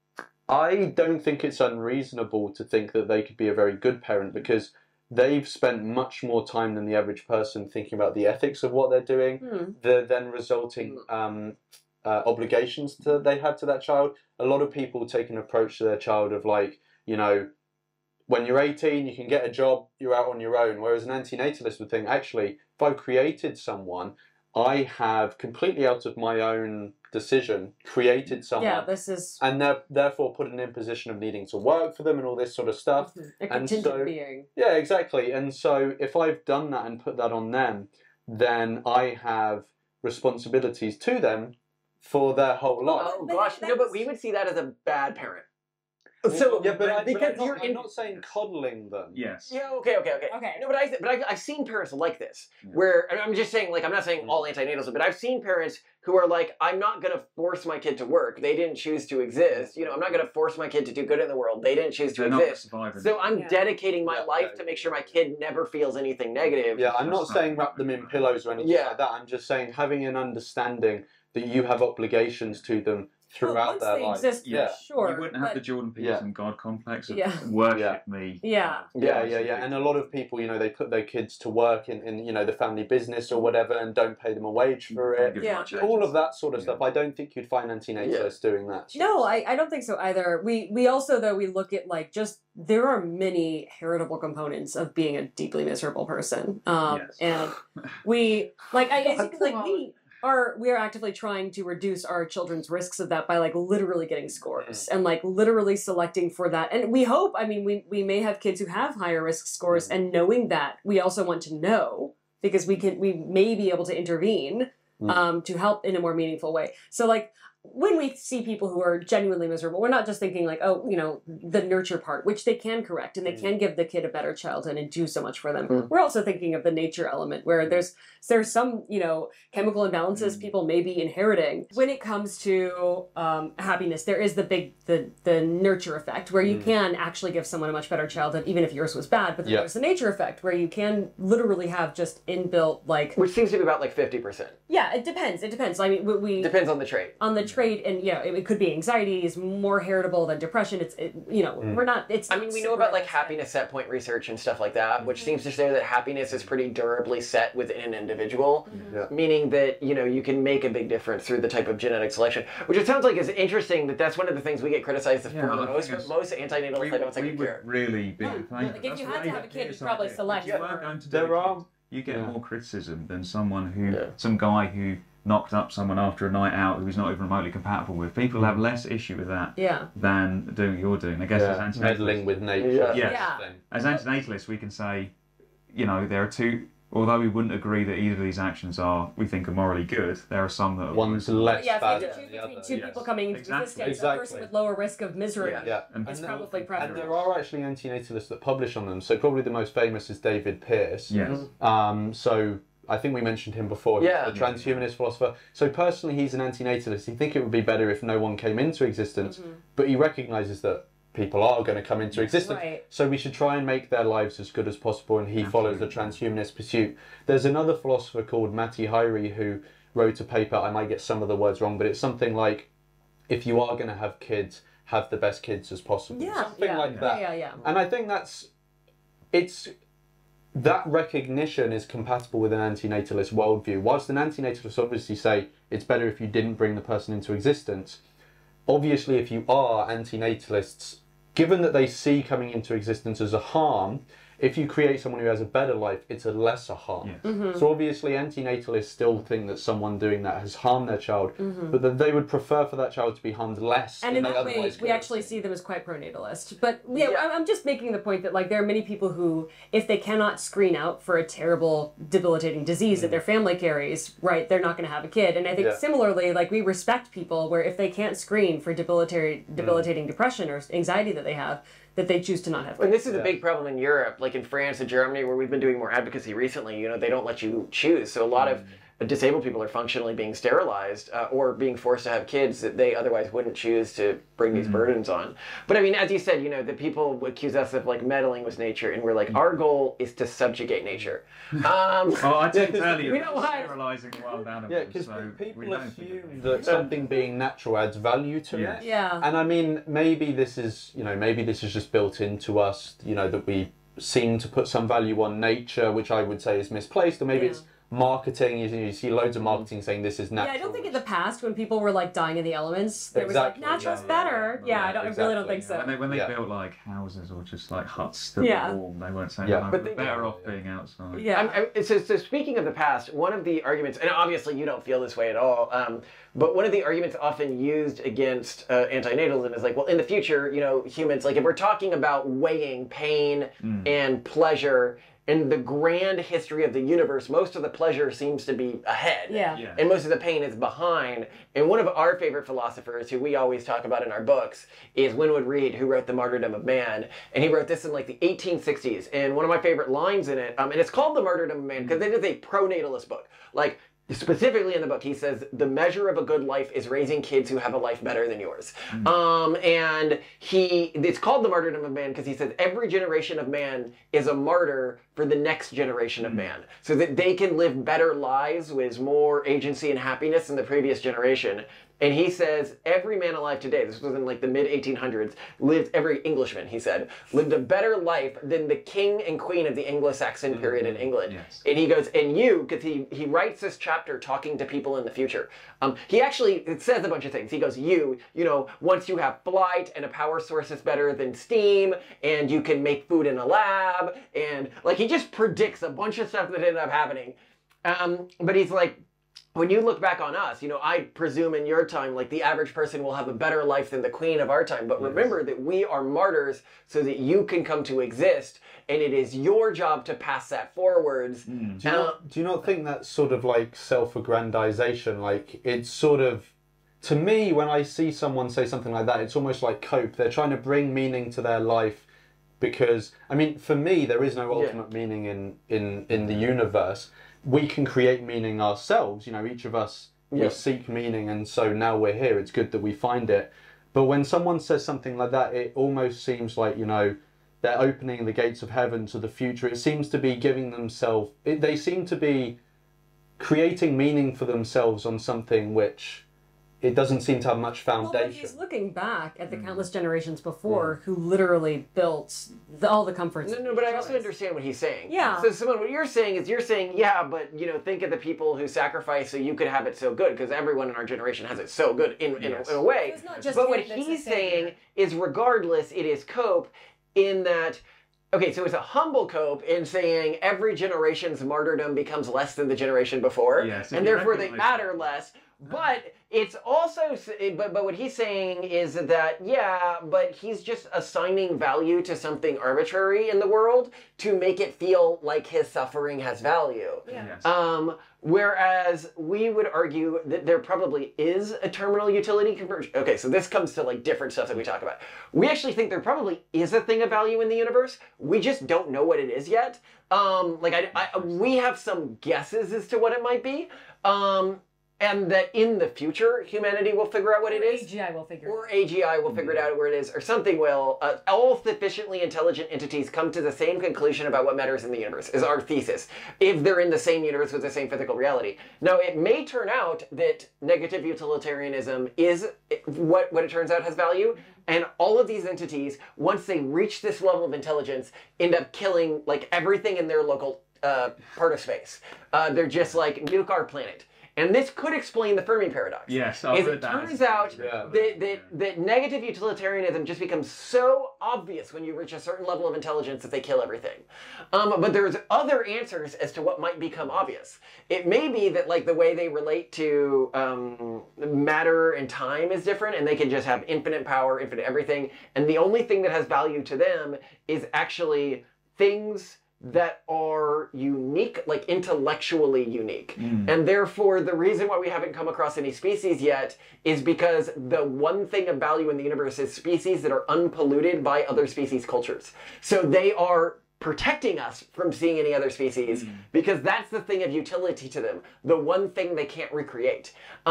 S2: I don't think it's unreasonable to think that they could be a very good parent because they've spent much more time than the average person thinking about the ethics of what they're doing,
S4: Hmm.
S2: the then resulting um, uh, obligations that they had to that child. A lot of people take an approach to their child of like, you know, when you're eighteen, you can get a job, you're out on your own. Whereas an antinatalist would think, actually, if I've created someone, I have completely out of my own decision created someone.
S4: Yeah, this is
S2: And they're therefore put in a position of needing to work for them and all this sort of stuff.
S4: a
S2: and
S4: contingent
S2: so-
S4: being.
S2: Yeah, exactly. And so if I've done that and put that on them, then I have responsibilities to them for their whole life.
S3: Oh
S4: But
S3: gosh,
S4: that-
S3: no, but
S4: that's-
S3: we would see that as a bad parent. So
S2: yeah, but, I, but
S3: because
S2: I'm, not,
S3: you're
S2: I'm
S3: in.
S2: not saying coddling them.
S1: Yes.
S3: Yeah, okay, okay, okay.
S4: Okay.
S3: No, but I, but I've, I've seen parents like this,
S1: Yeah.
S3: where and I'm just saying, like, I'm not saying
S2: Mm.
S3: all antinatals, but I've seen parents who are like, I'm not going to force my kid to work. They didn't choose to exist. You know, I'm not going to force my kid to do good in the world. They didn't choose to
S1: They're not the
S3: exist.
S1: survivors.
S3: So I'm
S4: Yeah.
S3: dedicating my
S2: Yeah,
S3: life
S2: yeah,
S3: to make
S2: yeah,
S3: sure my
S2: yeah.
S3: kid never feels anything negative.
S2: Yeah, I'm not
S1: That's not-
S2: saying wrap them in pillows or anything
S3: Yeah.
S2: like that. I'm just saying having an understanding that you have obligations to them throughout
S4: once
S2: their
S4: they
S2: life.
S4: exist,
S2: yeah.
S4: sure.
S1: You wouldn't have
S4: but-
S1: the Jordan Peterson God complex of
S4: Yeah.
S1: worship
S2: Yeah.
S1: me.
S4: Yeah.
S2: Yeah, yeah, yeah. And a lot of people, you know, they put their kids to work in, in you know, the family business or whatever and don't pay them a wage for
S1: Don't
S2: it.
S1: give
S4: Yeah.
S1: much
S2: All of
S1: agency.
S2: that sort of
S1: Yeah.
S2: stuff. I don't think you'd find antinatalists doing that. sort
S4: No,
S2: of
S4: I,
S2: stuff.
S4: I don't think so either. We we also though we look at like just there are many heritable components of being a deeply miserable person. Um
S1: Yes.
S4: and we like I, I think
S3: That's
S4: like
S3: a lot.
S4: we are we are actively trying to reduce our children's risks of that by like literally getting scores and like literally selecting for that. And we hope, I mean we we may have kids who have higher risk scores and knowing that we also want to know because we can we may be able to intervene
S2: Mm.
S4: um, to help in a more meaningful way. So like when we see people who are genuinely miserable, we're not just thinking like, oh, you know, the nurture part, which they can correct and they
S2: Mm.
S4: can give the kid a better childhood and do so much for them.
S3: Mm.
S4: We're also thinking of the nature element where there's there's some, you know, chemical imbalances
S1: Mm.
S4: people may be inheriting. When it comes to um, happiness, there is the big the the nurture effect where you
S2: Mm.
S4: can actually give someone a much better childhood, even if yours was bad. But then
S2: Yeah.
S4: there's the nature effect where you can literally have just inbuilt like
S3: Which seems to be about like fifty percent.
S4: yeah, it depends. It depends. I mean, we, we
S3: Depends on the trait.
S4: on the trait, and you know, it, it could be anxiety is more heritable than depression. It's it, you know,
S2: Mm.
S4: we're not. It's.
S3: I mean, we know
S4: super
S3: about like
S4: realistic.
S3: happiness set point research and stuff like that, which seems to say that happiness is pretty durably set within an individual,
S2: Yeah.
S3: meaning that, you know, you can make a big difference through the type of genetic selection, which it sounds like is interesting that that's one of the things we get criticized for
S1: Yeah, I think
S3: most, but
S1: it's-
S3: most antinatals
S1: We,
S3: I don't think
S1: we
S3: would
S1: would
S3: care.
S1: really be in favour.
S4: Like, if
S1: That's
S4: you
S1: what
S4: had to
S1: they
S4: have a
S1: did
S4: kid, you'd
S1: decide
S4: probably
S1: it.
S4: select
S1: If you
S4: for-
S1: were going to do
S2: There
S1: a
S2: are-
S1: kid, you get
S2: yeah.
S1: more criticism than someone who,
S3: Yeah.
S1: some guy who knocked up someone after a night out who's not even remotely compatible with. People have less issue with that
S4: Yeah.
S1: than doing what you're doing. I guess
S2: Yeah.
S1: as
S2: Meddling
S1: antinatalists,
S2: with nature.
S3: Yeah.
S1: Yes.
S4: Yeah.
S2: thing.
S1: as antinatalists, we can say, you know, there are two. Although we wouldn't agree that either of these actions are, we think, are morally good, there are some that are
S2: One's
S1: worse.
S2: less
S4: Yeah, if you
S2: bad
S4: had to
S2: than
S4: choose
S2: the
S4: between
S2: other.
S4: two
S1: yes.
S4: people coming into
S1: Exactly.
S4: existence, a
S2: Exactly.
S4: person with lower risk of misery.
S3: Yeah.
S2: Yeah.
S1: And
S4: It's
S2: there-
S4: probably
S2: and
S4: preferable.
S2: there are actually antinatalists that publish on them. So probably the most famous is David Pearce.
S1: Yes.
S2: Um, so I think we mentioned him before. He's
S3: Yeah.
S2: the transhumanist philosopher. So personally, he's an antinatalist. He think it would be better if no one came into existence, but he recognises that people are going to come into existence.
S4: Right.
S2: So we should try and make their lives as good as possible, and he follows the transhumanist pursuit. There's another philosopher called Matti Hairi who wrote a paper, I might get some of the words wrong, but it's something like, if you are going to have kids, have the best kids as possible.
S4: Yeah.
S2: Something
S4: yeah.
S2: like that.
S4: Yeah, yeah, yeah.
S2: And I think that's, it's, that recognition is compatible with an antinatalist worldview. Whilst an antinatalist obviously say it's better if you didn't bring the person into existence, obviously if you are antinatalists, given that they see coming into existence as a harm, if you create someone who has a better life, it's a lesser harm.
S1: Yes.
S4: Mm-hmm.
S2: So obviously antinatalists still think that someone doing that has harmed their child,
S4: Mm-hmm.
S2: but that they would prefer for that child to be harmed less
S4: And
S2: than
S4: in
S2: they
S4: that way,
S2: otherwise
S4: we
S2: could.
S4: actually see them as quite pronatalist. But yeah,
S3: Yeah.
S4: I'm- I'm just making the point that like there are many people who, if they cannot screen out for a terrible, debilitating disease that their family carries, right, they're not going to have a kid. And I think
S2: Yeah.
S4: similarly, like we respect people where if they can't screen for debilitating, debilitating depression or anxiety that they have, that they choose to not have
S3: And
S4: kids.
S3: this is a
S2: Yeah.
S3: big problem in Europe, like in France and Germany, where we've been doing more advocacy recently. You know, they don't let you choose. So a lot of disabled people are functionally being sterilized uh, or being forced to have kids that they otherwise wouldn't choose to bring these burdens on. But I mean, as you said, you know, the people accuse us of like meddling with nature, and we're like, our goal is to subjugate nature. Um,
S1: Oh, I talked
S2: Yeah, 'cause
S1: earlier
S4: we
S1: about
S4: don't want-
S1: sterilising wild animals.
S2: Yeah, because
S1: so we
S2: people
S1: don't think
S2: assume
S1: of
S2: that something being natural adds value to
S1: Yeah.
S2: it.
S4: Yeah.
S2: And I mean, maybe this is, you know, maybe this is just built into us, you know, that we seem to put some value on nature, which I would say is misplaced, or maybe
S4: Yeah.
S2: it's marketing. You, you see loads of marketing saying this is
S4: Yeah,
S2: natural.
S4: I don't think in the past when people were like dying in the elements, there
S2: Exactly,
S4: was like natural's
S2: yeah, yeah,
S4: better.
S2: yeah.
S4: Yeah, I, don't, I really don't think so.
S1: When they, when they
S2: Yeah.
S1: built like houses or just like huts that
S4: Yeah.
S1: were warm, they weren't saying,
S2: Yeah.
S1: "Oh,
S3: But
S1: we're
S3: they-
S1: better off being outside."
S4: Yeah.
S3: I'm, I'm, so, so speaking of the past, one of the arguments, and obviously you don't feel this way at all, um, but one of the arguments often used against uh, antinatalism is like, well, in the future, you know, humans, like if we're talking about weighing pain and pleasure in the grand history of the universe, most of the pleasure seems to be ahead.
S4: Yeah.
S1: Yeah.
S3: And most of the pain is behind. And one of our favorite philosophers, who we always talk about in our books, is Winwood Reade, who wrote The Martyrdom of Man. And he wrote this in like the eighteen sixties. And one of my favorite lines in it, um, and it's called The Martyrdom of Man because it is a pronatalist book. Like, specifically in the book, he says, the measure of a good life is raising kids who have a life better than yours.
S1: Mm.
S3: Um, and he, it's called The Martyrdom of Man because he says every generation of man is a martyr for the next generation of man, so that they can live better lives with more agency and happiness than the previous generation. And he says every man alive today, this was in like the mid eighteen hundreds, lived, every Englishman, he said, lived a better life than the king and queen of the Anglo-Saxon period in England.
S1: Yes.
S3: And he goes, and you, because he, he writes this chapter talking to people in the future. Um, he actually, it says a bunch of things. He goes, you, you know, once you have flight and a power source is better than steam, and you can make food in a lab, and like he just predicts a bunch of stuff that ended up happening. Um, but he's like, when you look back on us, you know, I presume in your time, like the average person will have a better life than the queen of our time. But remember that we are martyrs so that you can come to exist. And it is your job to pass that forwards.
S2: Mm. Do, you not, do you not think that's sort of like self-aggrandization? Like it's sort of, to me, when I see someone say something like that, it's almost like cope. They're trying to bring meaning to their life because, I mean, for me, there is no ultimate yeah. meaning in, in, in the universe. We can create meaning ourselves, you know, each of us, we yes. seek meaning, and so now we're here, it's good that we find it. But when someone says something like that, it almost seems like, you know, they're opening the gates of heaven to the future. It seems to be giving themselves, it, they seem to be creating meaning for themselves on something which it doesn't seem to have much foundation.
S4: Well, but he's looking back at the countless generations before yeah. who literally built the, all the comforts.
S3: No, no, but I also understand what he's saying.
S4: Yeah.
S3: So, Simone, what you're saying is you're saying, yeah, but, you know, think of the people who sacrifice so you could have it so good, because everyone in our generation has it so good in, in, yes. a, in a way.
S4: It's not just
S3: but what he's saying is regardless, it is cope in that... Okay, so it's a humble cope in saying every generation's martyrdom becomes less than the generation before,
S1: yes,
S3: and therefore they matter less. But it's also, but, but what he's saying is that, yeah, but he's just assigning value to something arbitrary in the world to make it feel like his suffering has value.
S4: Yeah.
S1: Yes.
S3: Um, whereas we would argue that there probably is a terminal utility conversion. Okay, so this comes to like different stuff that we talk about. We actually think there probably is a thing of value in the universe. We just don't know what it is yet. Um, like I, I, we have some guesses as to what it might be. Um, And that in the future, humanity will figure out what
S4: or
S3: it is.
S4: A G I will figure
S3: or
S4: it out.
S3: Or A G I will figure it out where it is, or something will. Uh, all sufficiently intelligent entities come to the same conclusion about what matters in the universe, is our thesis, if they're in the same universe with the same physical reality. Now, it may turn out that negative utilitarianism is what, what it turns out has value, and all of these entities, once they reach this level of intelligence, end up killing like everything in their local uh, part of space. Uh, they're just like, nuke our planet. And this could explain the Fermi paradox.
S1: Yes, I've
S3: is
S1: heard
S3: it
S1: that.
S3: turns out
S2: Yeah.
S3: that, that, that negative utilitarianism just becomes so obvious when you reach a certain level of intelligence that they kill everything. Um, but there's other answers as to what might become obvious. It may be that like the way they relate to um, matter and time is different, and they can just have infinite power, infinite everything, and the only thing that has value to them is actually things that are unique, like intellectually unique. Mm. And therefore, the reason why we haven't come across any species yet is because the one thing of value in the universe is species that are unpolluted by other species' cultures. So they are protecting us from seeing any other species mm. because that's the thing of utility to them, the one thing they can't recreate.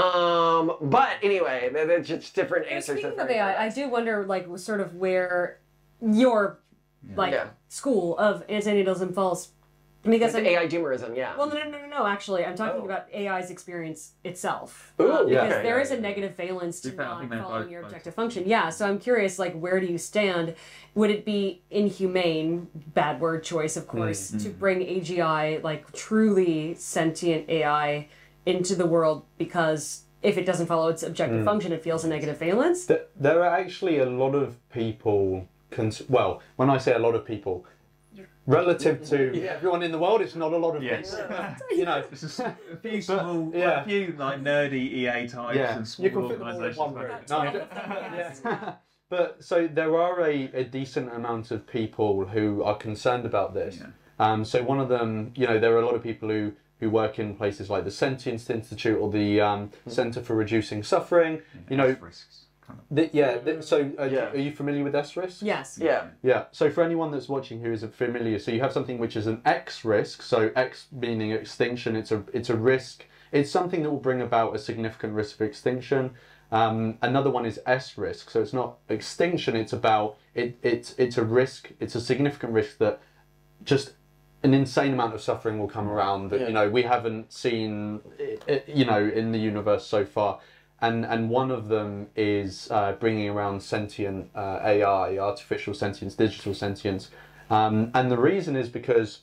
S3: Um, but anyway, that's just different answers.
S4: Speaking of A I, I do wonder, like, sort of where your
S1: Yeah.
S4: like
S3: Yeah.
S4: school of antinatalism falls, because
S3: With
S4: I mean,
S3: A I doomerism, yeah.
S4: well, no, no, no, no, no. Actually, I'm talking
S3: Oh.
S4: about A I's experience itself.
S3: Ooh,
S4: Um,
S3: yeah.
S4: because
S3: Okay,
S4: there
S1: yeah,
S4: is a
S1: yeah.
S4: negative valence to
S1: Think that- I
S4: not
S1: think they're
S4: following
S1: both-
S4: your
S1: both.
S4: objective function. Yeah. So I'm curious, like, where do you stand? Would it be inhumane, bad word choice, of course,
S1: Mm-hmm.
S4: to bring A G I, like truly sentient A I, into the world because if it doesn't follow its objective
S1: Mm.
S4: function, it feels a negative valence?
S2: Th- There are actually a lot of people, cons- well, when I say a lot of people, relative to
S3: Yeah.
S2: everyone in the world, it's not a lot of
S1: Yes.
S2: people. You know,
S1: There's just a few small,
S2: yeah.
S1: a few like nerdy E A types
S2: yeah,
S1: and small
S2: you can fit them all in
S1: organisations.
S2: one room. No,
S4: Twelve of them, yes.
S2: yeah. But so there are a, a decent amount of people who are concerned about this.
S1: Yeah.
S2: Um, so one of them, you know, there are a lot of people who, who work in places like the Sentience Institute or the um, Centre for Reducing Suffering. You know,
S1: risks. Kind of.
S2: the, yeah. The, so uh,
S3: Yeah.
S2: are you familiar with S risk?
S4: Yes.
S3: Yeah.
S2: Yeah, so for anyone that's watching who isn't familiar, so you have something which is an X risk, so X meaning extinction, it's a it's a risk, it's something that will bring about a significant risk of extinction. Um, another one is S risk, so it's not extinction, it's about, it, it's, it's a risk, it's a significant risk that just an insane amount of suffering will come around that,
S3: Yeah.
S2: you know, we haven't seen, uh, you know, in the universe so far. And, and one of them is uh, bringing around sentient uh, A I, artificial sentience, digital sentience. Um, and the reason is because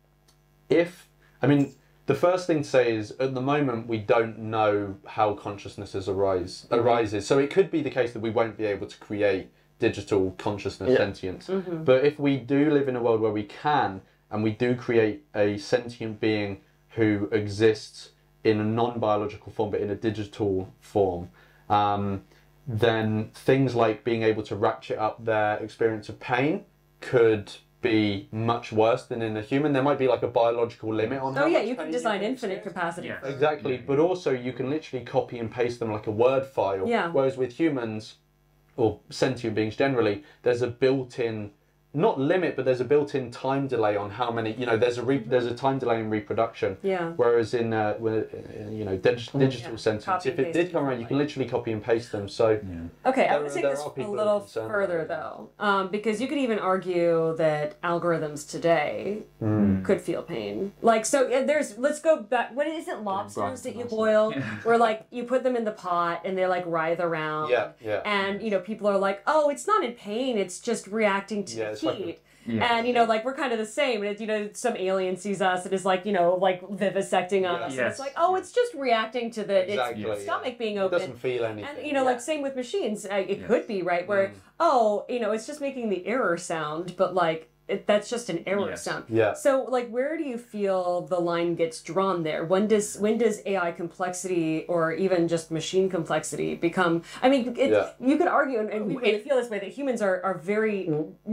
S2: if, I mean, the first thing to say is at the moment we don't know how consciousness arise,
S3: Mm-hmm.
S2: arises. So it could be the case that we won't be able to create digital consciousness
S3: Yeah.
S2: sentience. But if we do live in a world where we can, and we do create a sentient being who exists in a non-biological form but in a digital form, um, then things like being able to ratchet up their experience of pain could be much worse than in a human. There might be like a biological limit on how
S4: Oh yeah,
S2: much
S4: you can
S2: pain
S4: design
S2: can
S4: infinite
S2: experience.
S4: capacity.
S1: Yeah.
S2: Exactly, but also you can literally copy and paste them like a Word file.
S4: Yeah.
S2: Whereas with humans, or sentient beings generally, there's a built-in, not limit, but there's a built-in time delay on how many, you know, there's a re- there's a time delay in reproduction.
S4: Yeah.
S2: Whereas in, uh, with, uh, you know, dig- digital
S4: Yeah.
S2: sentience,
S4: Copy
S2: if
S4: and
S2: it
S4: paste
S2: did come around, you can literally copy and paste them. So
S4: Okay, I
S2: There
S4: would
S2: are-
S4: take
S2: there
S4: this
S2: are
S4: a
S2: people
S4: little
S2: concerned
S4: further
S2: about
S4: though, um, because you could even argue that algorithms today
S2: Hmm.
S4: could feel pain. Like, so uh, there's, let's go back. What is it, lobsters that you
S1: Brighton,
S4: boil, where like you put them in the pot and they like writhe around.
S2: Yeah, yeah.
S4: And you know, people are like, oh, it's not in pain; it's just reacting to
S2: Yeah,
S4: the
S2: it's like a-
S4: heat.
S1: Yeah.
S4: And you know, like we're kind of the same. And it, you know, some alien sees us and is like, you know, like vivisecting us. And
S1: Yes.
S4: it's like, oh, it's just reacting to the
S2: Exactly,
S4: its
S2: yeah.
S4: stomach being
S2: It
S4: open.
S2: doesn't feel anything.
S4: And you know,
S2: yeah.
S4: like same with machines, uh, it
S1: Yes.
S4: could be right where oh, you know, it's just making the error sound, but like it, that's just an error
S1: Yes.
S4: sound.
S2: Yeah.
S4: So like, where do you feel the line gets drawn there? When does when does A I complexity or even just machine complexity become? I mean, it,
S2: Yeah.
S4: you could argue, and, and we really feel this way, that humans are are very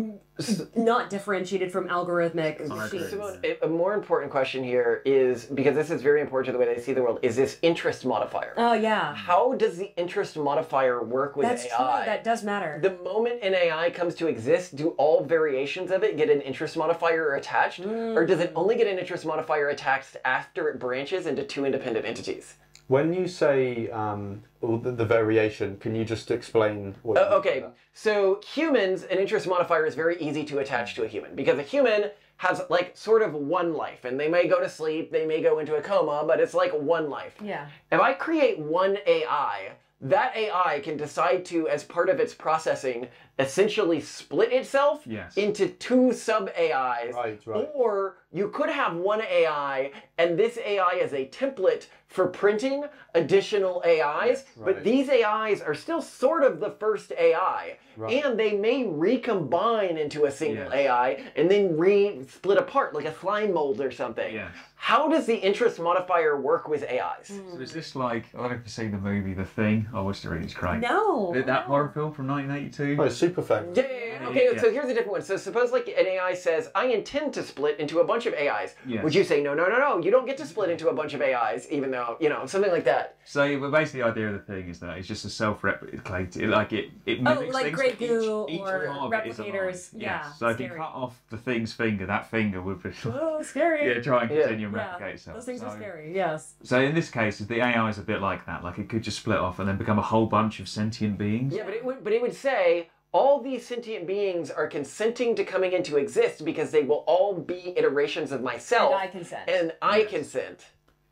S4: not differentiated from algorithmic
S1: I agree.
S4: machines.
S3: Simone, a- a more important question here is, because this is very important to the way they see the world, is this interest modifier.
S4: Oh yeah,
S3: How does the interest modifier work with
S4: that's
S3: A
S4: true.
S3: I?
S4: That does matter.
S3: The moment an A I comes to exist, do all variations of it get an interest modifier attached? Or does it only get an interest modifier attached after it branches into two independent entities?
S2: When you say um, well, the, the variation, can you just explain what? you
S3: Uh,
S2: mean
S3: okay,
S2: by that?
S3: so humans, an interest modifier is very easy to attach to a human because a human has like sort of one life and they may go to sleep, they may go into a coma, but it's like one life.
S4: Yeah.
S3: If I create one A I, that A I can decide to, as part of its processing, essentially split itself
S1: Yes.
S3: into two sub-A Is.
S2: Right, right.
S3: Or you could have one A I, and this A I is a template for printing additional A Is, but
S2: right.
S3: these A Is are still sort of the first A I.
S2: Right.
S3: And they may recombine into a single
S1: Yes.
S3: A I and then re-split apart, like a slime mold or something.
S1: Yes.
S3: How does the interest modifier work with A Is?
S1: So is this like, I don't know if you've seen the movie The Thing? I watched it really, it's great.
S4: No.
S1: That
S4: no.
S1: horror film from nineteen eighty-two?
S2: Oh, super famous.
S3: Yeah, yeah, yeah. Okay,
S1: Yeah.
S3: so here's a different one. So suppose like an A I says, I intend to split into a bunch of A Is.
S1: Yes.
S3: Would you say, no, no, no, no, you don't get to split into a bunch of A Is, even though, you know, something like that.
S1: So, but basically, the idea of the thing is that it's just a self-replicating. Like it, it
S4: Oh,
S1: mimics
S4: like
S1: things,
S4: Grey
S1: but each-
S4: Goo
S1: each
S4: or
S1: part of it is alive.
S4: replicators.
S1: Yes.
S4: Yeah,
S1: So if you
S4: scary.
S1: cut off the thing's finger, that finger would be
S4: Oh, scary.
S1: yeah, try and
S3: Yeah.
S1: continue and
S4: Yeah,
S1: replicate itself.
S4: those things
S1: so,
S4: are scary. Yes.
S1: So in this case, the A I is a bit like that. Like it could just split off and then become a whole bunch of sentient beings.
S3: Yeah, but it would, but it would say, all these sentient beings are consenting to coming into exist because they will all be iterations of myself.
S4: And I consent.
S3: And I
S1: Yes.
S3: consent.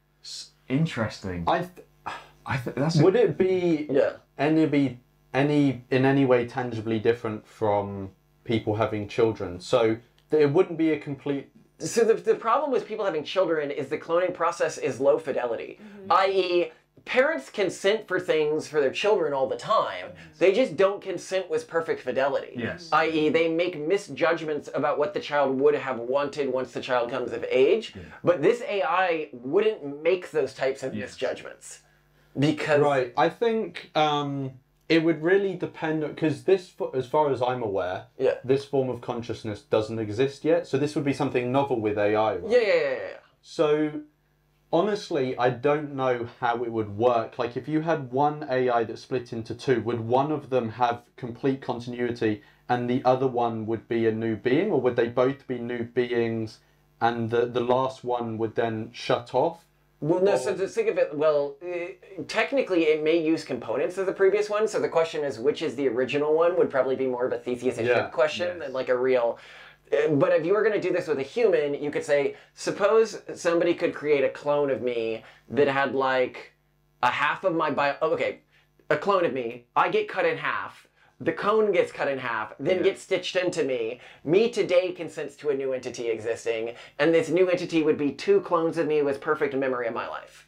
S1: S- Interesting.
S2: I th-
S1: I th- that's a-
S2: would it be
S3: Yeah.
S2: any be any in any way tangibly different from people having children? So that it wouldn't be a complete.
S3: So the, the problem with people having children is the cloning process is low fidelity, that is, parents consent for things for their children all the time. They just don't consent with perfect fidelity.
S1: Yes.
S3: that is, they make misjudgments about what the child would have wanted once the child comes of age. But this A I wouldn't make those types of
S1: Yes.
S3: misjudgments because
S2: Right. I think um, it would really depend because this, fo- as far as I'm aware,
S3: Yeah.
S2: this form of consciousness doesn't exist yet. So this would be something novel with A I. Right?
S3: yeah, yeah, yeah, yeah.
S2: So honestly, I don't know how it would work. Like if you had one A I that split into two, would one of them have complete continuity and the other one would be a new being, or would they both be new beings and the, the last one would then shut off?
S3: Well, no, so to think of it, well, uh, technically it may use components of the previous one, so the question is which is the original one would probably be more of a Theseus-ish
S2: Yeah.
S3: question
S1: Yes.
S3: than like a real... but if you were going to do this with a human, you could say, suppose somebody could create a clone of me that had like a half of my bio. Oh, okay, a clone of me. I get cut in half. The cone gets cut in half, then
S2: Yeah.
S3: gets stitched into me. Me today consents to a new entity existing, and this new entity would be two clones of me with perfect memory of my life.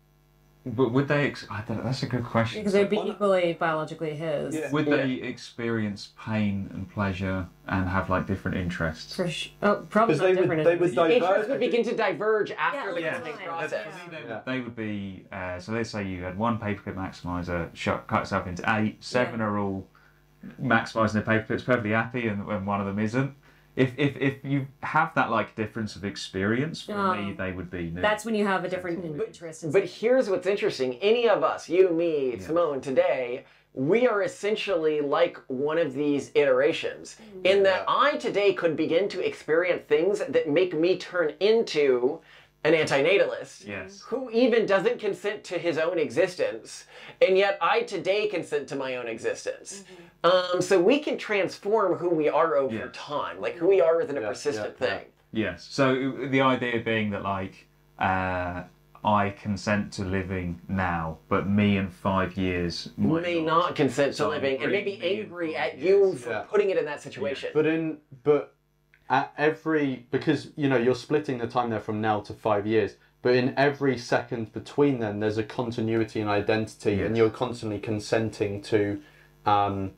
S1: But would they? Ex- I don't, that's a good question.
S4: Because they'd be equally biologically his.
S2: Yeah.
S1: Would
S3: Yeah.
S1: they experience pain and pleasure and have like different interests?
S4: For sh- oh, probably
S2: 'Cause
S4: not
S2: they would-
S4: different.
S2: they would
S4: interests.
S2: diverge.
S3: Interests would begin to diverge after
S4: Yeah,
S3: the
S4: yeah.
S3: cloning
S4: Yeah.
S3: process.
S1: They would,
S2: Yeah.
S1: they would be. Uh, so let's say you had one paperclip maximizer, shot, cut itself into eight. Seven
S4: Yeah.
S1: are all maximising their paperclips, perfectly happy, and, and one of them isn't. If, if if you have that like difference of experience, for
S4: Oh.
S1: me they would be new.
S4: That's when you have a different interest. in
S3: But here's what's interesting. Any of us, you, me, Simone, today, we are essentially like one of these iterations. In that I today could begin to experience things that make me turn into an antinatalist.
S1: Yes.
S3: Who even doesn't consent to his own existence. And yet I today consent to my own existence. Um, so we can transform who we are over
S1: Yeah.
S3: time. Like who we are isn't a
S2: Yeah,
S3: persistent
S2: yeah, yeah.
S3: thing.
S1: Yes. So the idea being that like uh, I consent to living now, but me in five years might
S3: May not consent to
S1: So
S3: living and may be
S1: bring me in
S3: angry
S1: five
S3: at
S1: years.
S3: you for
S2: Yeah.
S3: putting it in that situation.
S2: But in but at every because you know you're splitting the time there from now to five years. But in every second between them, there's a continuity and identity,
S1: Yes.
S2: and you're constantly consenting to um,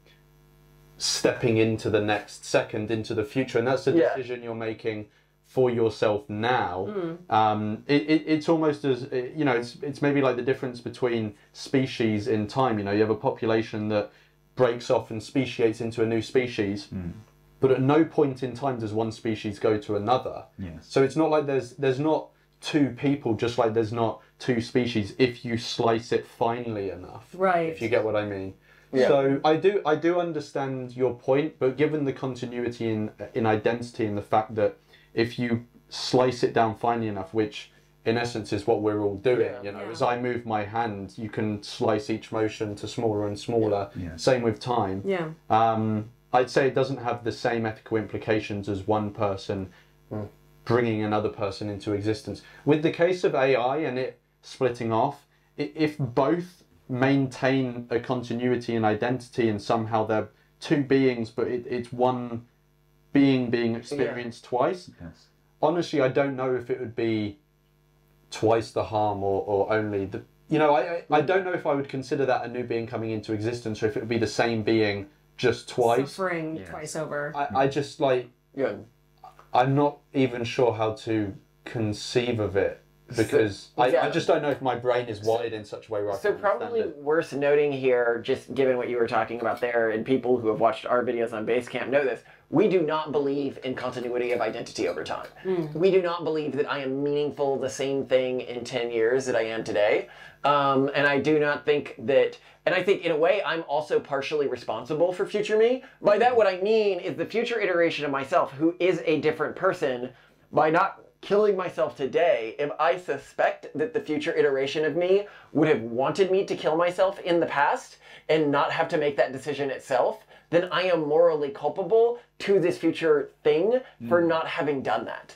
S2: stepping into the next second, into the future, and that's the
S3: Yeah.
S2: decision you're making for yourself now. Um, it, it, it's almost as you know, it's it's maybe like the difference between species in time. You know, you have a population that breaks off and speciates into a new species. But at no point in time does one species go to another.
S1: Yes.
S2: So it's not like there's there's not two people, just like there's not two species if you slice it finely enough.
S4: Right.
S2: If you get what I mean.
S3: Yeah.
S2: So I do I do understand your point, but given the continuity in in identity and the fact that if you slice it down finely enough, which in essence is what we're all doing,
S3: Yeah.
S2: you know,
S4: Yeah.
S2: as I move my hand, you can slice each motion to smaller and smaller.
S1: Yeah.
S2: Same with time.
S4: Yeah.
S2: Um, I'd say it doesn't have the same ethical implications as one person bringing another person into existence. With the case of A I and it splitting off, i- if both maintain a continuity and identity and somehow they're two beings, but it, it's one being being experienced twice,
S1: Yes.
S2: honestly, I don't know if it would be twice the harm or, or only the... You know, I, I I don't know if I would consider that a new being coming into existence or if it would be the same being just twice.
S4: Suffering
S1: Yes.
S4: twice over.
S2: I, I just like
S3: Yeah.
S2: I'm not even sure how to conceive of it because I,
S3: yeah.
S2: I just don't know if my brain is wired in such a way where I
S3: So
S2: can understand
S3: probably
S2: it.
S3: worth noting here, just given what you were talking about there, and people who have watched our videos on Basecamp know this, we do not believe in continuity of identity over time. We do not believe that I am meaningful the same thing in ten years that I am today. Um, and I do not think that, and I think in a way I'm also partially responsible for future me. By that what I mean is the future iteration of myself who is a different person, by not killing myself today, if I suspect that the future iteration of me would have wanted me to kill myself in the past and not have to make that decision itself, then I am morally culpable to this future thing for not having done that.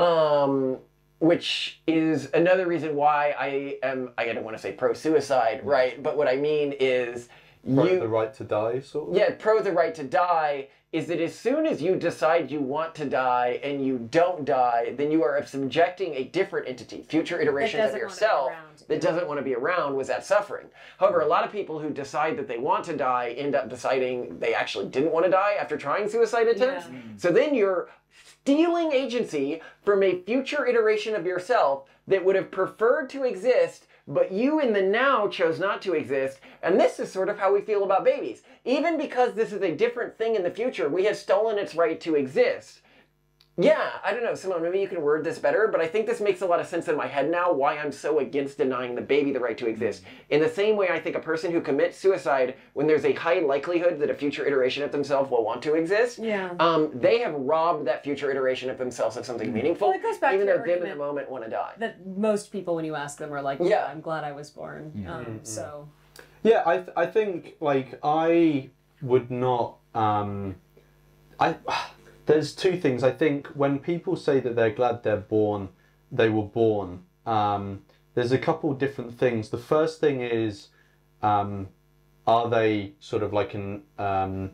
S3: Um, which is another reason why I am, I don't want to say pro-suicide, right? But what I mean is
S2: Pro
S3: you...
S2: the right to die, sort of.
S3: Yeah, pro the right to die is that as soon as you decide you want to die and you don't die, then you are subjecting a different entity, future iterations of
S4: doesn't wanna be
S3: yourself,
S4: around.
S3: that doesn't want to be around with that suffering. However, a lot of people who decide that they want to die end up deciding they actually didn't want to die after trying suicide attempts.
S4: Yeah.
S3: So then you're stealing agency from a future iteration of yourself that would have preferred to exist, but you in the now chose not to exist. And this is sort of how we feel about babies. Even because this is a different thing in the future, we have stolen its right to exist. Yeah, I don't know, Simone, maybe you can word this better, but I think this makes a lot of sense in my head now why I'm so against denying the baby the right to exist. In the same way, I think a person who commits suicide when there's a high likelihood that a future iteration of themselves will want to exist,
S4: Yeah.
S3: um, they have robbed that future iteration of themselves of something meaningful,
S4: Well, it goes back
S3: even
S4: to
S3: though
S4: your
S3: them in the
S4: argument
S3: moment want to die.
S4: That most people, when you ask them, are like,
S3: Yeah.
S4: "Yeah, I'm glad I was born." Um,
S2: Mm-hmm.
S4: so
S2: Yeah, I th- I think like I would not um I there's two things. I think when people say that they're glad they're born, they were born, um, there's a couple different things. The first thing is, um, are they sort of like an, um,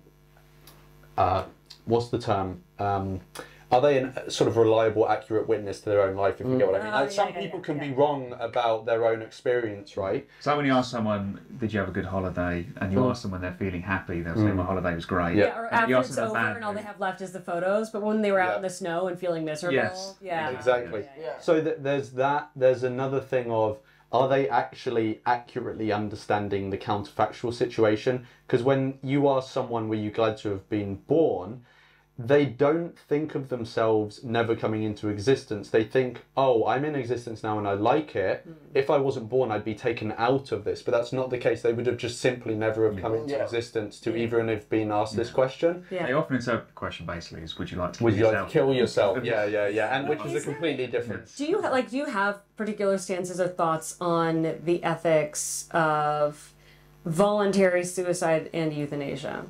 S2: uh, what's the term? Um, are they a sort of reliable, accurate witness to their own life, if you get what I mean?
S4: Oh,
S2: Like, some
S4: yeah, yeah,
S2: people
S4: yeah,
S2: can
S4: yeah.
S2: be wrong about their own experience, right?
S1: So when you ask someone, did you have a good holiday? And you ask them when they're feeling happy, they'll say, my holiday was great.
S2: Yeah.
S4: Yeah, or
S1: And
S4: after
S1: you ask
S4: it's
S1: them
S4: over
S1: about
S4: and all
S1: bad
S4: they have left is the photos, but when they were out
S2: Yeah.
S4: in the snow and feeling miserable,
S1: Yes.
S4: yeah.
S2: Exactly.
S4: Yeah, yeah,
S3: Yeah.
S2: So th- there's that. There's another thing of, are they actually accurately understanding the counterfactual situation? Because when you ask someone, were you glad to have been born? They don't think of themselves never coming into existence. They think, oh, I'm in existence now and I like it. If I wasn't born, I'd be taken out of this. But that's not the case. They would have just simply never have come into
S3: Yeah.
S2: existence to even have been asked this question.
S4: Yeah.
S1: They often interpret the question basically as, would you like to
S2: Would
S1: kill
S2: you like
S1: yourself?
S2: to kill yourself? Yeah, yeah, yeah. And which is a
S4: Is there-
S2: completely different.
S4: Do you ha- like? Do you have particular stances or thoughts on the ethics of voluntary suicide and euthanasia?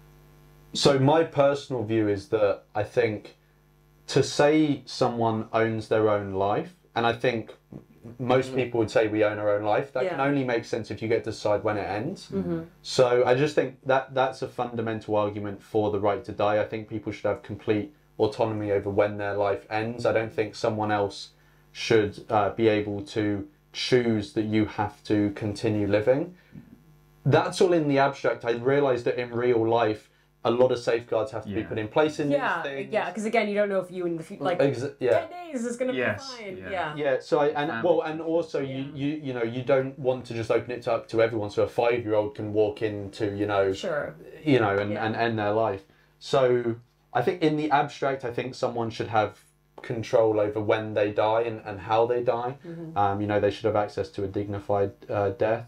S2: So my personal view is that I think to say someone owns their own life, and I think most people would say we own our own life, that can
S4: Yeah.
S2: only make sense if you get to decide when it ends. So I just think that that's a fundamental argument for the right to die. I think people should have complete autonomy over when their life ends. I don't think someone else should uh, be able to choose that you have to continue living. That's all in the abstract. I realise that in real life, a lot of safeguards have to be
S1: Yeah.
S2: put in place in
S4: Yeah,
S2: these things.
S4: yeah. Because again, you don't know if you in the future, like
S2: Exa- yeah.
S4: ten days is gonna
S1: Yes,
S4: be fine.
S1: yeah.
S4: Yeah.
S2: Yeah, so I, and
S1: Family.
S2: well, and also you,
S4: Yeah.
S2: you you know you don't want to just open it up to everyone, so a five year old can walk into you know
S4: Sure.
S2: you know and,
S4: Yeah.
S2: and end their life. So I think in the abstract, I think someone should have control over when they die and, and how they die.
S4: Mm-hmm.
S2: Um, you know, they should have access to a dignified uh, death.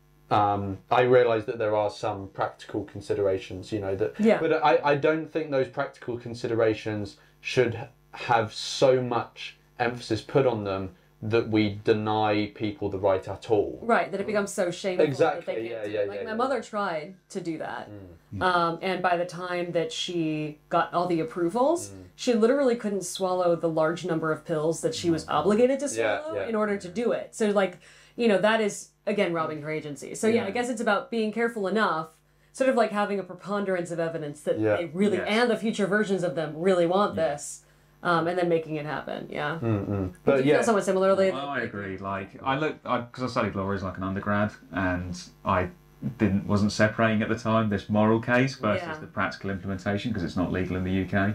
S2: Um, I realise that there are some practical considerations, you know, that,
S4: Yeah.
S2: but I, I don't think those practical considerations should have so much emphasis put on them that we deny people the right at all.
S4: Right, that it becomes so shameful
S2: Exactly,
S4: that they can't
S2: yeah,
S4: do
S2: yeah,
S4: it. Like
S2: yeah,
S4: my
S2: yeah.
S4: mother tried to do that, um, and by the time that she got all the approvals,
S2: Mm.
S4: she literally couldn't swallow the large number of pills that she was obligated to
S2: Yeah,
S4: swallow
S2: yeah.
S4: in order to do it. So like, you know, that is again robbing her agency. So yeah,
S2: Yeah.
S4: I guess it's about being careful enough, sort of like having a preponderance of evidence that
S2: Yeah.
S4: they really
S1: Yes.
S4: and the future versions of them really want this, um, and then making it happen. Yeah.
S2: Mm-mm.
S4: Do
S2: But
S4: you feel
S2: yeah,
S4: somewhat similarly?
S1: Well, I agree. Like I looked, because I, studied law as like an undergrad, and I didn't wasn't separating at the time this moral case versus
S4: Yeah.
S1: the practical implementation because it's not legal in the U K.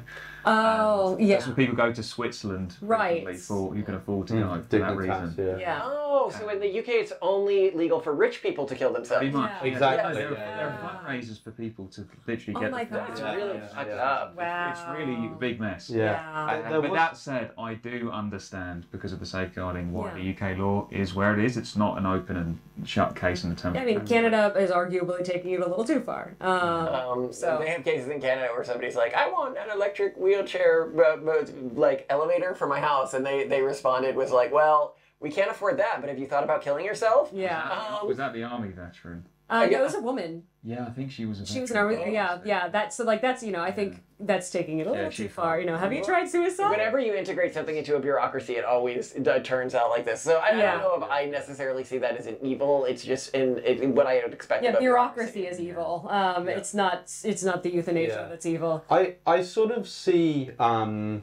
S4: Oh, yeah.
S1: That's when people go to Switzerland
S4: Right.
S1: frequently for who can afford to go for that
S2: dignitas,
S1: reason.
S2: yeah.
S4: Yeah.
S3: Oh, so in the U K it's only legal for rich people to kill themselves.
S1: Pretty much.
S4: Yeah.
S2: Exactly,
S1: No, there, are,
S2: yeah.
S1: there are fundraisers for people to literally
S4: Oh
S1: get
S4: my
S1: the
S4: God.
S3: It's
S1: funds.
S3: really
S2: Yeah,
S3: fucked
S2: yeah.
S3: up.
S4: Wow.
S1: It's really a big mess.
S2: Yeah.
S4: Yeah.
S2: And
S1: Uh,
S2: there
S1: but
S2: was-
S1: that said, I do understand because of the safeguarding why
S4: Yeah.
S1: the U K law is where it is. It's not an open and shut case in the terms.
S4: Yeah, I mean, Canada is arguably taking it a little too far. Um,
S3: Um,
S4: So-
S3: they have cases in Canada where somebody's like, "I want an electric wheelchair uh, uh, like elevator for my house," and they they responded was like, "Well, we can't afford that, but have you thought about killing yourself?"
S4: yeah.
S3: Um,
S1: Was that the army veteran?
S4: Uh, yeah, it was a woman.
S1: Yeah, I think she was a
S4: She was an
S1: veteran.
S4: army. Yeah, yeah. That's so like that's you know I think that's taking it a little
S1: Yeah,
S4: too
S1: she
S4: far.
S1: felt-
S4: You know, have you tried suicide?
S3: Whenever you integrate something into a bureaucracy, it always it turns out like this. So I, I
S4: Yeah.
S3: don't know if I necessarily see that as an evil. It's just in, in what I would expect.
S4: Yeah,
S3: about
S4: bureaucracy is evil. Um, it's not. It's not the euthanasia
S2: Yeah.
S4: that's evil.
S2: I, I sort of see um,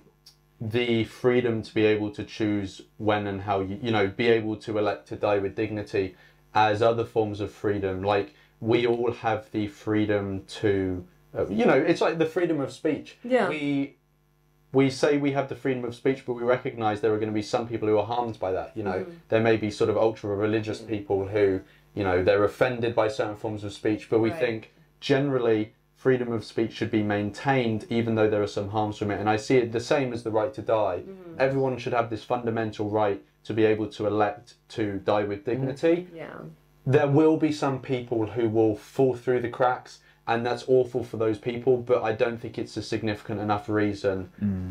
S2: the freedom to be able to choose when and how you, you know, be able to elect to die with dignity as other forms of freedom. Like, we all have the freedom to, uh, you know, it's like the freedom of speech.
S4: Yeah.
S2: We, we say we have the freedom of speech, but we recognise there are going to be some people who are harmed by that. You know,
S4: Mm-hmm.
S2: there may be sort of ultra religious people who, you know, they're offended by certain forms of speech, but we
S4: Right.
S2: think generally freedom of speech should be maintained, even though there are some harms from it. And I see it the same as the right to die.
S4: Mm-hmm.
S2: Everyone should have this fundamental right to be able to elect to die with dignity.
S4: Yeah.
S2: There will be some people who will fall through the cracks, and that's awful for those people, but I don't think it's a significant enough reason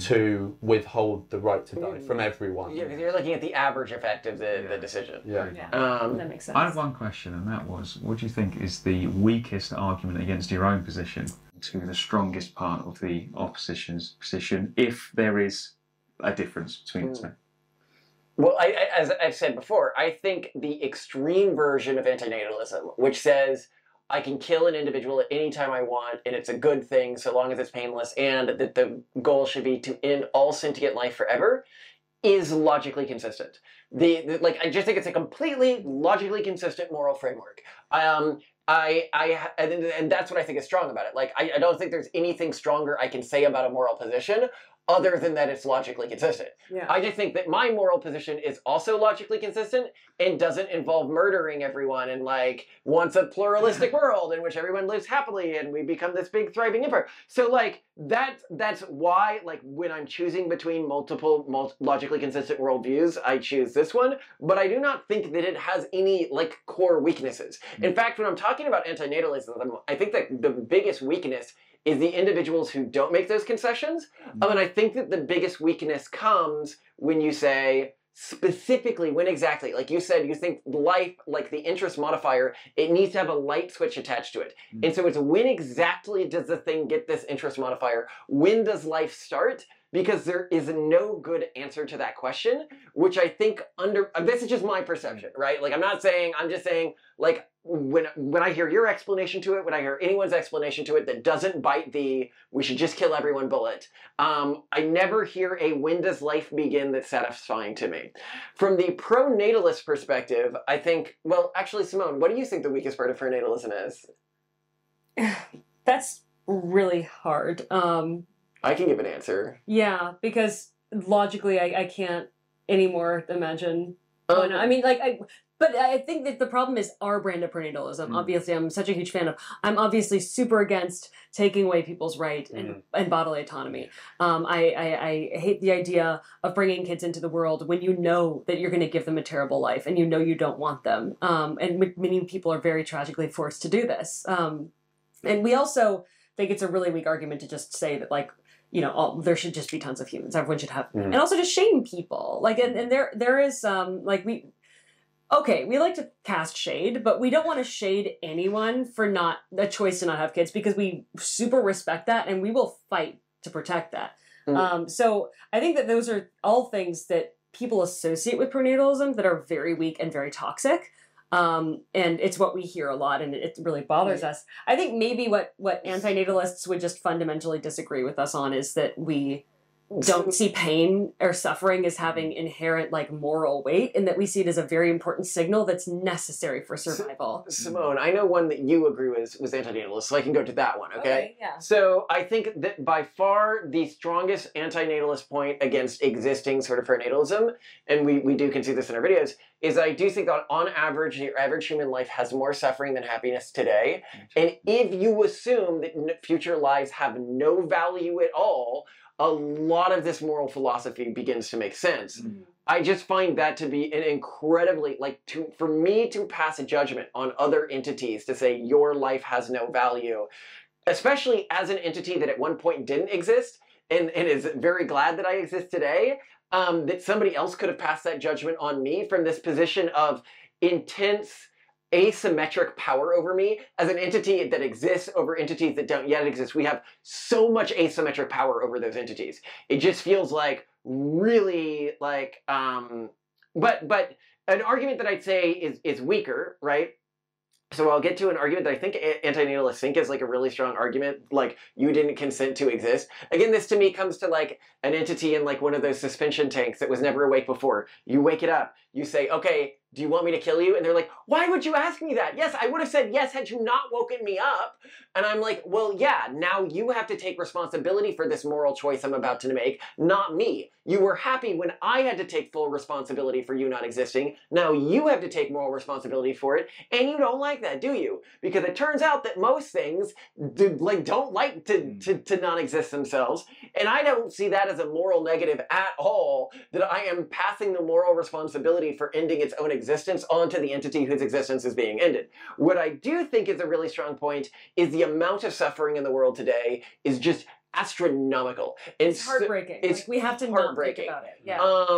S2: to withhold the right to die from everyone.
S3: Yeah, because you're looking at the average effect of the, the
S1: Yeah.
S3: decision.
S2: Yeah.
S4: Yeah.
S3: Um,
S4: That makes sense.
S1: I had one question, and that was, what do you think is the weakest argument against your own position? to the strongest part of the opposition's position if there is a difference between
S3: Mm.
S1: the two?
S3: Well, I, I, as I've said before, I think the extreme version of antinatalism, which says I can kill an individual at any time I want, and it's a good thing so long as it's painless, and that the goal should be to end all sentient life forever, is logically consistent. The, the like, I just think it's a completely logically consistent moral framework. Um, I, I, and, and that's what I think is strong about it. Like, I, I don't think there's anything stronger I can say about a moral position other than that it's logically consistent.
S4: Yeah.
S3: I just think that my moral position is also logically consistent and doesn't involve murdering everyone and like wants a pluralistic world in which everyone lives happily and we become this big thriving empire. So like that that's why like when I'm choosing between multiple mul- logically consistent worldviews, I choose this one, but I do not think that it has any like core weaknesses. Mm-hmm. In fact, when I'm talking about antinatalism, I think that the biggest weakness is the individuals who don't make those concessions. Mm-hmm. Um, and I think that the biggest weakness comes when you say, specifically, when exactly, like you said, you think life, like the interest modifier, it needs to have a light switch attached to it. Mm-hmm. And so it's when exactly does the thing get this interest modifier? When does life start? Because there is no good answer to that question, which I think under, this is just my perception, right? Like I'm not saying, I'm just saying like, when when I hear your explanation to it, when I hear anyone's explanation to it that doesn't bite the we should just kill everyone bullet, um, I never hear a when does life begin that's satisfying to me. From the pro-natalist perspective, I think, well, actually, Simone, what do you think the weakest part of pro-natalism is?
S4: That's really hard. Um,
S3: I can give an answer.
S4: Yeah, because logically I, I can't anymore imagine.
S3: Um,
S4: Oh, no, I mean, like, I, but I think that the problem is our brand of prenatalism. Mm. Obviously, I'm such a huge fan of. I'm obviously super against taking away people's right and, mm. and bodily autonomy. Um, I, I, I hate the idea of bringing kids into the world when you know that you're going to give them a terrible life and you know you don't want them. Um, and many people are very tragically forced to do this. Um, and we also think it's a really weak argument to just say that, like, you know, all, there should just be tons of humans. Everyone should have, mm. and also to shame people. Like, and, and there, there is, um, like we, okay, we like to cast shade, but we don't want to shade anyone for not a choice to not have kids because we super respect that and we will fight to protect that. Mm. Um, so I think that those are all things that people associate with prenatalism that are very weak and very toxic. Um, and it's what we hear a lot, and it really bothers right. us. I think maybe what, what antinatalists would just fundamentally disagree with us on is that we don't see pain or suffering as having inherent, like, moral weight, and that we see it as a very important signal that's necessary for survival.
S3: Simone, I know one that you agree with was antinatalist, so I can go to that one, okay?
S4: Okay, yeah.
S3: So I think that by far the strongest antinatalist point against existing sort of prenatalism, and we, we do concede this in our videos, is I do think that on average, your average human life has more suffering than happiness today. And if you assume that future lives have no value at all, a lot of this moral philosophy begins to make sense. Mm-hmm. I just find that to be an incredibly, like, to for me to pass a judgment on other entities to say your life has no value, especially as an entity that at one point didn't exist and, and is very glad that I exist today, um, that somebody else could have passed that judgment on me from this position of intense asymmetric power over me as an entity that exists over entities that don't yet exist. We have so much asymmetric power over those entities. It just feels like really like, um, but but an argument that I'd say is is weaker, right? So I'll get to an argument that I think antinatalists think is like a really strong argument, like you didn't consent to exist. Again, this to me comes to like an entity in like one of those suspension tanks that was never awake before. You wake it up, you say, okay, do you want me to kill you? And they're like, why would you ask me that? Yes, I would have said yes had you not woken me up. And I'm like, well, yeah, now you have to take responsibility for this moral choice I'm about to make, not me. You were happy when I had to take full responsibility for you not existing. Now you have to take moral responsibility for it. And you don't like that, do you? Because it turns out that most things do, like, don't like to, to, to not exist themselves. And I don't see that as a moral negative at all, that I am passing the moral responsibility for ending its own existence onto the entity whose existence is being ended. What I do think is a really strong point is the amount of suffering in the world today is just astronomical.
S4: It's, it's heartbreaking. It's like, we have to not think about it. Yeah.
S3: Um,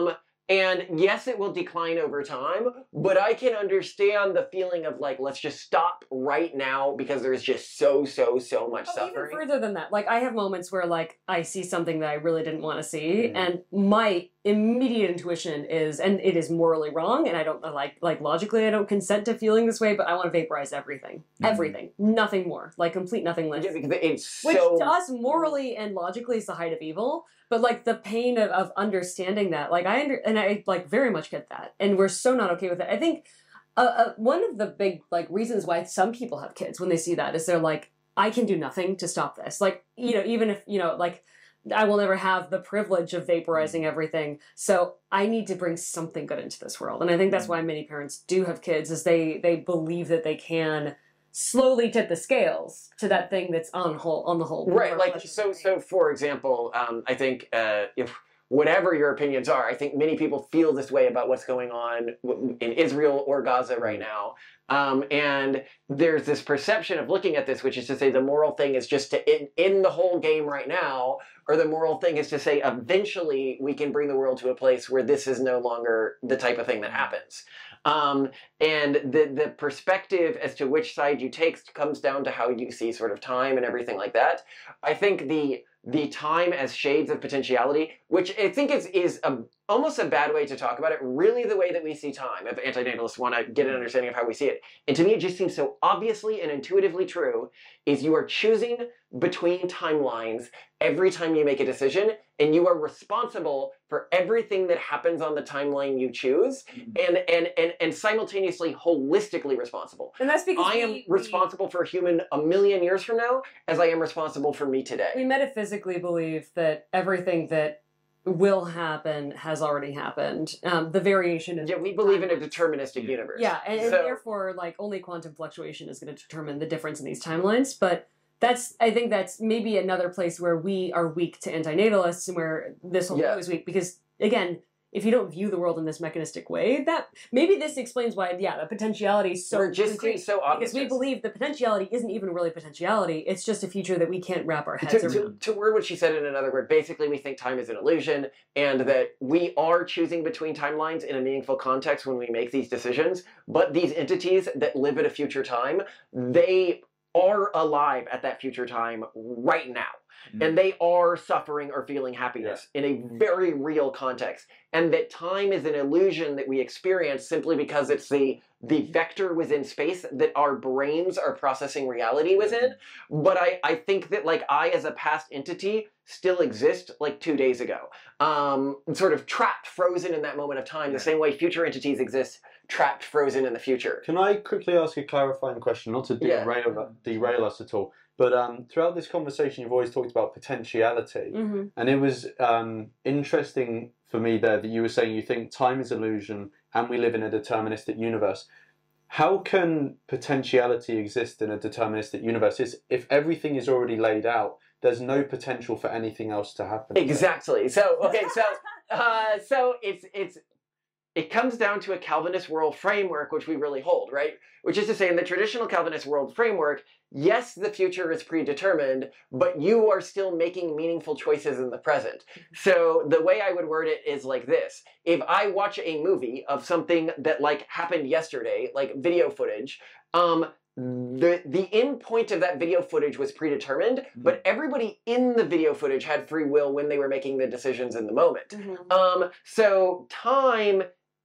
S3: And yes, it will decline over time, but I can understand the feeling of like, let's just stop right now because there's just so, so, so much
S4: Oh,
S3: suffering.
S4: even further than that, like I have moments where like I see something that I really didn't want to see,
S2: Mm.
S4: and my immediate intuition is, and it is morally wrong, and I don't like like logically I don't consent to feeling this way, but I want to vaporize everything,
S1: Mhm.
S4: everything, nothing more, like complete nothingness.
S3: Yeah, because it's
S4: Which
S3: so...
S4: to us morally and logically is the height of evil, but like the pain of, of understanding that, like I under and I like very much get that, and we're so not okay with it. I think uh, uh, one of the big like reasons why some people have kids when they see that is they're like, I can do nothing to stop this. Like, you know, even if, you know, like I will never have the privilege of vaporizing everything, so I need to bring something good into this world. And I think that's why many parents do have kids, is they they believe that they can slowly tip the scales to that thing that's on whole on the whole
S3: Right,
S4: more
S3: like,
S4: pleasure
S3: so,
S4: than
S3: so for example, um, I think uh, if whatever your opinions are, I think many people feel this way about what's going on w- in Israel or Gaza right now. Um, and there's this perception of looking at this, which is to say the moral thing is just to in, in the whole game right now, or the moral thing is to say eventually we can bring the world to a place where this is no longer the type of thing that happens. Um, and the, the perspective as to which side you take comes down to how you see sort of time and everything like that. I think the the time as shades of potentiality, which I think is is a, almost a bad way to talk about it, really the way that we see time, if antinatalists want to get an understanding of how we see it. And to me, it just seems so obviously and intuitively true, is you are choosing between timelines every time you make a decision, and you are responsible for everything that happens on the timeline you choose, and and and, and simultaneously holistically responsible.
S4: And that's because
S3: I am
S4: we,
S3: responsible for a human a million years from now as I am responsible for me today.
S4: we, we metaphysically believe that everything that will happen has already happened. Um, the variation is
S3: Yeah, we believe in a deterministic universe.
S4: yeah, and, and
S3: So-
S4: therefore, like only quantum fluctuation is going to determine the difference in these timelines. But that's, I think, that's maybe another place where we are weak to antinatalists, and where this whole
S3: Yeah.
S4: view is weak because, again, if you don't view the world in this mechanistic way, that maybe this explains why, yeah, the potentiality is so
S3: We're just
S4: great,
S3: so obvious.
S4: because we believe the potentiality isn't even really potentiality; it's just a future that we can't wrap our heads
S3: to, to,
S4: around.
S3: to word what she said in another word, basically we think time is an illusion, and that we are choosing between timelines in a meaningful context when we make these decisions, but these entities that live at a future time, they are alive at that future time right now.
S1: Mm.
S3: And they are suffering or feeling happiness in a very real context. And that time is an illusion that we experience simply because it's the the vector within space that our brains are processing reality within. But I, I think that like I as a past entity still exist like two days ago. Um, sort of trapped, frozen in that moment of time, the same way future entities exist, trapped, frozen in the future.
S2: Can I quickly ask a clarifying question, not to
S3: Yeah.
S2: derail, derail us at all, but um, throughout this conversation you've always talked about potentiality,
S4: Mm-hmm.
S2: and it was um, interesting for me there that you were saying you think time is illusion and we live in a deterministic universe. How can potentiality exist in a deterministic universe? Is if everything is already laid out, there's no potential for anything else to happen.
S3: Exactly. So okay, so uh, so it's it's it comes down to a Calvinist world framework, which we really hold, right? Which is to say, in the traditional Calvinist world framework, yes, the future is predetermined, but you are still making meaningful choices in the present. So the way I would word it is like this. If I watch a movie of something that like happened yesterday, like video footage, um, the the end point of that video footage was predetermined, but everybody in the video footage had free will when they were making the decisions in the moment.
S4: Mm-hmm.
S3: Um, so time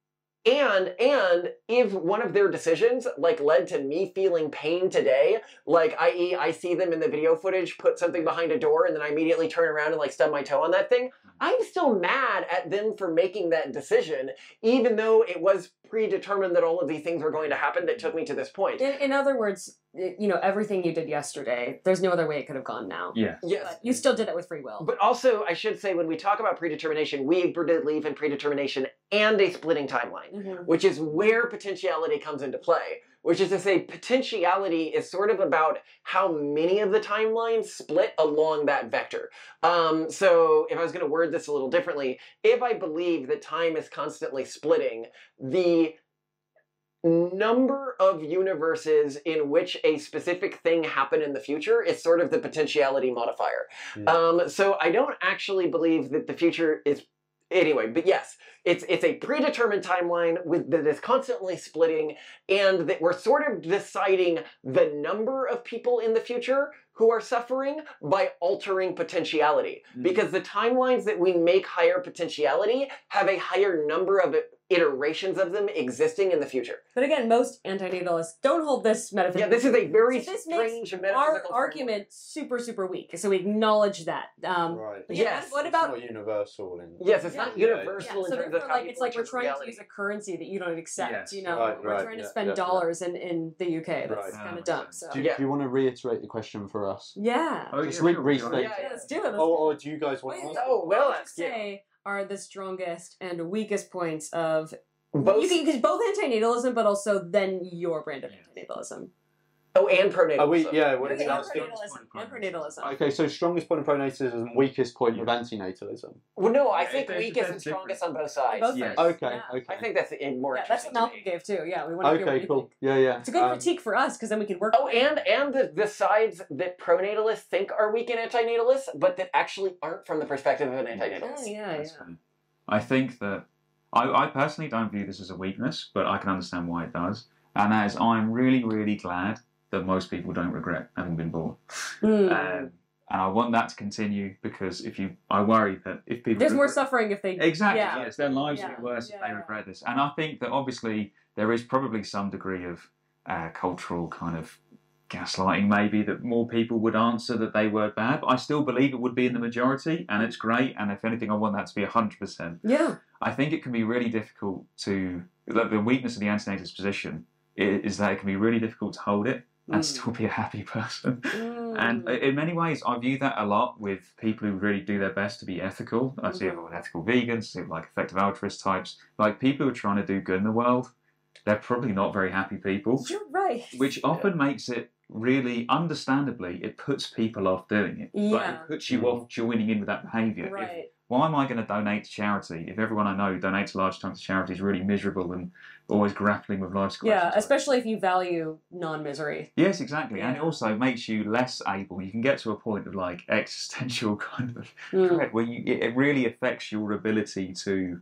S3: and and if one of their decisions like led to me feeling pain today, like that is I see them in the video footage put something behind a door and then I immediately turn around and like stub my toe on that thing, I'm still mad at them for making that decision, even though it was predetermined that all of these things were going to happen that took me to this point.
S4: In, in other words, you know, everything you did yesterday, there's no other way it could have gone now.
S1: Yeah.
S3: Yes.
S4: But you still did it with free will.
S3: But also, I should say, when we talk about predetermination, we believe in predetermination and a splitting timeline,
S4: Mhm.
S3: which is where potentiality comes into play. Which is to say, potentiality is sort of about how many of the timelines split along that vector. Um, so, if I was going to word this a little differently, if I believe that time is constantly splitting, the number of universes in which a specific thing happened in the future is sort of the potentiality modifier.
S2: Yeah.
S3: Um, so I don't actually believe that the future is anyway, but yes, it's it's a predetermined timeline with that is constantly splitting, and that we're sort of deciding the number of people in the future who are suffering by altering potentiality. Mm. Because the timelines that we make higher potentiality have a higher number of iterations of them existing in the future.
S4: But again, most antinatalists don't hold this metaphysical.
S3: Yeah, this is a very
S4: so this
S3: strange
S4: makes
S3: metaphysical
S4: our argument super, super weak. So we acknowledge that. Um,
S2: right.
S4: Yeah,
S3: yes.
S4: What about?
S2: It's not universal. In,
S3: yes, it's
S4: yeah,
S3: not
S2: yeah,
S3: universal
S4: Yeah,
S3: in
S4: so
S3: terms of
S4: therefore,
S3: how
S4: like it's like we're
S3: alter
S4: trying
S3: reality.
S4: to use a currency that you don't accept.
S1: Yes.
S4: You know,
S2: Right,
S4: we're
S2: right,
S4: trying to
S2: yeah,
S4: spend
S2: yeah,
S4: dollars in in the U K. That's
S2: Right.
S4: kind
S1: Yeah,
S4: of dumb.
S1: makes
S4: So
S1: sense.
S2: do,
S3: Yeah.
S2: do you want to reiterate the question for us?
S4: yeah.
S1: Oh,
S2: Just
S1: yeah,
S2: re-
S1: sure.
S2: restate.
S3: Yeah,
S4: Yeah, let's do it. Let's
S2: Or,
S4: do
S2: or
S4: it.
S2: do you guys want
S4: Wait,
S2: to?
S3: Oh, well,
S4: what would you
S3: yeah.
S4: say are the strongest and weakest points of
S3: Both,
S4: you can, you can both antinatalism, but also then your brand of
S1: Yeah.
S4: antinatalism.
S3: oh, and pronatalism.
S2: Are we? Yeah. What,
S4: Okay,
S1: that's
S4: and
S1: the-
S4: pronatalism. And pronatalism.
S2: okay. So strongest point of pronatalism, weakest point of antinatalism.
S3: Well, no, I
S1: Yeah,
S3: think
S1: it- it
S3: weakest and
S1: depends
S3: strongest on both sides.
S4: Both
S1: Yes.
S4: sides.
S2: Okay.
S4: Yeah.
S2: Okay.
S3: I think that's a more
S4: Yeah, that's
S3: interesting
S4: what
S3: to
S4: Malcolm
S3: me.
S4: gave too. Yeah, we want to hear what
S2: Okay.
S4: you
S2: Cool.
S4: think.
S2: Yeah. Yeah.
S4: It's a good
S2: Um,
S4: critique for us because then we can work.
S3: Oh, and and the, the sides that pronatalists think are weak and antinatalists, but that actually aren't from the perspective of an
S4: Oh,
S3: antinatalist.
S4: yeah,
S1: That's
S4: yeah.
S1: fine. I think that I, I personally don't view this as a weakness, but I can understand why it does. And that is, I'm really, really glad that most people don't regret having been born.
S4: Mm.
S1: Um, and I want that to continue because if you, I worry that if people
S4: There's more
S1: regret-
S4: suffering if they.
S1: Exactly.
S4: Yeah.
S1: Yes, their lives will
S4: Yeah,
S1: be worse if
S4: yeah,
S1: they
S4: yeah.
S1: regret this. And I think that obviously there is probably some degree of uh, cultural kind of gaslighting, maybe, that more people would answer that they were bad. But I still believe it would be in the majority, and it's great. And if anything, I want that to be one hundred percent.
S4: Yeah.
S1: I think it can be really difficult to. The the weakness of the antinatalist position i- is that it can be really difficult to hold it and
S4: Mm.
S1: still be a happy person.
S4: Mm.
S1: And in many ways, I view that a lot with people who really do their best to be ethical. I see it
S4: Mhm.
S1: with ethical vegans, I see it with like effective altruist types. Like people who are trying to do good in the world, they're probably not very happy people,
S4: You're right.
S1: which often makes it really, understandably, it puts people off doing it. Like,
S4: Yeah.
S1: it puts you off joining in with that behaviour. If-
S4: Right.
S1: why am I going to donate to charity if everyone I know who donates large chunks to charity is really miserable and always grappling with life's
S4: Yeah,
S1: questions?
S4: especially if you value non-misery.
S1: Yes, exactly. And it
S4: Yeah.
S1: also makes you less able. You can get to a point of like existential kind of
S4: Mm.
S1: dread where you, it it really affects your ability to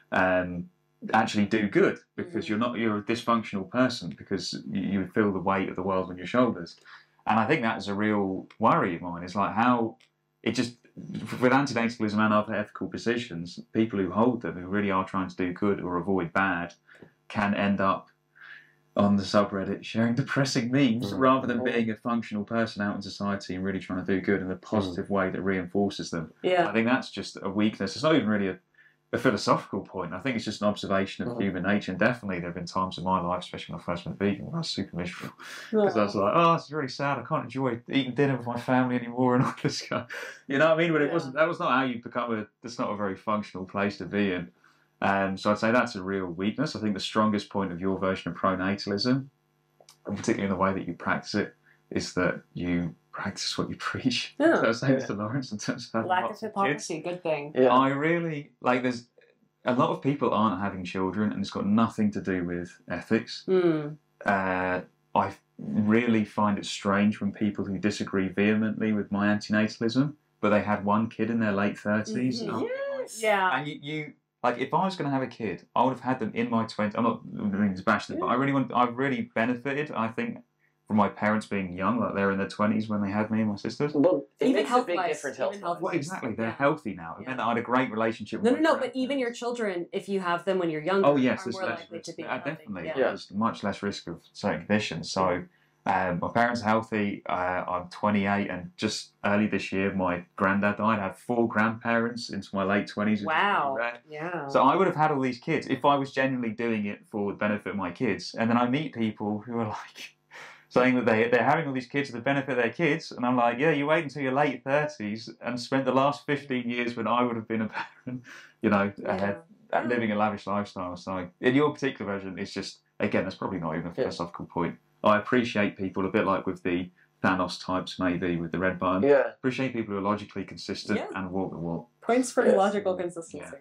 S1: um, actually do good because
S4: Mhm.
S1: you're not you're a dysfunctional person because you, you feel the weight of the world on your shoulders. And I think that is a real worry of mine. It's like how it just with antinatalism and other ethical positions, people who hold them, who really are trying to do good or avoid bad, can end up on the subreddit sharing depressing memes
S2: Mm.
S1: rather than being a functional person out in society and really trying to do good in a positive way that reinforces them.
S4: Yeah.
S1: I think that's just a weakness. It's not even really a, a philosophical point. I think it's just an observation of
S3: Mm.
S1: human nature. And definitely there have been times in my life, especially when I first went vegan, where I was super miserable. Because I was like, oh, it's really sad. I can't enjoy eating dinner with my family anymore and all this stuff. You know what I mean? But it
S4: Yeah.
S1: wasn't. That was not how you become a. That's not a very functional place to be in. Um, so I'd say that's a real weakness. I think the strongest point of your version of pronatalism, and particularly in the way that you practice it, is that you practice what you preach.
S4: Yeah.
S1: So I was saying this to Lawrence in terms of having
S4: Lack of
S1: lots kids.
S4: hypocrisy, good thing.
S3: Yeah.
S1: I really like. There's a lot of people aren't having children, and it's got nothing to do with ethics.
S4: Mm.
S1: Uh, I really find it strange when people who disagree vehemently with my antinatalism, but they had one kid in their late thirties.
S4: Mhm.
S3: Yes.
S4: Yeah.
S1: And you, you like, if I was going to have a kid, I would have had them in my twenties. I'm not meaning to bash them, but I really want. I've really benefited, I think, from my parents being young, like they're in their twenties when they had me and my sisters.
S3: Well, it
S4: Even
S3: makes a
S4: health
S3: big
S4: wise,
S3: difference
S4: even
S3: health
S4: health
S1: Well,
S4: wise.
S1: exactly. They're
S4: Yeah.
S1: healthy now. It
S4: Yeah.
S1: meant that I had a great relationship
S4: No,
S1: with
S4: no,
S1: my
S4: no. But even
S1: grandparents.
S4: your children, if you have them when you're younger,
S1: Oh yes,
S4: are
S1: there's
S4: more
S1: less
S4: likely
S1: risk.
S4: to be
S1: Uh,
S4: healthy.
S1: definitely,
S4: Yeah.
S3: Yeah.
S1: there's much less risk of certain conditions. So, um, my parents are healthy. Uh, I'm twenty-eight, and just early this year, my granddad died. I had four grandparents into my late twenties. which is
S4: Wow.
S1: pretty rare.
S4: Yeah.
S1: So I would have had all these kids if I was genuinely doing it for the benefit of my kids. And then I meet people who are like saying that they they're having all these kids for the benefit of their kids, and I'm like, yeah, you wait until your late thirties and spent the last fifteen years when I would have been a parent, you know, ahead,
S4: Yeah.
S1: uh, living a lavish lifestyle. So in your particular version, it's just again, that's probably not even a
S3: Yeah.
S1: philosophical point. I appreciate people a bit like with the Thanos types, maybe with the red button.
S3: Yeah.
S1: Appreciate people who are logically consistent
S4: Yeah.
S1: and walk the walk.
S4: Points for
S3: Yes.
S4: logical consistency.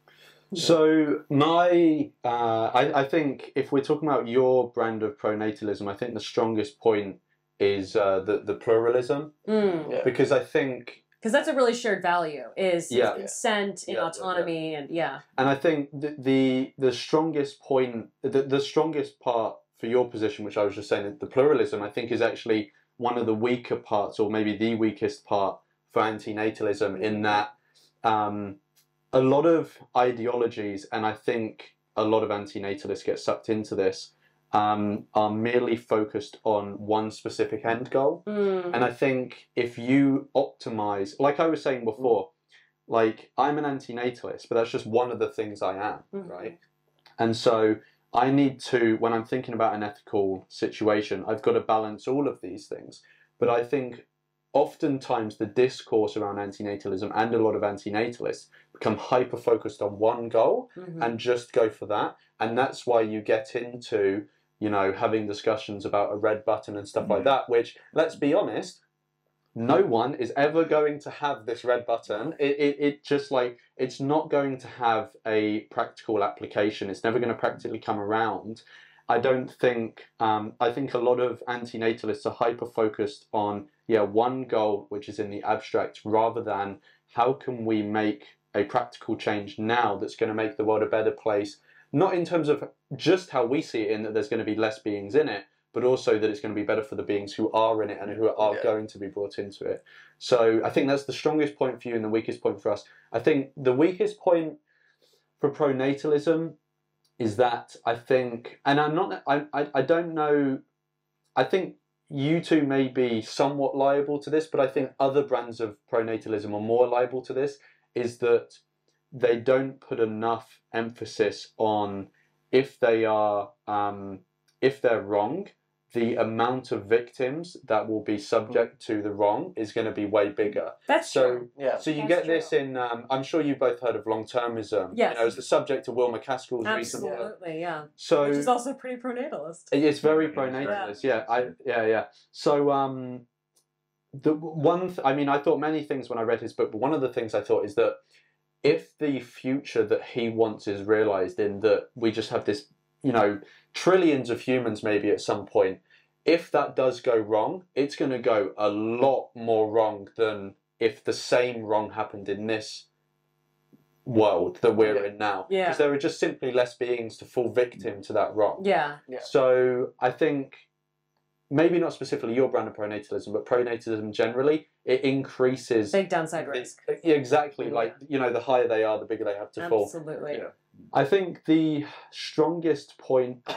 S2: So my, uh, I, I think if we're talking about your brand of pronatalism, I think the strongest point is uh, the the pluralism,
S4: Mm.
S3: Yeah.
S2: because I think
S4: because that's a really shared value is
S2: Yeah.
S4: consent in
S2: Yeah, yeah,
S4: autonomy and yeah.
S2: And I think the the, the strongest point, the, the strongest part for your position, which I was just saying, the pluralism, I think is actually one of the weaker parts, or maybe the weakest part for antinatalism, in that um, a lot of ideologies, and I think a lot of antinatalists get sucked into this, um, are merely focused on one specific end goal.
S4: Mm.
S2: And I think if you optimize, like I was saying before, like I'm an antinatalist, but that's just one of the things I am,
S4: Mhm.
S2: right? And so I need to, when I'm thinking about an ethical situation, I've got to balance all of these things. But I think oftentimes the discourse around antinatalism and a lot of antinatalists become hyper focused on one goal
S4: Mhm.
S2: and just go for that. And that's why you get into, you know, having discussions about a red button and stuff like that, which, let's be honest, no one is ever going to have this red button. It, it, it just like, it's not going to have a practical application. It's never going to practically come around. I don't think, um, I think a lot of antinatalists are hyper focused on, yeah, one goal, which is in the abstract, rather than how can we make a practical change now that's going to make the world a better place, not in terms of just how we see it, in that there's going to be less beings in it, but also that it's going to be better for the beings who are in it and who are
S3: Yeah.
S2: going to be brought into it. So I think that's the strongest point for you and the weakest point for us. I think the weakest point for pronatalism is that I think, and I'm not, I, I, I don't know, I think you two may be somewhat liable to this, but I think other brands of pronatalism are more liable to this, is that they don't put enough emphasis on if they are, um, if they're wrong, the amount of victims that will be subject to the wrong is going to be way bigger.
S4: That's
S2: So,
S4: true.
S3: Yeah.
S2: so you
S4: That's
S2: get
S4: true.
S2: this in. Um, I'm sure you've both heard of long-termism.
S4: Yes.
S2: You know, it's the subject of Will McCaskill's recent book.
S4: Absolutely, yeah.
S2: So
S4: Which is also pretty pronatalist.
S2: it's very pronatalist. Yeah, I yeah yeah. So um, the one th- I mean, I thought many things when I read his book, but one of the things I thought is that if the future that he wants is realized, in that we just have this, you know, trillions of humans maybe at some point, if that does go wrong, it's going to go a lot more wrong than if the same wrong happened in this world that we're
S3: Yeah.
S2: in now.
S4: Yeah.
S2: Because there are just simply less beings to fall victim to that wrong.
S4: Yeah.
S3: Yeah.
S2: So I think maybe not specifically your brand of pronatalism, but pronatalism generally, it increases.
S4: Big downside risk.
S2: Yeah, exactly. Like, you know, the higher they are, the bigger they have to fall.
S4: Absolutely.
S3: Yeah.
S2: I think the strongest point,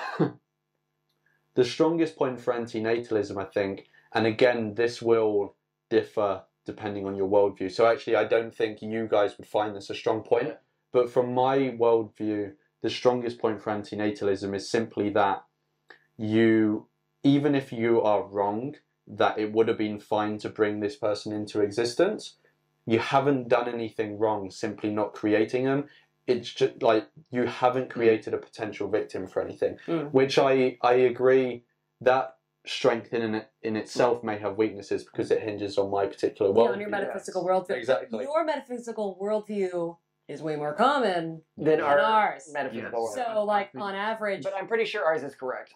S2: the strongest point for antinatalism, I think, and again, this will differ depending on your worldview. So actually, I don't think you guys would find this a strong point.
S3: Yeah.
S2: But from my worldview, the strongest point for antinatalism is simply that you, even if you are wrong, that it would have been fine to bring this person into existence, you haven't done anything wrong simply not creating them. It's just like you haven't created a potential victim for anything,
S4: Mm.
S2: which I, I agree that strength in it in itself may have weaknesses because it hinges on my particular
S4: Yeah,
S2: worldview.
S4: on your metaphysical worldview.
S2: Exactly.
S4: Your metaphysical worldview is way more common
S3: Than
S4: than
S3: our
S4: ours.
S3: metaphysical world.
S4: So, like, on average.
S3: But I'm pretty sure ours is correct.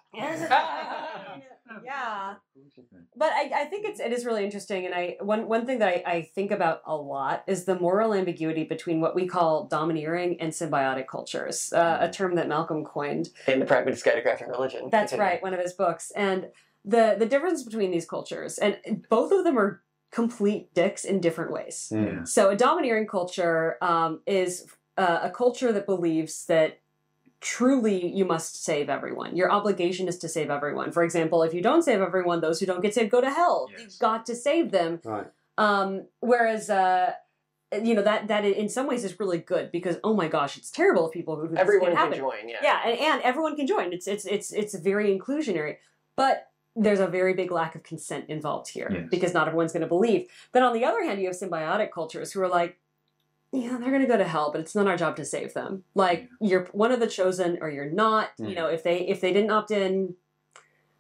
S4: Yeah. But I, I think it's it is really interesting, and I one one thing that I, I think about a lot is the moral ambiguity between what we call domineering and symbiotic cultures, uh, a term that Malcolm coined.
S3: In the Pragmatist Guide to Craft and Religion.
S4: That's
S3: Continue.
S4: right, one of his books. And the the difference between these cultures, and both of them are complete dicks in different ways.
S2: Mm.
S4: So a domineering culture um, is uh, a culture that believes that truly you must save everyone. Your obligation is to save everyone. For example, if you don't save everyone, those who don't get saved go to hell.
S1: Yes.
S4: You've got to save them.
S2: Right.
S4: Um, whereas, uh, you know, that that in some ways is really good because, oh my gosh, it's terrible if people who do this
S3: Everyone
S4: can't
S3: can
S4: happen.
S3: join, yeah.
S4: Yeah, and, and everyone can join. It's it's it's it's very inclusionary, but there's a very big lack of consent involved here
S1: Yes.
S4: because not everyone's going to believe. Then on the other hand, you have symbiotic cultures who are like, yeah, they're going to go to hell, but it's not our job to save them. Like you're one of the chosen or you're not.
S2: Mm.
S4: You know, if they if they didn't opt in,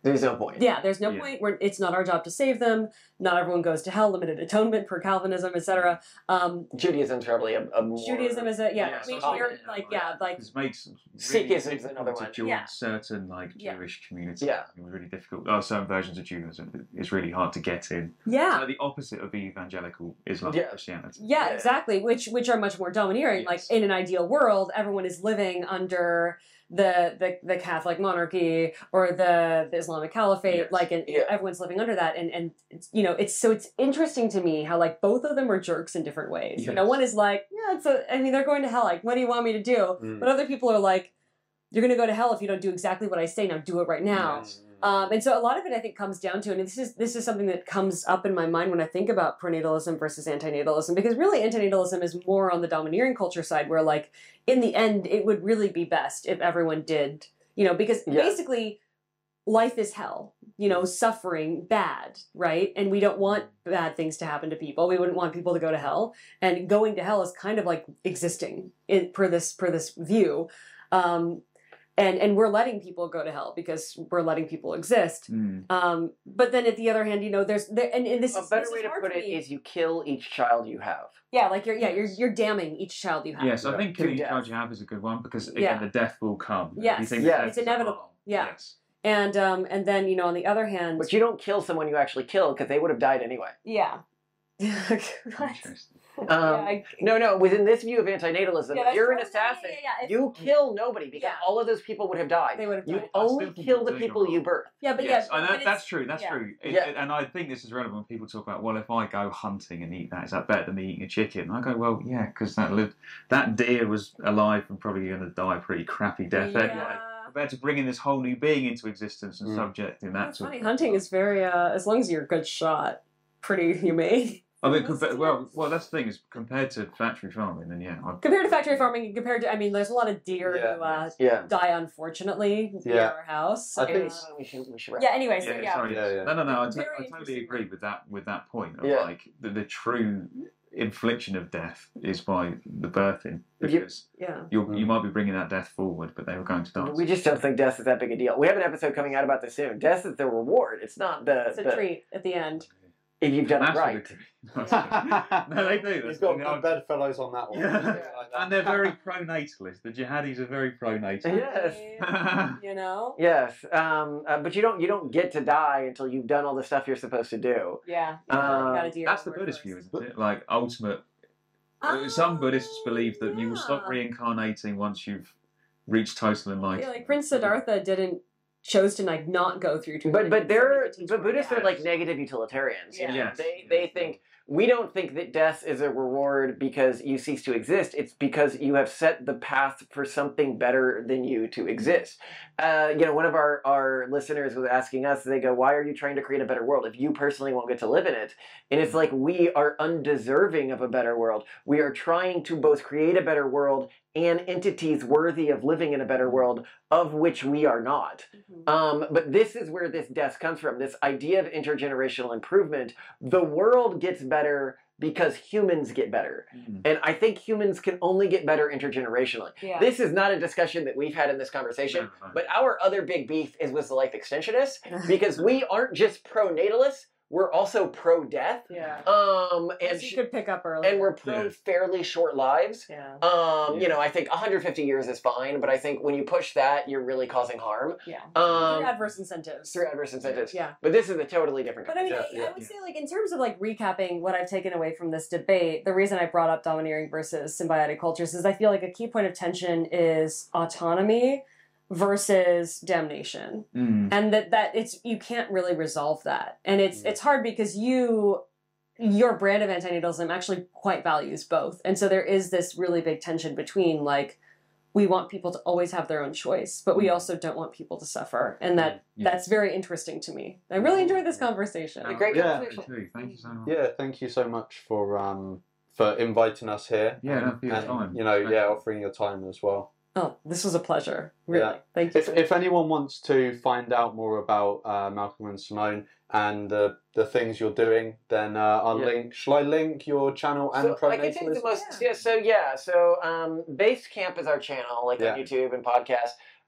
S3: There's no point.
S4: Yeah, there's no
S1: Yeah.
S4: point where it's not our job to save them. Not everyone goes to hell. Limited atonement per Calvinism, et cetera. Um,
S3: Judaism's probably a, a more...
S4: Judaism is a yeah.
S3: Yeah,
S4: I mean,
S3: so-
S4: you're, like yeah, like
S1: It makes really
S3: Sikhism's
S1: difficult
S3: another
S1: to
S3: one.
S1: join
S4: Yeah.
S1: certain like
S4: Yeah.
S1: Jewish communities.
S3: Yeah.
S1: It was really difficult. Oh, certain versions of Judaism is really hard to get in.
S4: yeah.
S1: So the opposite of evangelical Islam
S3: Yeah.
S1: Christianity.
S4: Yeah,
S3: Yeah.
S4: exactly. Which which are much more domineering.
S1: Yes.
S4: Like in an ideal world, everyone is living under the the, the Catholic monarchy or the, the Islamic Caliphate.
S1: Yes.
S4: Like, and
S3: Yeah.
S4: everyone's living under that. And and it's, you know, it's so it's interesting to me how like both of them are jerks in different ways. You know,
S1: Yes.
S4: one is like, yeah, it's a. I mean, they're going to hell. Like, what do you want me to do?
S2: Mm.
S4: But other people are like, you're going to go to hell if you don't do exactly what I say. Now do it right now.
S1: Yes.
S4: Um, and so a lot of it, I think, comes down to, and this is this is something that comes up in my mind when I think about pronatalism versus antinatalism, because really antinatalism is more on the domineering culture side, where like in the end, it would really be best if everyone did, you know, because
S3: Yeah.
S4: basically life is hell, you know, suffering, bad, right? And we don't want bad things to happen to people. We wouldn't want people to go to hell, and going to hell is kind of like existing in, per this per this view. Um, And and we're letting people go to hell because we're letting people exist.
S1: Mm.
S4: Um, but then at the other hand, you know, there's there, and, and this
S3: A
S4: is
S3: better
S4: this is
S3: way to
S4: hard
S3: put
S4: for
S3: it
S4: me.
S3: is you kill each child you have.
S4: yeah, like you're yeah you're you're damning each child you have.
S1: Yes, I
S2: Yeah.
S1: think killing
S3: To
S1: each child
S3: death.
S1: you have is a good one because again
S4: Yeah.
S1: the death will come.
S4: Yes.
S1: You think
S3: Yeah.
S1: death
S4: It's
S1: is
S4: inevitable.
S1: harm.
S4: Yeah.
S1: Yes.
S4: And um and then you know on the other hand,
S3: But you don't kill someone you actually kill because they would have died anyway.
S4: yeah. What?
S1: Interesting.
S3: Um,
S4: Yeah, I-
S3: No, no. Within this view of antinatalism,
S4: Yeah,
S3: if
S4: that's
S3: you're an
S4: true.
S3: assassin,
S4: Yeah, yeah, yeah. It's-
S3: you kill nobody because
S4: Yeah.
S3: all of those people would have died.
S4: They would have
S3: You
S4: died.
S1: I still
S3: only
S1: think
S3: kill
S1: you're
S3: the
S1: doing
S3: people
S1: it
S3: you
S1: wrong.
S3: birth.
S4: Yeah, but
S1: yes,
S4: yeah,
S1: and
S4: but
S1: that,
S4: it's-
S1: that's true. That's
S4: yeah.
S1: true. It,
S3: Yeah.
S1: it- and I think this is relevant when people talk about, well, if I go hunting and eat that, is that better than me eating a chicken? And I go, well, yeah, because that lived, that deer was alive and probably going to die a pretty crappy death anyway.
S4: Yeah.
S1: Compared to bringing this whole new being into existence and
S2: Mm.
S1: subjecting that
S4: That's
S1: to
S4: funny. Hunting is very uh as long as you're a good shot, pretty humane.
S1: I mean, compa- well, well, that's the thing is compared to factory farming, then yeah, I,
S4: Compared to factory farming, compared to I mean, there's a lot of deer
S2: Yeah.
S4: who uh,
S3: Yeah.
S4: die unfortunately near
S2: Yeah.
S4: our house.
S2: I think-
S4: And,
S3: Uh, we should, we should wrap
S4: yeah. Anyway, so
S1: yeah,
S4: yeah.
S1: sorry,
S2: Yeah, yeah.
S1: no, no, no, I, t-
S4: Very
S1: I totally
S4: interesting.
S1: agree with that with that point of
S3: Yeah.
S1: like the, the true infliction of death is by the birthing
S3: You-
S1: because
S4: Yeah.
S1: you're,
S2: Mm.
S1: you might be bringing that death forward, but they were going to die.
S3: We just don't think death is that big a deal. We have an episode coming out about this soon. Death is the reward. It's not the,
S4: It's a
S3: the
S4: treat at the end.
S3: if you've done it
S1: That's
S3: right.
S1: what it- no, they do. That's
S2: You've got
S1: the-
S2: good bedfellows on that one.
S1: Yeah.
S2: Like that.
S1: And they're very pro-natalist. The jihadis are very pro-natalist.
S3: Yes.
S4: You know?
S3: Yes, um, uh, but you don't you don't get to die until you've done all the stuff you're supposed to do.
S4: Yeah.
S3: Um,
S4: you gotta do your
S1: That's the
S4: homework
S1: Buddhist
S4: first.
S1: view, isn't it? Like ultimate.
S4: Oh,
S1: Some Buddhists believe that you will stop
S4: yeah.
S1: reincarnating once you've reached total
S4: Yeah,
S1: enlightenment.
S4: like Prince Siddhartha didn't chose to like not go through treatment.
S3: But but
S4: He
S3: they're
S4: continued
S3: but
S4: to
S3: Buddhists
S4: work
S3: are
S4: out.
S3: like negative utilitarians. You know?
S1: Yes.
S3: They they think we don't think that death is a reward because you cease to exist. It's because you have set the path for something better than you to exist. Uh, you know, one of our, our listeners was asking us, they go, why are you trying to create a better world if you personally won't get to live in it? And it's like, we are undeserving of a better world. We are trying to both create a better world and entities worthy of living in a better world, of which we are not.
S4: Mhm.
S3: Um, but this is where this death comes from, this idea of intergenerational improvement. The world gets better because humans get better.
S1: Mm.
S3: And I think humans can only get better intergenerationally.
S4: Yeah.
S3: This is not a discussion that we've had in this conversation,
S1: No, no.
S3: but our other big beef is with the life extensionists, because we aren't just pro-natalists, we're also pro-death.
S4: Yeah.
S3: Um, and,
S4: As you
S3: sh-
S4: could pick up early.
S3: and we're pro
S1: Yeah.
S3: fairly short lives.
S4: Yeah.
S3: Um,
S1: Yeah.
S3: You know, I think one hundred fifty years is fine, but I think when you push that, you're really causing harm.
S4: Yeah.
S3: Um,
S4: Through adverse incentives.
S3: through adverse incentives.
S4: Yeah.
S3: But this is a totally different
S4: But I mean,
S3: conversation.
S4: I,
S2: Yeah,
S4: I would
S1: yeah.
S4: say, like, in terms of like recapping what I've taken away from this debate, the reason I brought up domineering versus symbiotic cultures is I feel like a key point of tension is autonomy versus damnation,
S1: Mm.
S4: and that that it's you can't really resolve that, and it's
S2: Mm.
S4: it's hard because you your brand of antinatalism actually quite values both, and so there is this really big tension between like we want people to always have their own choice, but we
S1: Mm.
S4: also don't want people to suffer, and that
S1: Yeah.
S4: that's very interesting to me. I really enjoyed this conversation.
S3: A great
S2: Yeah.
S3: conversation.
S1: Too. Thank you so much.
S2: Yeah, thank you so much for um for inviting us here.
S1: Yeah, no,
S2: and,
S1: for your
S2: and,
S1: time.
S2: you know, yeah,
S1: Especially.
S2: offering your time as well.
S4: Oh, this was a pleasure. Really.
S2: Yeah.
S4: Thank you.
S2: If if anyone wants to find out more about uh, Malcolm and Simone and the the things you're doing, then uh, I'll
S3: Yeah.
S2: link. Shall I link your channel and
S3: So I can take the
S2: pronatalism?
S3: most. Yeah. So yeah. So um, Basecamp is our channel, like
S2: Yeah.
S3: on YouTube and podcast.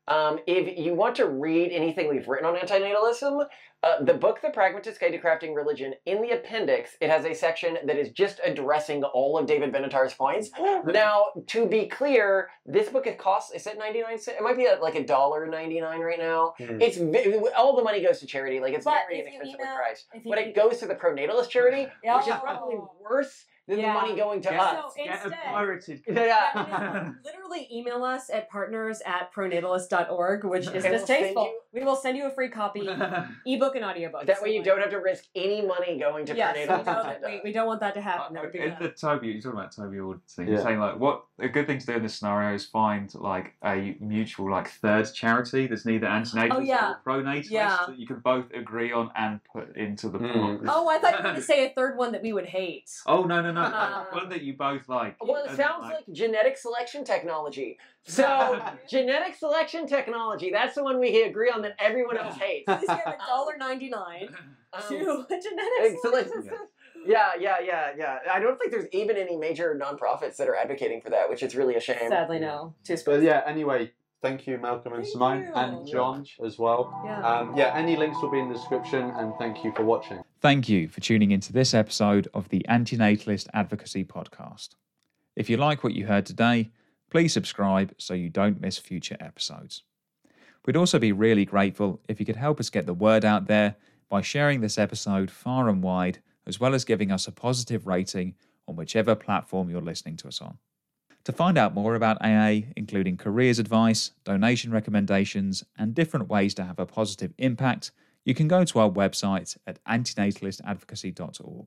S3: Um, if you want to read anything we've written on antinatalism, uh, the book The Pragmatist Guide to Crafting Religion, in the appendix, it has a section that is just addressing all of David Benatar's points. Now, to be clear, this book it costs, is it ninety-nine cents? It might be at like a dollar ninety-nine right now. Mm. It's all the money goes to charity. Like, it's
S4: but
S3: very inexpensively priced. But
S4: you,
S3: it goes to the pro-natalist charity,
S4: oh.
S3: which is probably worse than
S4: yeah.
S3: the money going to
S1: get,
S3: us.
S4: So
S1: get
S4: instead,
S1: a pirated
S3: yeah.
S4: literally email us at partners at pronatalist dot org, which is
S3: And
S4: distasteful.
S3: we'll you...
S4: We will send you a free copy, ebook and audiobook.
S3: That way you don't have to risk any money going to
S4: yes,
S3: pronatalist.
S4: We, know that we, we don't want that to happen.
S1: Uh,
S4: That would be
S1: in
S4: bad.
S1: the Toby, you're talking about Toby Ord thing.
S2: Yeah.
S1: You're saying like what a good thing to do in this scenario is find like a mutual like third charity that's neither antinatalist
S4: Oh, yeah.
S1: or pro-natalist
S4: Yeah.
S1: that you can both agree on and put into the
S2: Mm.
S1: book.
S4: Oh, I thought you were going to say a third one that we would hate.
S1: Oh no no no!
S4: Uh,
S1: One that you both like.
S3: Well, it
S1: And,
S3: sounds like genetic selection technology. So, genetic selection technology, that's the one we agree on that everyone else hates.
S4: Please give a dollar ninety nine
S3: Um,
S4: to a genetic
S3: Excellent.
S4: selection.
S3: Yeah, yeah, yeah, yeah. I don't think there's even any major nonprofits that are advocating for that, which is really a shame.
S4: Sadly, no. Too
S2: But
S4: specific.
S2: yeah, anyway, thank you, Malcolm and
S4: Thank
S2: Simone,
S4: you.
S2: and John as well.
S4: Yeah.
S2: Um, yeah, any links will be in the description, and thank you for watching.
S1: Thank you for tuning into this episode of the Antinatalist Advocacy Podcast. If you like what you heard today, please subscribe so you don't miss future episodes. We'd also be really grateful if you could help us get the word out there by sharing this episode far and wide, as well as giving us a positive rating on whichever platform you're listening to us on. To find out more about A A, including careers advice, donation recommendations, and different ways to have a positive impact, you can go to our website at antinatalist advocacy dot org.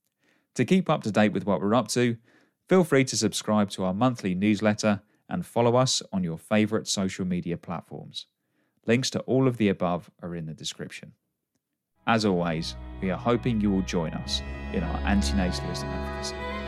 S1: To keep up to date with what we're up to, feel free to subscribe to our monthly newsletter and follow us on your favourite social media platforms. Links to all of the above are in the description. As always, we are hoping you will join us in our antinatalist advocacy.